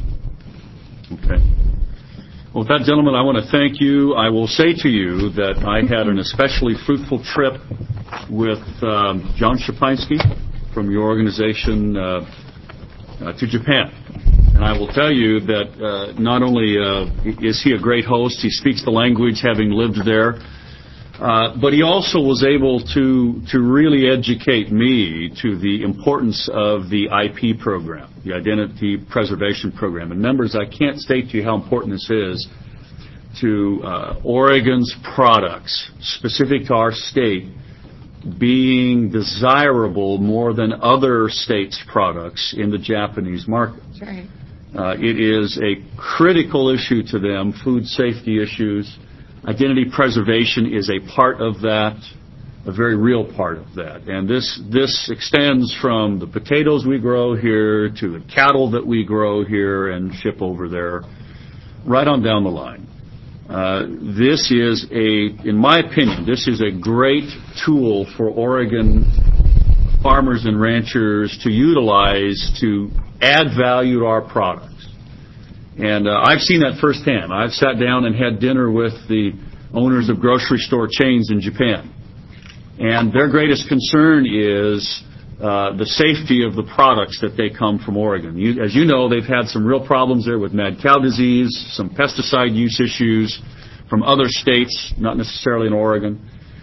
S1: Okay. Well, with that, gentlemen, I want to thank you. I will say to you that I had an especially fruitful trip with um, John Szczepański from your organization uh, uh, to Japan. And I will tell you that uh, not only uh, is he a great host, he speaks the language having lived there, uh, but he also was able to, to really educate me to the importance of the I P program, the Identity Preservation Program. And members, I can't state to you how important this is to uh, Oregon's products, specific to our state, being desirable more than other states' products in the Japanese market.
S2: That's right.
S1: Uh, it is a critical issue to them, food safety issues. Identity preservation is a part of that, a very real part of that. And this this extends from the potatoes we grow here to the cattle that we grow here and ship over there, right on down the line. Uh, this is a, in my opinion, this is a great tool for Oregon farmers and ranchers to utilize to add value to our products. And uh, I've seen that firsthand. I've sat down and had dinner with the owners of grocery store chains in Japan. And their greatest concern is uh, the safety of the products that they come from Oregon. You, as you know, they've had some real problems there with mad cow disease, some pesticide use issues from other states, not necessarily in Oregon.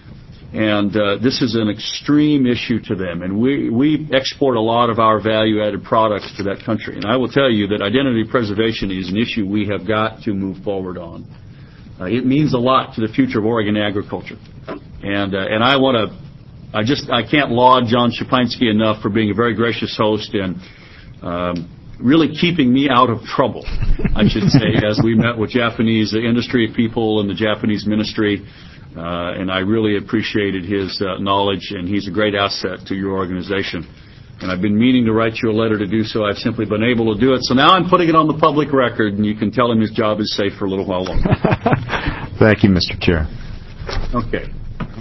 S1: And uh, this is an extreme issue to them. And we, we export a lot of our value-added products to that country. And I will tell you that identity preservation is an issue we have got to move forward on. Uh, it means a lot to the future of Oregon agriculture. And uh, and I want to, I just, I can't laud John Szczepański enough for being a very gracious host and um, really keeping me out of trouble, I should say, as we met with Japanese industry people and the Japanese ministry. Uh, and I really appreciated his uh, knowledge, and he's a great asset to your organization. And I've been meaning to write you a letter to do so. I've simply been able to do it. So now I'm putting it on the public record, and you can tell him his job is safe for a little while longer.
S19: Thank you, Mister Chair.
S1: Okay.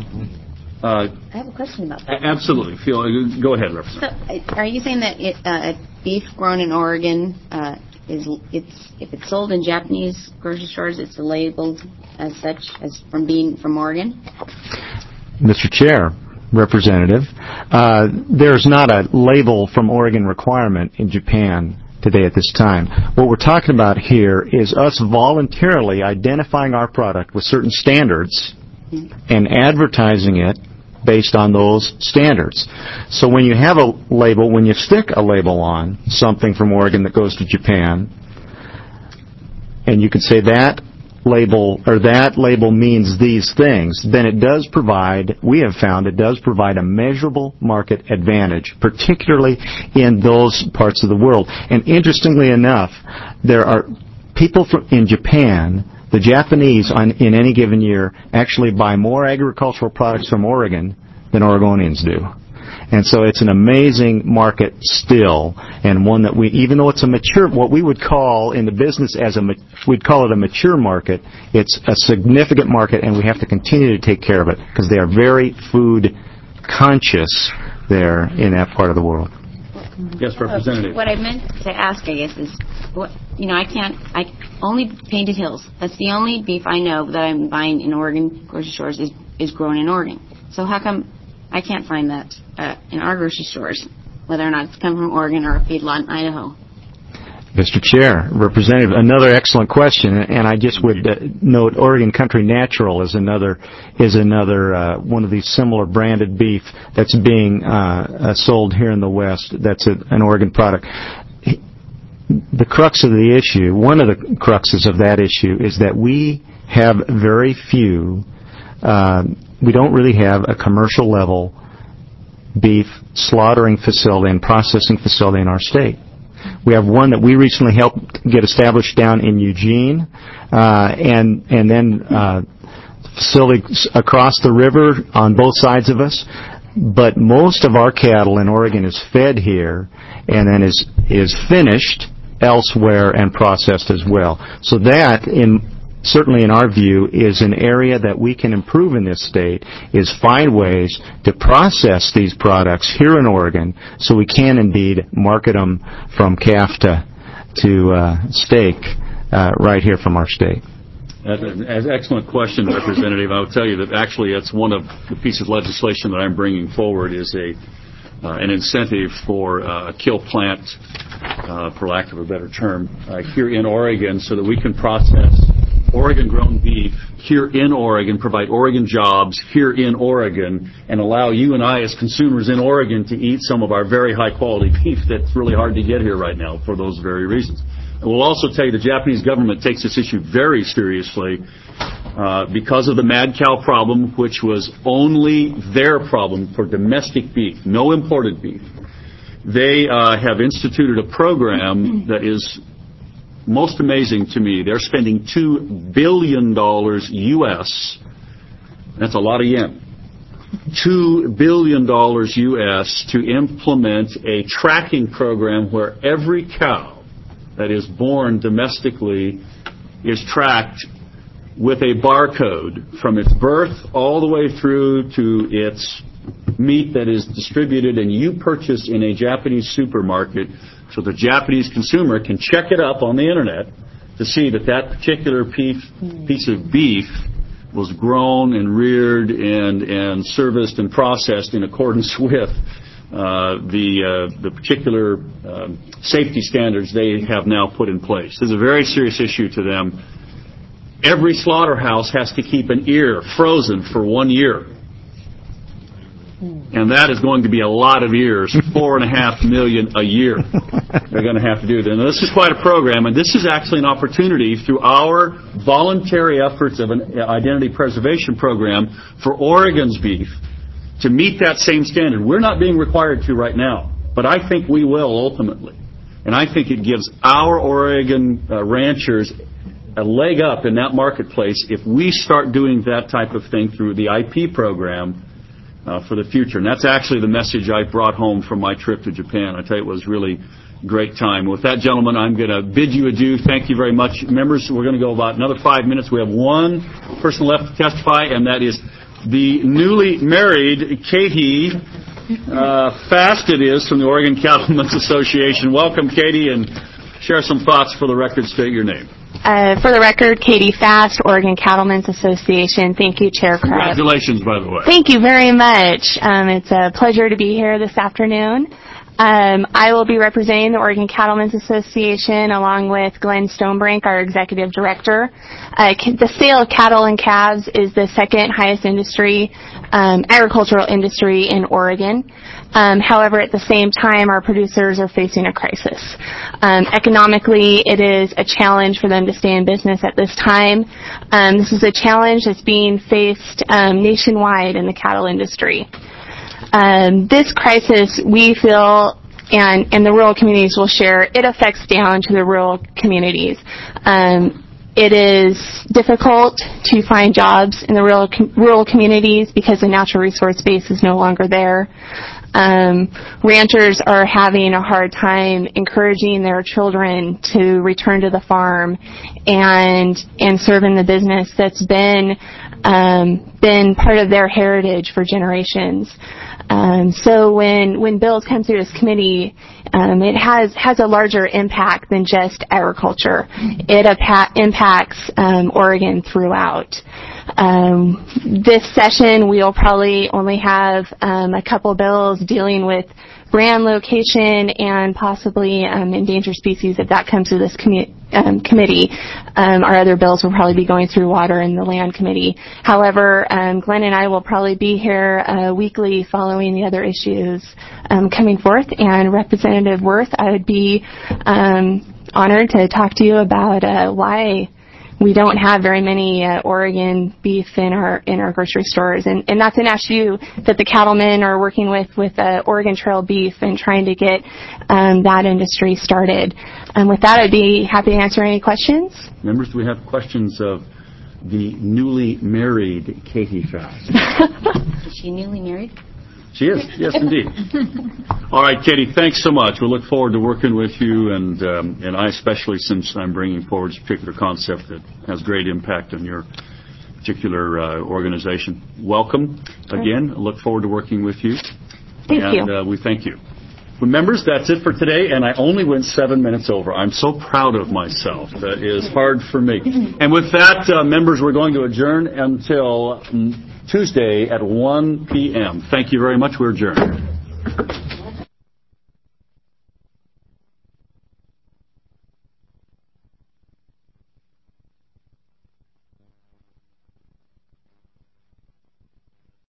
S1: Uh,
S10: I have a question about that.
S1: Absolutely. Feel, go ahead, Representative.
S10: So, are you saying that it, uh, beef grown in Oregon uh, is it's if it's sold in Japanese grocery stores, it's labeled as such as from being from Oregon?
S19: Mister Chair, Representative, uh, there's not a label from Oregon requirement in Japan today at this time. What we're talking about here is us voluntarily identifying our product with certain standards and advertising it based on those standards. So when you have a label, when you stick a label on something from Oregon that goes to Japan, and you can say that label or that label means these things, then it does provide, we have found it does provide a measurable market advantage, particularly in those parts of the world. And interestingly enough, there are people from, in Japan, the Japanese on, in any given year actually buy more agricultural products from Oregon than Oregonians do. And so it's an amazing market still, and one that we, even though it's a mature, what we would call in the business as a, we'd call it a mature market, it's a significant market, and we have to continue to take care of it because they are very food conscious there in that part of the world.
S1: Yes, Representative.
S10: What I meant to ask, I guess, is, what you know, I can't, I only Painted Hills. That's the only beef I know that I'm buying in Oregon grocery stores is is grown in Oregon. So how come I can't find that uh, in our grocery stores, whether or not it's come from Oregon or a feedlot in Idaho?
S19: Mister Chair, Representative, another excellent question, and I just would uh, note Oregon Country Natural is another is another uh, one of these similar branded beef that's being uh, uh, sold here in the West. That's a, an Oregon product. The crux of the issue, one of the cruxes of that issue, is that we have very few. Uh, we don't really have a commercial level beef slaughtering facility and processing facility in our state. We have one that we recently helped get established down in Eugene, uh, and and then uh, facilities across the river on both sides of us. But most of our cattle in Oregon is fed here, and then is is finished elsewhere and processed as well. So that, in certainly in our view, is an area that we can improve in this state, is find ways to process these products here in Oregon so we can indeed market them from calf to, to uh, steak uh, right here from our state.
S1: That's an excellent question, Representative. I will tell you that actually it's one of the pieces of legislation that I'm bringing forward is a uh, an incentive for uh, a kill plant, uh, for lack of a better term, uh, here in Oregon so that we can process Oregon-grown beef here in Oregon, provide Oregon jobs here in Oregon, and allow you and I as consumers in Oregon to eat some of our very high-quality beef that's really hard to get here right now for those very reasons. And we'll also tell you the Japanese government takes this issue very seriously uh, because of the mad cow problem, which was only their problem for domestic beef, no imported beef. They uh, have instituted a program that is most amazing to me. They're spending two billion dollars U S That's a lot of yen. two billion dollars U S to implement a tracking program where every cow that is born domestically is tracked with a barcode from its birth all the way through to its meat that is distributed and you purchase in a Japanese supermarket, so the Japanese consumer can check it up on the internet to see that that particular piece, piece of beef was grown and reared and, and serviced and processed in accordance with uh, the uh, the particular uh, safety standards they have now put in place. This is a very serious issue to them. Every slaughterhouse has to keep an ear frozen for one year And that is going to be a lot of years, four and a half million a year. They're going to have to do that. And this is quite a program, and this is actually an opportunity through our voluntary efforts of an identity preservation program for Oregon's beef to meet that same standard. We're not being required to right now, but I think we will ultimately. And I think it gives our Oregon uh, ranchers a leg up in that marketplace if we start doing that type of thing through the I P program uh, for the future. And that's actually the message I brought home from my trip to Japan. I tell you, it was really great time. With that, gentlemen, I'm going to bid you adieu. Thank you very much. Members, we're going to go about another five minutes. We have one person left to testify, and that is the newly married Katie uh, Fast it is from the Oregon Cattlemen's Association. Welcome, Katie, and share some thoughts. For the record, state your name.
S20: Uh, for the record, Katie Fast, Oregon Cattlemen's Association. Thank you, Chair Craig.
S1: Congratulations, by the way.
S20: Thank you very much. Um, it's a pleasure to be here this afternoon. Um, I will be representing the Oregon Cattlemen's Association along with Glenn Stonebrink, our Executive Director. Uh, the sale of cattle and calves is the second highest industry, um, agricultural industry in Oregon. Um, however, at the same time, our producers are facing a crisis. Um, economically, it is a challenge for them to stay in business at this time. Um, this is a challenge that's being faced um, nationwide in the cattle industry. Um, this crisis, we feel, and, and the rural communities will share, it affects down to the rural communities. Um, it is difficult to find jobs in the rural, rural communities because the natural resource base is no longer there. Um, ranchers are having a hard time encouraging their children to return to the farm and and serve in the business that's been um, been part of their heritage for generations. Um, so when when bills come through this committee, um, it has has a larger impact than just agriculture. It apa- impacts um, Oregon throughout. Um, this session, we'll probably only have um, a couple bills dealing with brand location and possibly um, endangered species if that comes to this commu- um, committee. Um, our other bills will probably be going through water and the land committee. However, um, Glenn and I will probably be here uh, weekly following the other issues um, coming forth. And Representative Wirth, I would be um, honored to talk to you about uh, why we don't have very many uh, Oregon beef in our in our grocery stores, and and that's an issue that the cattlemen are working with with uh, Oregon Trail beef and trying to get um, that industry started. And with that, I'd be happy to answer any questions.
S1: Members, do we have questions of the newly married Katie Fast?
S10: Is she newly married?
S1: She is, yes, indeed. All right, Katie, thanks so much. We'll look forward to working with you, and um, and I especially, since I'm bringing forward this particular concept that has great impact on your particular uh, organization. Welcome again. I look forward to working with you.
S20: Thank
S1: and,
S20: you.
S1: And uh, we thank you. Well, members, that's it for today, and I only went seven minutes over. I'm so proud of myself. That is hard for me. And with that, uh, members, we're going to adjourn until Tuesday at one p.m. Thank you very much. We're adjourned.